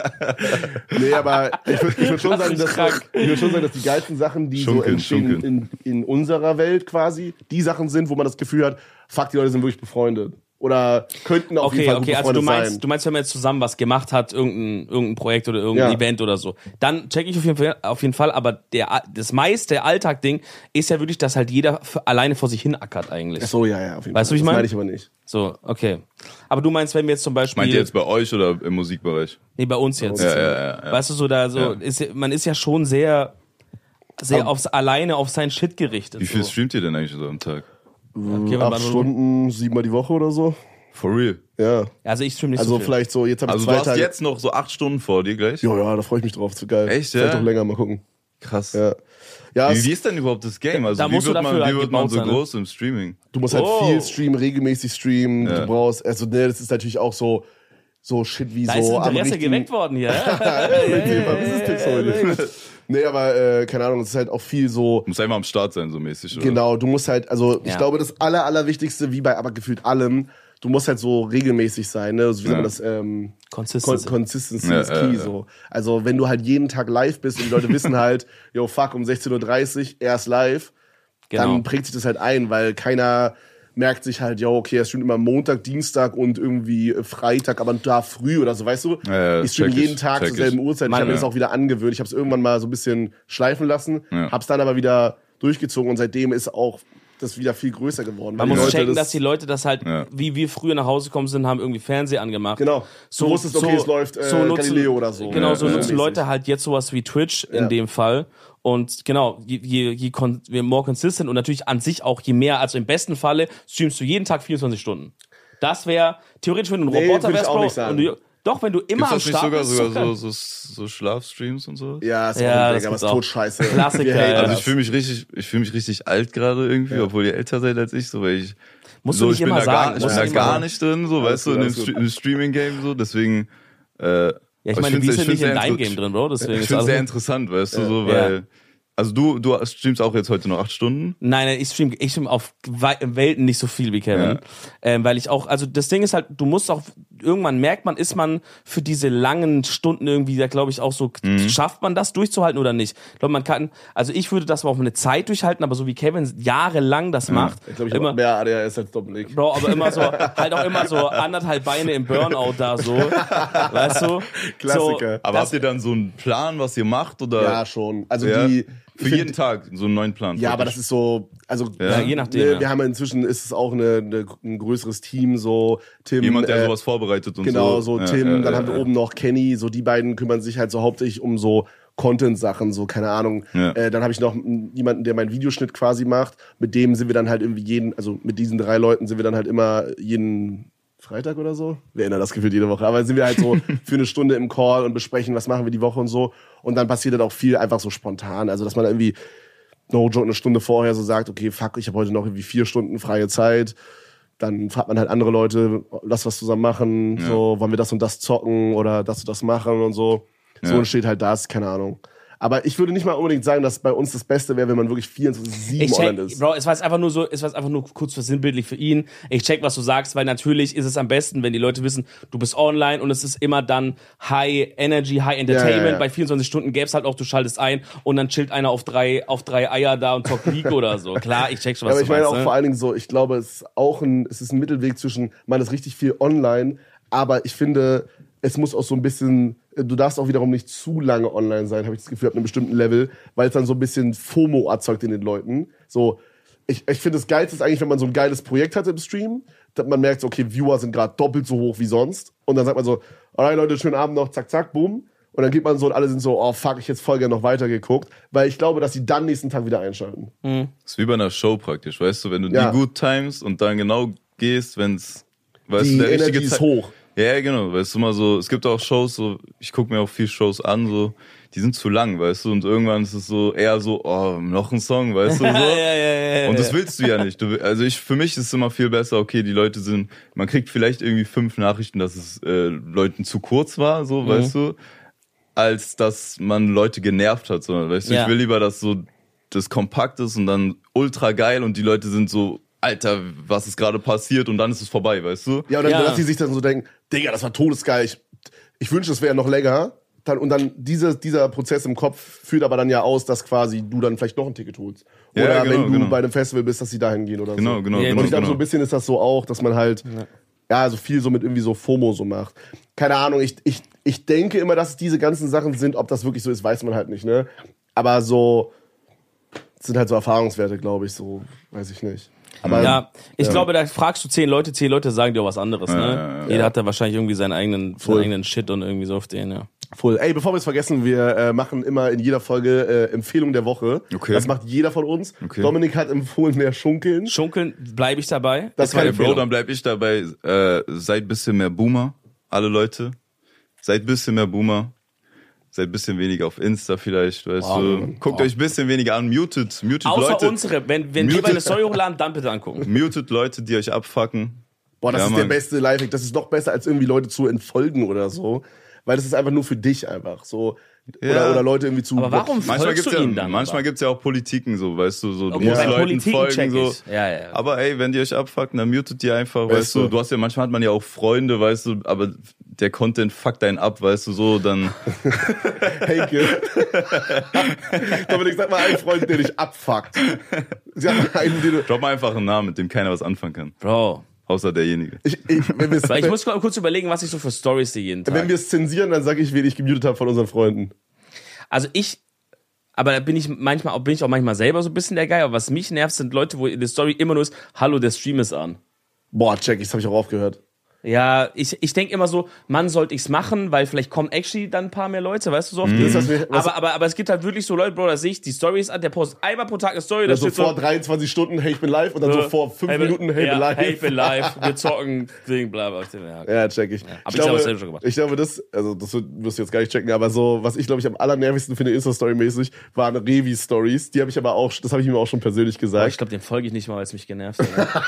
A: Nee, aber ich würde ich würd schon,
C: Lass
A: sagen,
C: mich
A: dass,
C: krank.
A: ich würd schon sagen, dass die geilsten Sachen, die so
B: Schunkeln,
A: entstehen
B: schunkeln.
A: in, in unserer Welt quasi, die Sachen sind, wo man das Gefühl hat, fuck, die Leute sind wirklich befreundet. Oder könnten auf jeden
C: Okay,
A: Fall gut
C: okay, also
A: befreundet
C: du meinst,
A: sein.
C: du meinst, wenn man jetzt zusammen was gemacht hat, irgendein, irgendein Projekt oder irgendein
A: Ja.
C: Event oder so, dann check ich auf jeden Fall, auf jeden Fall, aber der, das meiste Alltag-Ding ist ja wirklich, dass halt jeder für, alleine vor sich hin ackert eigentlich.
A: Ach so, ja, ja, auf jeden
C: Weißt du,
A: Fall.
C: wie ich
A: Das
C: mein?
A: meine ich aber nicht.
C: So, okay. Aber du meinst, wenn wir jetzt zum Beispiel,
B: Meint ihr jetzt bei euch oder im Musikbereich?
C: nee, bei uns jetzt,
B: Ja, ja, ja, ja.
C: weißt du, so da, so,
B: Ja.
C: ist, ja- man ist ja schon sehr, sehr
A: Aber-
C: aufs, alleine auf sein Shit gerichtet.
B: Wie viel
C: so.
B: streamt ihr denn eigentlich so am Tag?
C: Okay,
A: Acht
C: aber-
A: Stunden, siebenmal die Woche oder so.
B: For real?
A: Ja.
C: Also ich stream nicht
A: Also
C: so viel.
A: vielleicht so, jetzt habe ich
B: Also du
A: zwei
B: hast
A: Tage.
B: jetzt noch so acht Stunden vor dir gleich?
A: Ja, ja, da freue ich mich drauf. Das wird geil.
B: Echt,
A: Vielleicht
B: ja?
A: auch länger, mal gucken.
B: Krass.
A: Ja. Ja,
B: Wie,
A: es,
B: wie ist denn überhaupt das Game? Also
C: Da
B: wie
C: musst du
B: wird man,
C: dafür
B: wie
C: halt
B: wird man
C: gebaut
B: so
C: sein, ne?
B: groß im Streaming?
A: du musst halt
C: Oh.
A: viel streamen, regelmäßig streamen.
B: Ja.
A: Du brauchst, also ne, das ist natürlich auch so, so Shit wie
C: da
A: so
C: ist
A: am
C: Interesse
A: richtigen-
C: geweckt worden hier.
A: Mit dem Business-Tipps heute. Nee, aber äh, keine Ahnung, es ist halt auch viel so,
B: Muss einfach am Start sein, so mäßig. Oder?
A: genau, du musst halt, also ich
C: Ja.
A: glaube, das aller, allerwichtigste, wie bei aber gefühlt allem, du musst halt so regelmäßig sein, ne? Also, wie sagt man das, ähm,
C: Consistency.
A: Con Consistency
B: Ja,
A: ist
B: ja,
A: key,
B: ja.
A: so. Also, wenn du halt jeden Tag live bist und die Leute wissen halt, yo, fuck, um sechzehn Uhr dreißig, erst live,
C: Genau.
A: dann prägt sich das halt ein, weil keiner merkt sich halt, yo, okay, es stimmt immer Montag, Dienstag und irgendwie Freitag, aber da früh oder so, weißt du?
B: Ja, ja,
A: ich streame
B: check ich,
A: jeden Tag
B: check
A: zur selben
B: ich.
A: Uhrzeit. Ich
C: Mann,
A: habe mir
B: ja.
A: das auch wieder angewöhnt. Ich habe es irgendwann mal so ein bisschen schleifen lassen,
B: Ja.
A: hab's dann aber wieder durchgezogen und seitdem ist auch das wieder viel größer geworden.
C: Man
A: weil die
C: muss
A: Leute
C: checken,
A: das-
C: dass die Leute das halt,
B: Ja.
C: wie wir früher nach Hause gekommen sind, haben irgendwie Fernseher angemacht.
A: Genau. Du wusstest, okay, es läuft, äh, Galileo oder so.
C: Genau,
B: Ja,
C: so
B: ja.
C: nutzen Leute halt jetzt sowas wie Twitch in
A: Ja.
C: dem Fall. Und genau, je, je, je, kon je more consistent und natürlich an sich auch je mehr, also im besten Falle streamst du jeden Tag vierundzwanzig Stunden. Das wäre theoretisch, wenn du ein
A: Nee,
C: Roboter
A: würde ich
C: wärst,
A: auch
C: Bro,
A: nicht sagen.
C: und du, doch, wenn du immer
B: Gibt's
C: am
B: das nicht
C: Start
B: sogar,
C: bist,
B: sogar
C: ist doch
B: so, so, so Schlafstreams und so?
A: Ja, ist
C: Ja,
A: auch ein
C: das
A: Banger, aber
C: gibt's
A: ist
C: auch.
A: tot scheiße.
C: Klassiker,
A: Wir haten
C: ja.
B: Also
A: das.
B: ich fühle mich richtig, ich fühle mich richtig alt gerade irgendwie,
A: Ja.
B: obwohl ihr älter seid als ich, so weil ich
C: Musst
B: so
C: du nicht
B: ich bin
C: immer
B: da
C: sagen.
B: gar, ich
C: musst
B: bin da
C: du nicht immer
B: gar
C: sagen.
B: nicht drin, so
A: Alles
B: weißt du,
A: gut,
B: in dem,
A: alles gut.
B: Stre- im Streaming-Game so, deswegen. Äh,
C: Ja, ich
B: aber
C: meine,
B: find's-
C: wir sind
B: find's
C: nicht in
B: sehr
C: deinem
B: inter-
C: Game drin, Bro, deswegen
B: Ich
C: ist
B: finde es
C: alles
B: sehr
C: gut.
B: interessant, weißt du,
A: Ja.
B: so,
C: Ja.
B: weil. Also du, du streamst auch jetzt heute noch acht Stunden.
C: Nein, nein, ich stream, ich stream auf wei- Welten nicht so viel wie Kevin.
B: Ja.
C: Ähm, weil ich auch, also das Ding ist halt, du musst auch, irgendwann merkt man, ist man für diese langen Stunden irgendwie, da glaube ich auch so,
B: Mhm.
C: schafft man das durchzuhalten oder nicht? Ich glaube, man kann, also ich würde das mal auf eine Zeit durchhalten, aber so wie Kevin jahrelang das macht,
A: Ich glaube, ich
C: immer,
A: habe mehr A D H S als Dominik.
C: Bro, aber immer so, halt auch immer so anderthalb Beine im Burnout da so, weißt du?
A: Klassiker.
C: So,
B: Aber
C: das,
B: habt ihr dann so einen Plan, was ihr macht? Oder
A: Ja, schon. Also
B: Ja.
A: die.
B: für
A: ich
B: jeden
A: find-
B: Tag so einen neuen Plan?
A: Ja, aber das ist so, also
B: Ja,
C: je nachdem,
A: Ne,
C: ja.
A: wir haben ja inzwischen ist es auch eine, eine, ein größeres Team, so Tim.
B: jemand, der
A: äh,
B: sowas vorbereitet und
A: Genau,
B: so.
A: so
B: Ja,
A: Tim,
B: ja,
A: dann
B: ja,
A: haben wir
B: ja.
A: oben noch Kenny, so die beiden kümmern sich halt so hauptsächlich um so Content-Sachen, so keine Ahnung.
B: Ja.
A: Äh, dann habe ich noch m- jemanden, der meinen Videoschnitt quasi macht. Mit dem sind wir dann halt irgendwie jeden, also mit diesen drei Leuten sind wir dann halt immer jeden Freitag oder so. Wir ändern das gefühlt jede Woche, aber sind wir halt so für eine Stunde im Call und besprechen, was machen wir die Woche und so. Und dann passiert dann auch viel einfach so spontan. Also dass man irgendwie no joke eine Stunde vorher so sagt, okay, fuck, ich habe heute noch irgendwie vier Stunden freie Zeit. dann fragt man halt andere Leute, lass was zusammen machen,
B: Ja.
A: so, wollen wir das und das zocken oder das und das machen und so. So
B: Ja.
A: entsteht halt das, keine Ahnung. Aber ich würde nicht mal unbedingt sagen, dass bei uns das Beste wäre, wenn man wirklich vierundzwanzig sieben
C: Ich
A: online
C: check,
A: ist.
C: Bro, es war jetzt einfach nur so, es war jetzt einfach nur kurz versinnbildlich für ihn. Ich check, was du sagst, weil natürlich ist es am besten, wenn die Leute wissen, du bist online und es ist immer dann High Energy, High Entertainment.
A: Ja, ja, ja.
C: Bei vierundzwanzig Stunden gäbe es halt auch, du schaltest ein und dann chillt einer auf drei, auf drei Eier da und zockt League oder so. Klar, ich check schon, was
A: Aber
C: du
A: ich meine
C: meinst,
A: auch
C: ne?
A: vor allen Dingen so, ich glaube, es ist auch ein, es ist ein Mittelweg zwischen, man ist richtig viel online, aber ich finde, es muss auch so ein bisschen, du darfst auch wiederum nicht zu lange online sein, habe ich das Gefühl, ab einem bestimmten Level, weil es dann so ein bisschen FOMO erzeugt in den Leuten. So, ich, ich finde, das Geilste ist eigentlich, wenn man so ein geiles Projekt hat im Stream, dass man merkt, so, okay, Viewer sind gerade doppelt so hoch wie sonst. Und dann sagt man so, alright Leute, schönen Abend noch, zack, zack, boom. Und dann geht man so und alle sind so, oh fuck, ich hätte voll gerne noch weitergeguckt. Weil ich glaube, dass sie dann nächsten Tag wieder einschalten.
B: Das ist wie bei einer Show praktisch, weißt du, wenn du
A: Ja.
B: die gut timest und dann genau gehst, wenn's, weißt
A: Die
B: du, der
A: Energy
B: richtige
A: ist
B: Zeit-
A: hoch.
B: Ja, genau, weißt du mal so, es gibt auch Shows, so, ich gucke mir auch viel Shows an, so, die sind zu lang, weißt du, und irgendwann ist es so eher so, oh, noch ein Song, weißt du, so.
C: ja, ja, ja, ja,
B: Und das
C: ja.
B: willst du ja nicht. Du, also ich, für mich ist es immer viel besser, okay, die Leute sind, man kriegt vielleicht irgendwie fünf Nachrichten, dass es äh, Leuten zu kurz war, so,
C: Mhm.
B: weißt du, als dass man Leute genervt hat, sondern, weißt du,
C: Ja.
B: ich will lieber, dass so das kompakt ist und dann ultra geil und die Leute sind so, Alter, was ist gerade passiert und dann ist es vorbei, weißt du?
A: Ja, und dann,
C: Ja.
A: dass sie sich dann so denken, Digga, das war todesgeil, ich, ich wünschte, es wäre noch länger. Dann, und dann diese, dieser Prozess im Kopf führt aber dann ja aus, dass quasi du dann vielleicht noch ein Ticket holst.
B: Ja,
A: Oder
B: genau,
A: wenn du
B: genau.
A: bei einem Festival bist, dass sie dahin gehen oder
B: Genau,
A: so.
B: genau,
C: Ja,
B: genau.
A: Und ich glaube,
B: genau.
A: so ein bisschen ist das so auch, dass man halt, ja, so viel so mit irgendwie so FOMO so macht. Keine Ahnung, ich, ich, ich denke immer, dass es diese ganzen Sachen sind. Ob das wirklich so ist, weiß man halt nicht, ne? Aber so, das sind halt so Erfahrungswerte, glaube ich, so, weiß ich nicht. Aber
C: Ja, ich
A: Ja.
C: glaube, da fragst du zehn Leute, zehn Leute sagen dir auch was anderes, ne?
B: Ja, ja, ja.
C: Jeder hat da wahrscheinlich irgendwie seinen eigenen,
A: Voll.
C: seinen eigenen Shit und irgendwie so auf den, ja.
A: Voll. Ey, bevor wir es vergessen, wir äh, machen immer in jeder Folge äh, Empfehlung der Woche.
B: Okay.
A: Das macht jeder von uns.
B: Okay.
A: Dominik hat empfohlen, mehr schunkeln.
C: Schunkeln, bleibe ich dabei.
A: Das
C: ist meine
A: kann ich,
B: Bro,
C: Empfehlung.
B: dann bleib ich dabei, äh, seid bisschen mehr Boomer, alle Leute. Seid bisschen mehr Boomer. Seid bisschen weniger auf Insta vielleicht, weißt
C: Wow.
B: du. Guckt
C: Wow.
B: euch bisschen weniger an, muted, muted
C: Außer
B: Leute.
C: unsere, wenn, wenn wir
B: Muted-
C: bei eine Story hochladen, dann bitte angucken.
B: Muted Leute, die euch abfucken.
A: Boah, das
B: Ja,
A: ist der
B: Mann.
A: beste Lifehack. Das ist noch besser, als irgendwie Leute zu entfolgen oder so. Weil das ist einfach nur für dich einfach. So. Oder,
B: Ja.
A: oder Leute irgendwie zu.
C: Aber warum
B: Manchmal
C: folgst
B: gibt's
C: du
B: ja,
C: ihm dann?
B: manchmal
C: aber?
B: gibt's ja auch Politiken so, weißt du, so, du
C: Okay,
B: musst
C: bei
B: Leuten
C: Politiken
B: folgen
C: check
B: so.
C: ich. Ja, ja.
B: Aber ey, wenn die euch abfucken, dann mutet die einfach,
A: Weißt
B: weißt du.
A: du.
B: Du hast ja, manchmal hat man ja auch Freunde, weißt du, aber der Content fuckt einen ab, weißt du, so, dann,
A: Henke. Dominik, sag mal einen Freund, der dich abfuckt. Sag mal einen, den du.
B: drop mal einfach einen Namen, mit dem keiner was anfangen kann.
C: Bro.
B: Außer derjenige.
A: Ich, ich, wenn wir
C: Weil ich muss mal kurz überlegen, was ich so für Stories sehe jeden Tag.
A: wenn wir es zensieren, dann sage ich, wen ich gemutet habe von unseren Freunden.
C: Also ich, aber da bin ich manchmal, bin ich auch manchmal selber so ein bisschen der Guy, aber was mich nervt, sind Leute, wo in der Story immer nur ist, hallo, der Stream ist an.
A: Boah, check, das habe ich auch aufgehört.
C: Ja, ich, ich denke immer so, Mann, sollte ich's machen, weil vielleicht kommen actually dann ein paar mehr Leute, weißt du, so auf den.
A: Das, was wir- was-
C: aber, aber, aber es gibt halt wirklich so Leute, Bro, da sehe ich, die Story ist an, der postet einmal pro Tag eine Story, da
A: So
C: steht
A: vor
C: so,
A: dreiundzwanzig Stunden, hey, ich bin live. Und dann so vor fünf
C: hey, bin-
A: Minuten, hey,
C: ja,
A: bin live.
C: hey, ich bin live, wir zocken, Ding, bla, bla, bla.
A: Ja, check ich.
C: Hab
A: ich,
C: ich aber
A: glaube,
C: selber schon gemacht.
A: ich glaube, das, also das wirst du jetzt gar nicht checken, aber so, was ich glaube ich am allernervigsten finde, Insta-Story-mäßig, waren Revi-Stories. Die habe ich aber auch, das habe ich ihm auch schon persönlich
C: Aber
A: gesagt.
C: ich glaube, dem folge ich nicht mal, weil es mich genervt hat.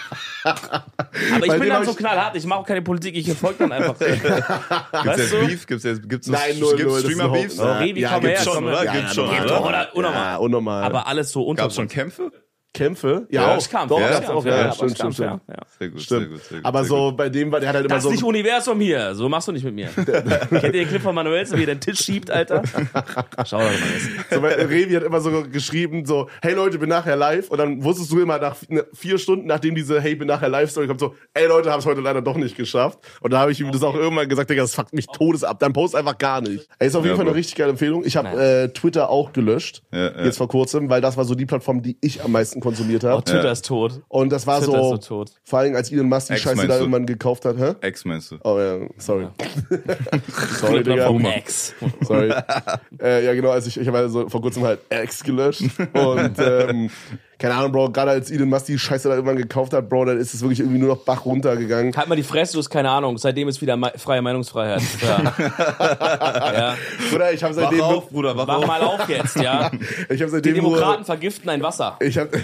C: Aber ich
A: Bei
C: bin
A: dem
C: dann
A: hab
C: so
A: ich-
C: knallhart, ich mache auch keine Politik, ich folge dann einfach.
B: Gibt's
C: weißt
B: jetzt
C: du?
B: Beef? Gibt's jetzt, gibt's
A: Nein, null, null,
B: gibt's
A: das ist
B: Streamer-Beefs?
A: überhaupt-
C: Oh, Revi,
A: Ja,
C: komm
A: gibt's
C: her,
B: schon,
C: komm
B: oder?
C: her.
B: Gibt's schon,
C: Geht
B: oder?
C: doch, oder? Unnormal.
A: Ja, unnormal.
C: Aber alles so unter
B: Gab's schon Kämpfe?
A: Kämpfe?
B: Ja,
A: Ja, auch.
C: Boxkampf,
A: Doch,
B: ja,
A: gab's auch.
C: ja,
A: Ja,
C: ja,
A: stimmt,
C: Boxkampf,
A: stimmt, stimmt.
C: ja, ja.
B: Sehr gut,
A: Stimmt.
B: sehr gut, sehr gut.
A: Aber
B: sehr
A: so
B: gut.
A: bei dem war der hat halt immer
C: Das
A: so.
C: ist nicht Universum hier. So machst du nicht mit mir. Kennt ihr den Clip von Manuel, wie er den Tisch schiebt, Alter? Schau doch mal das.
A: So, weil Revi hat immer so geschrieben, so, hey Leute, bin nachher live. Und dann wusstest du immer nach ne, vier Stunden, nachdem diese Hey, bin nachher live Story kommt, so, ey Leute, hab's heute leider doch nicht geschafft. Und da habe ich ihm das auch irgendwann gesagt, Digga, das fuckt mich todes ab. Dann post einfach gar nicht. Ey, ist auf jeden
B: Ja,
A: Fall eine
B: Bro.
A: richtig geile Empfehlung. Ich habe äh, Twitter auch gelöscht,
B: Ja, ja.
A: jetzt vor kurzem, weil das war so die Plattform, die ich am meisten konsumiert
C: Oh,
A: habe.
C: Twitter
B: Ja.
C: ist tot.
A: Und das war
C: Twitter
A: so,
C: ist so tot.
A: vor allem als Elon Musk die
B: Ex
A: Scheiße
B: meinst
A: da
B: du?
A: irgendwann gekauft hat. Hä?
B: Ex meinst du?
A: Oh ja, sorry. sorry, Digga.
C: Plattform X.
A: Sorry. äh, ja, genau, also ich, ich habe also vor kurzem halt X gelöscht. Und ähm, keine Ahnung, Bro, gerade als Elon Musk die Scheiße da irgendwann gekauft hat, Bro, dann ist es wirklich irgendwie nur noch Bach runtergegangen.
C: Halt mal die Fresse, du hast keine Ahnung. Seitdem ist wieder me- freie Meinungsfreiheit. Ja. ja.
A: Bruder, ich habe seitdem...
B: Wach auf, Bruder, wach
C: Wach
B: auf.
C: mal auf jetzt, ja.
A: Ich hab
C: Die
A: seitdem
C: Demokraten
A: nur,
C: vergiften ein Wasser.
A: ich habe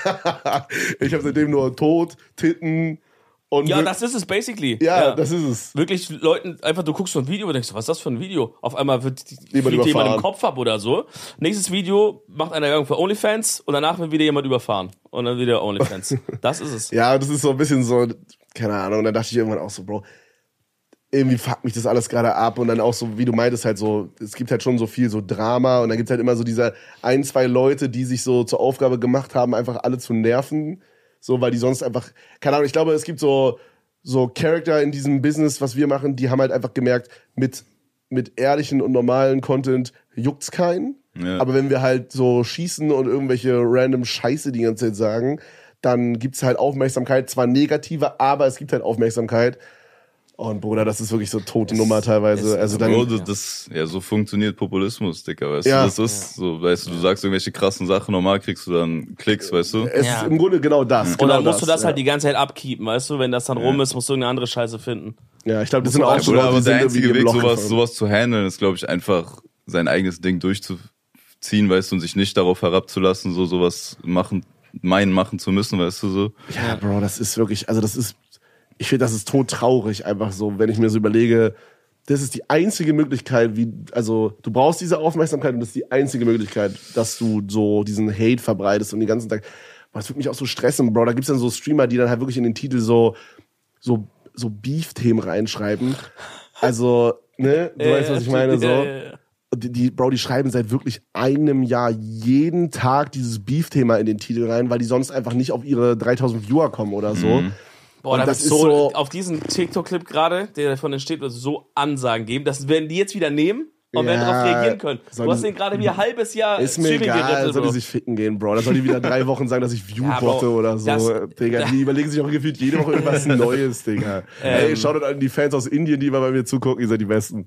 A: ich hab seitdem nur Tod, Titten und...
C: Ja,
A: wir-
C: das ist es basically.
A: ja, das ist es.
C: Wirklich Leuten, einfach du guckst so ein Video und denkst, was ist das für ein Video? Auf einmal wird
A: Jemand
C: fliegt jemand
A: überfahren.
C: im Kopf ab oder so. Nächstes Video macht einer Werbung für OnlyFans und danach wird wieder jemand überfahren. Und dann wieder OnlyFans. Das ist es.
A: Ja, das ist so ein bisschen so, keine Ahnung, und dann dachte ich irgendwann auch so, Bro, irgendwie fuckt mich das alles gerade ab und dann auch so, wie du meintest, halt so, es gibt halt schon so viel so Drama und dann gibt's halt immer so diese ein, zwei Leute, die sich so zur Aufgabe gemacht haben, einfach alle zu nerven, so, weil die sonst einfach, keine Ahnung, ich glaube, es gibt so, so Charakter in diesem Business, was wir machen, die haben halt einfach gemerkt, mit, mit ehrlichen und normalen Content juckt's keinen,
B: Ja.
A: aber wenn wir halt so schießen und irgendwelche random Scheiße die ganze Zeit sagen, dann gibt's halt Aufmerksamkeit, zwar negative, aber es gibt halt Aufmerksamkeit. Und Bruder, das ist wirklich so tote Nummer teilweise.
C: es-
A: Also dann,
B: Bro, das, das, ja, so funktioniert Populismus, Dicker, weißt
A: Ja.
B: du? Das ist so, weißt du, du sagst irgendwelche krassen Sachen, normal kriegst du dann Klicks, weißt du?
A: es
C: Ja.
A: ist im Grunde genau das.
C: Und
A: Genau
C: dann musst du das
A: ja.
C: halt die ganze Zeit abkeepen, weißt du? Wenn das dann rum ist, musst du irgendeine andere Scheiße finden.
A: Ja, ich glaube, das sind
C: Muss man
A: auch so
B: Oder
A: Leute,
B: aber
A: die
B: der
A: sind
B: einzige
A: irgendwie im
B: Weg,
A: Loch
B: sowas,
A: gefallen.
B: sowas zu handeln, ist, glaube ich, einfach sein eigenes Ding durchzuziehen, weißt du, und sich nicht darauf herabzulassen, so sowas machen, meinen machen zu müssen, weißt du, so.
A: Ja, Bro, das ist wirklich, also das ist, ich finde, das ist todtraurig einfach so, wenn ich mir so überlege, das ist die einzige Möglichkeit, wie, also du brauchst diese Aufmerksamkeit und das ist die einzige Möglichkeit, dass du so diesen Hate verbreitest und den ganzen Tag, boah, das würde mich auch so stressen, Bro, da gibt's dann so Streamer, die dann halt wirklich in den Titel so, so, so Beef-Themen reinschreiben, also, ne, du weißt, was ich meine, so.
C: Ja, ja, ja.
A: Die, die, Bro, die schreiben seit wirklich einem Jahr jeden Tag dieses Beef-Thema in den Titel rein, weil die sonst einfach nicht auf ihre dreitausend Viewer kommen oder so.
C: Boah,
A: Und
C: da
A: das
C: wird
A: ist
C: so,
A: so-
C: auf diesen TikTok-Clip gerade, der davon entsteht, wird so Ansagen geben. Das werden die jetzt wieder nehmen und werden
A: Ja,
C: darauf reagieren können.
A: soll
C: Du hast
A: die-
C: den gerade wie ein halbes Jahr
A: Ist mir
C: Streaming
A: egal,
C: gerettet,
A: soll die
C: Bro.
A: sich ficken gehen, Bro. Da soll die wieder drei Wochen sagen, dass ich View
C: Ja,
A: botte
C: Bro,
A: oder so.
C: das-
A: Digga, die überlegen sich auch gefühlt jede Woche irgendwas Neues, Digga. Ey, schaut an die Fans aus Indien, die immer bei mir zugucken, ihr seid die Besten.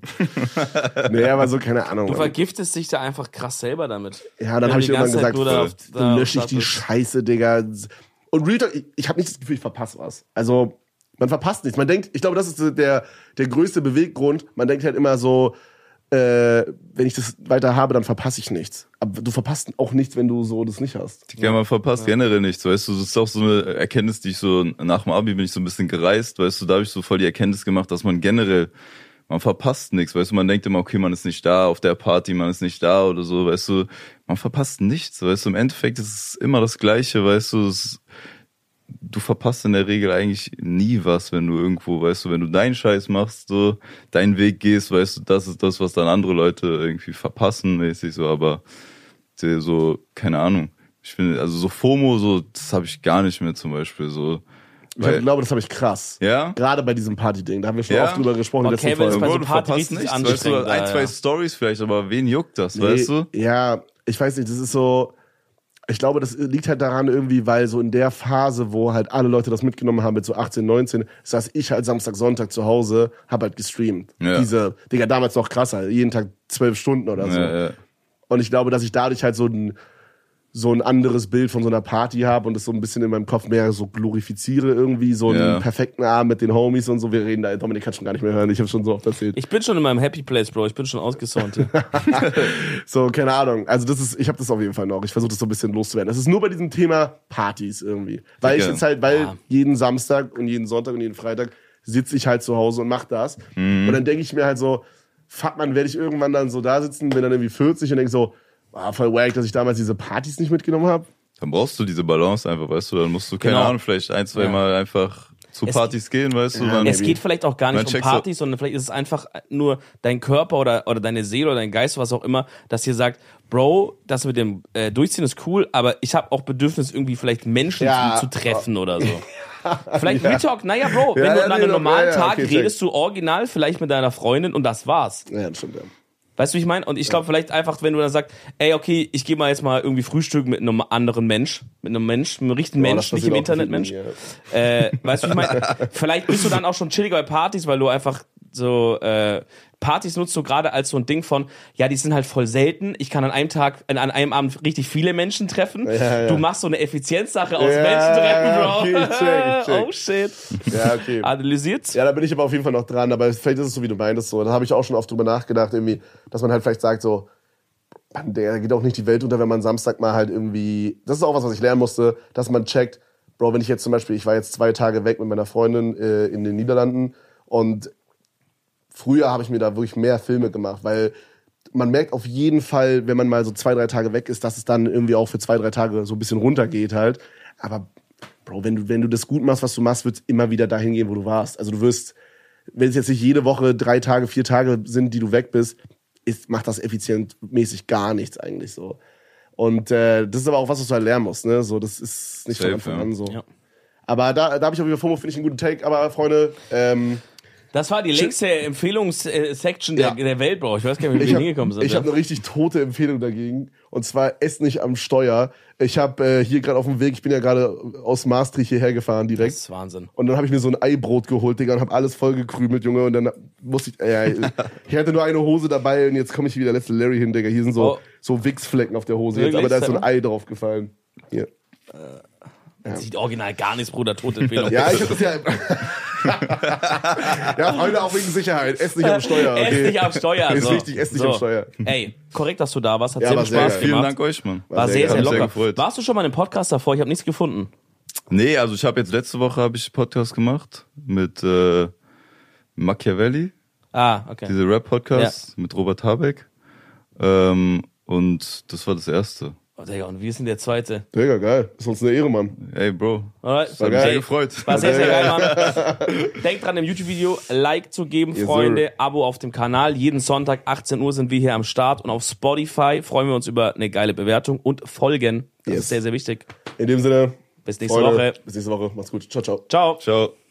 A: Nee, aber so, keine Ahnung.
C: Du
A: Mann.
C: vergiftest dich da einfach krass selber damit.
A: Ja, dann
C: Wenn
A: habe
C: du
A: ich
C: die
A: irgendwann
C: ganze Zeit
A: gesagt,
C: nur da auf-
A: dann
C: da
A: lösche ich die
C: startest.
A: Scheiße, Digga. Und Real Talk, ich, ich habe nicht das Gefühl, ich verpasse was. Also, man verpasst nichts. Man denkt, ich glaube, das ist der, der größte Beweggrund. Man denkt halt immer so, äh, wenn ich das weiter habe, dann verpasse ich nichts. Aber du verpasst auch nichts, wenn du so das nicht hast.
B: Ja, man verpasst generell nichts, weißt du, das ist auch so eine Erkenntnis, die ich so, nach dem Abi bin ich so ein bisschen gereist, weißt du, da habe ich so voll die Erkenntnis gemacht, dass man generell, man verpasst nichts, weißt du, man denkt immer, okay, man ist nicht da auf der Party, man ist nicht da oder so, weißt du, man verpasst nichts, weißt du, im Endeffekt ist es immer das Gleiche, weißt du, es, du verpasst in der Regel eigentlich nie was, wenn du irgendwo, weißt du, wenn du deinen Scheiß machst, so, deinen Weg gehst, weißt du, das ist das, was dann andere Leute irgendwie verpassen, mäßig so, aber so, keine Ahnung. Ich finde, also so FOMO, so, das habe ich gar nicht mehr zum Beispiel, so.
A: Ich
B: Weil-
A: hab, glaube, das habe ich krass.
B: Ja?
A: Gerade bei diesem Party-Ding. Da haben wir schon
B: Ja?
A: oft drüber gesprochen in
C: Okay,
A: letzten
C: wenn es
A: Folgen.
C: bei so
B: Bro, du
C: Party
B: verpasst
C: richtig
B: nichts, weißt du,
C: anstrengend,
B: ein,
C: ja,
B: zwei
C: ja.
B: Stories vielleicht, aber wen juckt das,
A: Nee,
B: weißt du?
A: Ja, ich weiß nicht, das ist so, ich glaube, das liegt halt daran irgendwie, weil so in der Phase, wo halt alle Leute das mitgenommen haben mit so achtzehn, neunzehn, saß ich halt Samstag, Sonntag zu Hause, hab halt gestreamt.
B: Ja.
A: Diese, Digga, damals noch krasser, jeden Tag zwölf Stunden oder so.
B: Ja, ja.
A: Und ich glaube, dass ich dadurch halt so ein, so ein anderes Bild von so einer Party habe und das so ein bisschen in meinem Kopf mehr so glorifiziere irgendwie, so einen
B: Ja.
A: perfekten Abend mit den Homies und so. Wir reden da, Dominik kann schon gar nicht mehr hören, ich habe schon so oft erzählt.
C: Ich bin schon in meinem Happy Place, Bro. Ich bin schon ausgesaunt hier.
A: So, keine Ahnung. Also das ist, ich habe das auf jeden Fall noch. Ich versuche das so ein bisschen loszuwerden. Das ist nur bei diesem Thema Partys irgendwie. Weil ich
B: Digga.
A: jetzt halt, weil
C: Ja.
A: jeden Samstag und jeden Sonntag und jeden Freitag sitze ich halt zu Hause und mach das.
B: Mhm.
A: Und dann denke ich mir halt so, fuck man, werde ich irgendwann dann so da sitzen, bin dann irgendwie vierzig und denke so, ah, voll wack, dass ich damals diese Partys nicht mitgenommen habe.
B: Dann brauchst du diese Balance einfach, weißt du, dann musst du, keine
C: Genau.
B: Ahnung, vielleicht ein, zwei
C: Ja.
B: Mal einfach zu
C: Es-
B: Partys gehen, weißt du,
A: Ja,
B: dann,
C: Es geht vielleicht auch gar nicht
B: Man
C: um
B: checkst so-
C: Partys, sondern vielleicht ist es einfach nur dein Körper oder, oder deine Seele oder dein Geist, was auch immer, dass dir sagt, Bro, das mit dem äh, Durchziehen ist cool, aber ich habe auch Bedürfnis, irgendwie vielleicht Menschen
A: Ja.
C: zu, zu treffen oder so. Vielleicht Real Talk, naja, Bro, wenn
A: Ja,
C: du
A: ja,
C: an
A: nee,
C: einem
A: doch,
C: normalen
A: ja, ja,
C: Tag
A: okay, check.
C: redest du original vielleicht mit deiner Freundin und das war's.
A: Ja, das stimmt, ja.
C: Weißt du, wie ich meine? Und ich glaube vielleicht einfach, wenn du dann sagst, ey, okay, ich gehe mal jetzt mal irgendwie frühstücken mit einem anderen Mensch, mit einem Mensch, mit einem richtigen
A: Boah, das
C: Mensch, nicht im
A: passiert auch
C: Internet Mensch.
A: viel, ja.
C: Äh, weißt du, wie ich meine? Vielleicht bist du dann auch schon chilliger bei Partys, weil du einfach so, äh, Partys nutzt du gerade als so ein Ding von, ja, die sind halt voll selten. Ich kann an einem Tag, an einem Abend richtig viele Menschen treffen.
A: Ja, ja.
C: Du machst so eine Effizienzsache aus
A: Ja,
C: Menschen treffen, Bro.
A: okay, check, check.
C: Oh shit.
A: Ja, okay.
C: Analysiert's?
A: Ja, da bin ich aber auf jeden Fall noch dran, aber vielleicht ist es so, wie du meintest, so. Da habe ich auch schon oft drüber nachgedacht, irgendwie, dass man halt vielleicht sagt, so, man, der geht auch nicht die Welt unter, wenn man Samstag mal halt irgendwie, das ist auch was, was ich lernen musste, dass man checkt, Bro, wenn ich jetzt zum Beispiel, ich war jetzt zwei Tage weg mit meiner Freundin äh, in den Niederlanden und früher habe ich mir da wirklich mehr Filme gemacht, weil man merkt auf jeden Fall, wenn man mal so zwei, drei Tage weg ist, dass es dann irgendwie auch für zwei, drei Tage so ein bisschen runtergeht halt. Aber Bro, wenn du, wenn du das gut machst, was du machst, wird es immer wieder dahin gehen, wo du warst. Also du wirst, wenn es jetzt nicht jede Woche drei Tage, vier Tage sind, die du weg bist, ist, macht das effizientmäßig gar nichts eigentlich so. Und äh, das ist aber auch was, was du halt lernen musst, ne? So, das ist nicht
B: Safe,
A: von Anfang
B: ja.
A: an so.
C: Ja.
A: Aber da, da habe ich auf jeden Fall FOMO, finde ich einen guten Take. Aber Freunde, ähm,
C: Das war die längste Empfehlungssection der,
A: Ja.
C: der Welt, Bro. Ich weiß gar nicht, wie
A: ich
C: wir
A: habe
C: hingekommen sind.
A: ich
C: ne?
A: hab eine richtig tote Empfehlung dagegen. Und zwar ess nicht am Steuer. Ich habe äh, hier gerade auf dem Weg, ich bin ja gerade aus Maastricht hierher gefahren
C: Das
A: direkt.
C: ist Wahnsinn.
A: Und dann habe ich mir so ein Eibrot geholt, Digga, und habe alles vollgekrümelt, Junge. Und dann musste ich, äh, ich hatte nur eine Hose dabei und jetzt komme ich wie der letzte Larry hin, Digga. Hier sind so,
C: Oh.
A: so Wichsflecken auf der Hose jetzt,
C: Wirklich?
A: aber da ist so ein
C: Sag
A: Ei drauf gefallen. Hier.
C: Das sieht original gar nichts, Bruder. Tote Empfehlung.
A: Ja, ich hab das ja. Ja, Freunde, auch wegen Sicherheit. Ess nicht am Steuer. Okay?
C: Ess nicht am Steuer.
A: Ist
C: so.
A: wichtig, ess nicht
C: so.
A: am Steuer.
C: Ey, korrekt, dass du da warst. Hat
A: Ja,
C: sehr
A: war
C: viel
A: sehr
C: Spaß
A: geil.
C: gemacht.
B: Vielen Dank euch, Mann.
C: War sehr,
A: sehr
C: sehr
B: geil.
C: locker.
B: Sehr gefreut.
C: Warst du schon mal in einem Podcast davor? Ich habe nichts gefunden.
B: Nee, also ich habe jetzt letzte Woche habe ich einen Podcast gemacht mit äh, Machiavelli,
C: Ah, okay.
B: diese Rap-Podcast mit Robert Habeck. Ähm, und das war das erste.
C: Oh, Digga, und wie ist denn der zweite?
A: Digga, geil. Ist uns eine Ehre, Mann.
B: Ey, Bro,
C: Alright.
B: das hat mich
A: geil.
B: sehr gefreut.
C: War sehr, sehr geil, Mann. Denkt dran, im YouTube-Video Like zu geben,
A: Yes,
C: Freunde,
A: sir.
C: Abo auf dem Kanal. Jeden Sonntag, achtzehn Uhr sind wir hier am Start und auf Spotify freuen wir uns über eine geile Bewertung und Folgen. Das
A: Yes.
C: ist sehr, sehr wichtig.
A: In dem Sinne,
C: Bis nächste
A: Freunde,
C: Woche.
A: bis nächste Woche. Macht's gut. Ciao, ciao.
C: Ciao.
B: Ciao.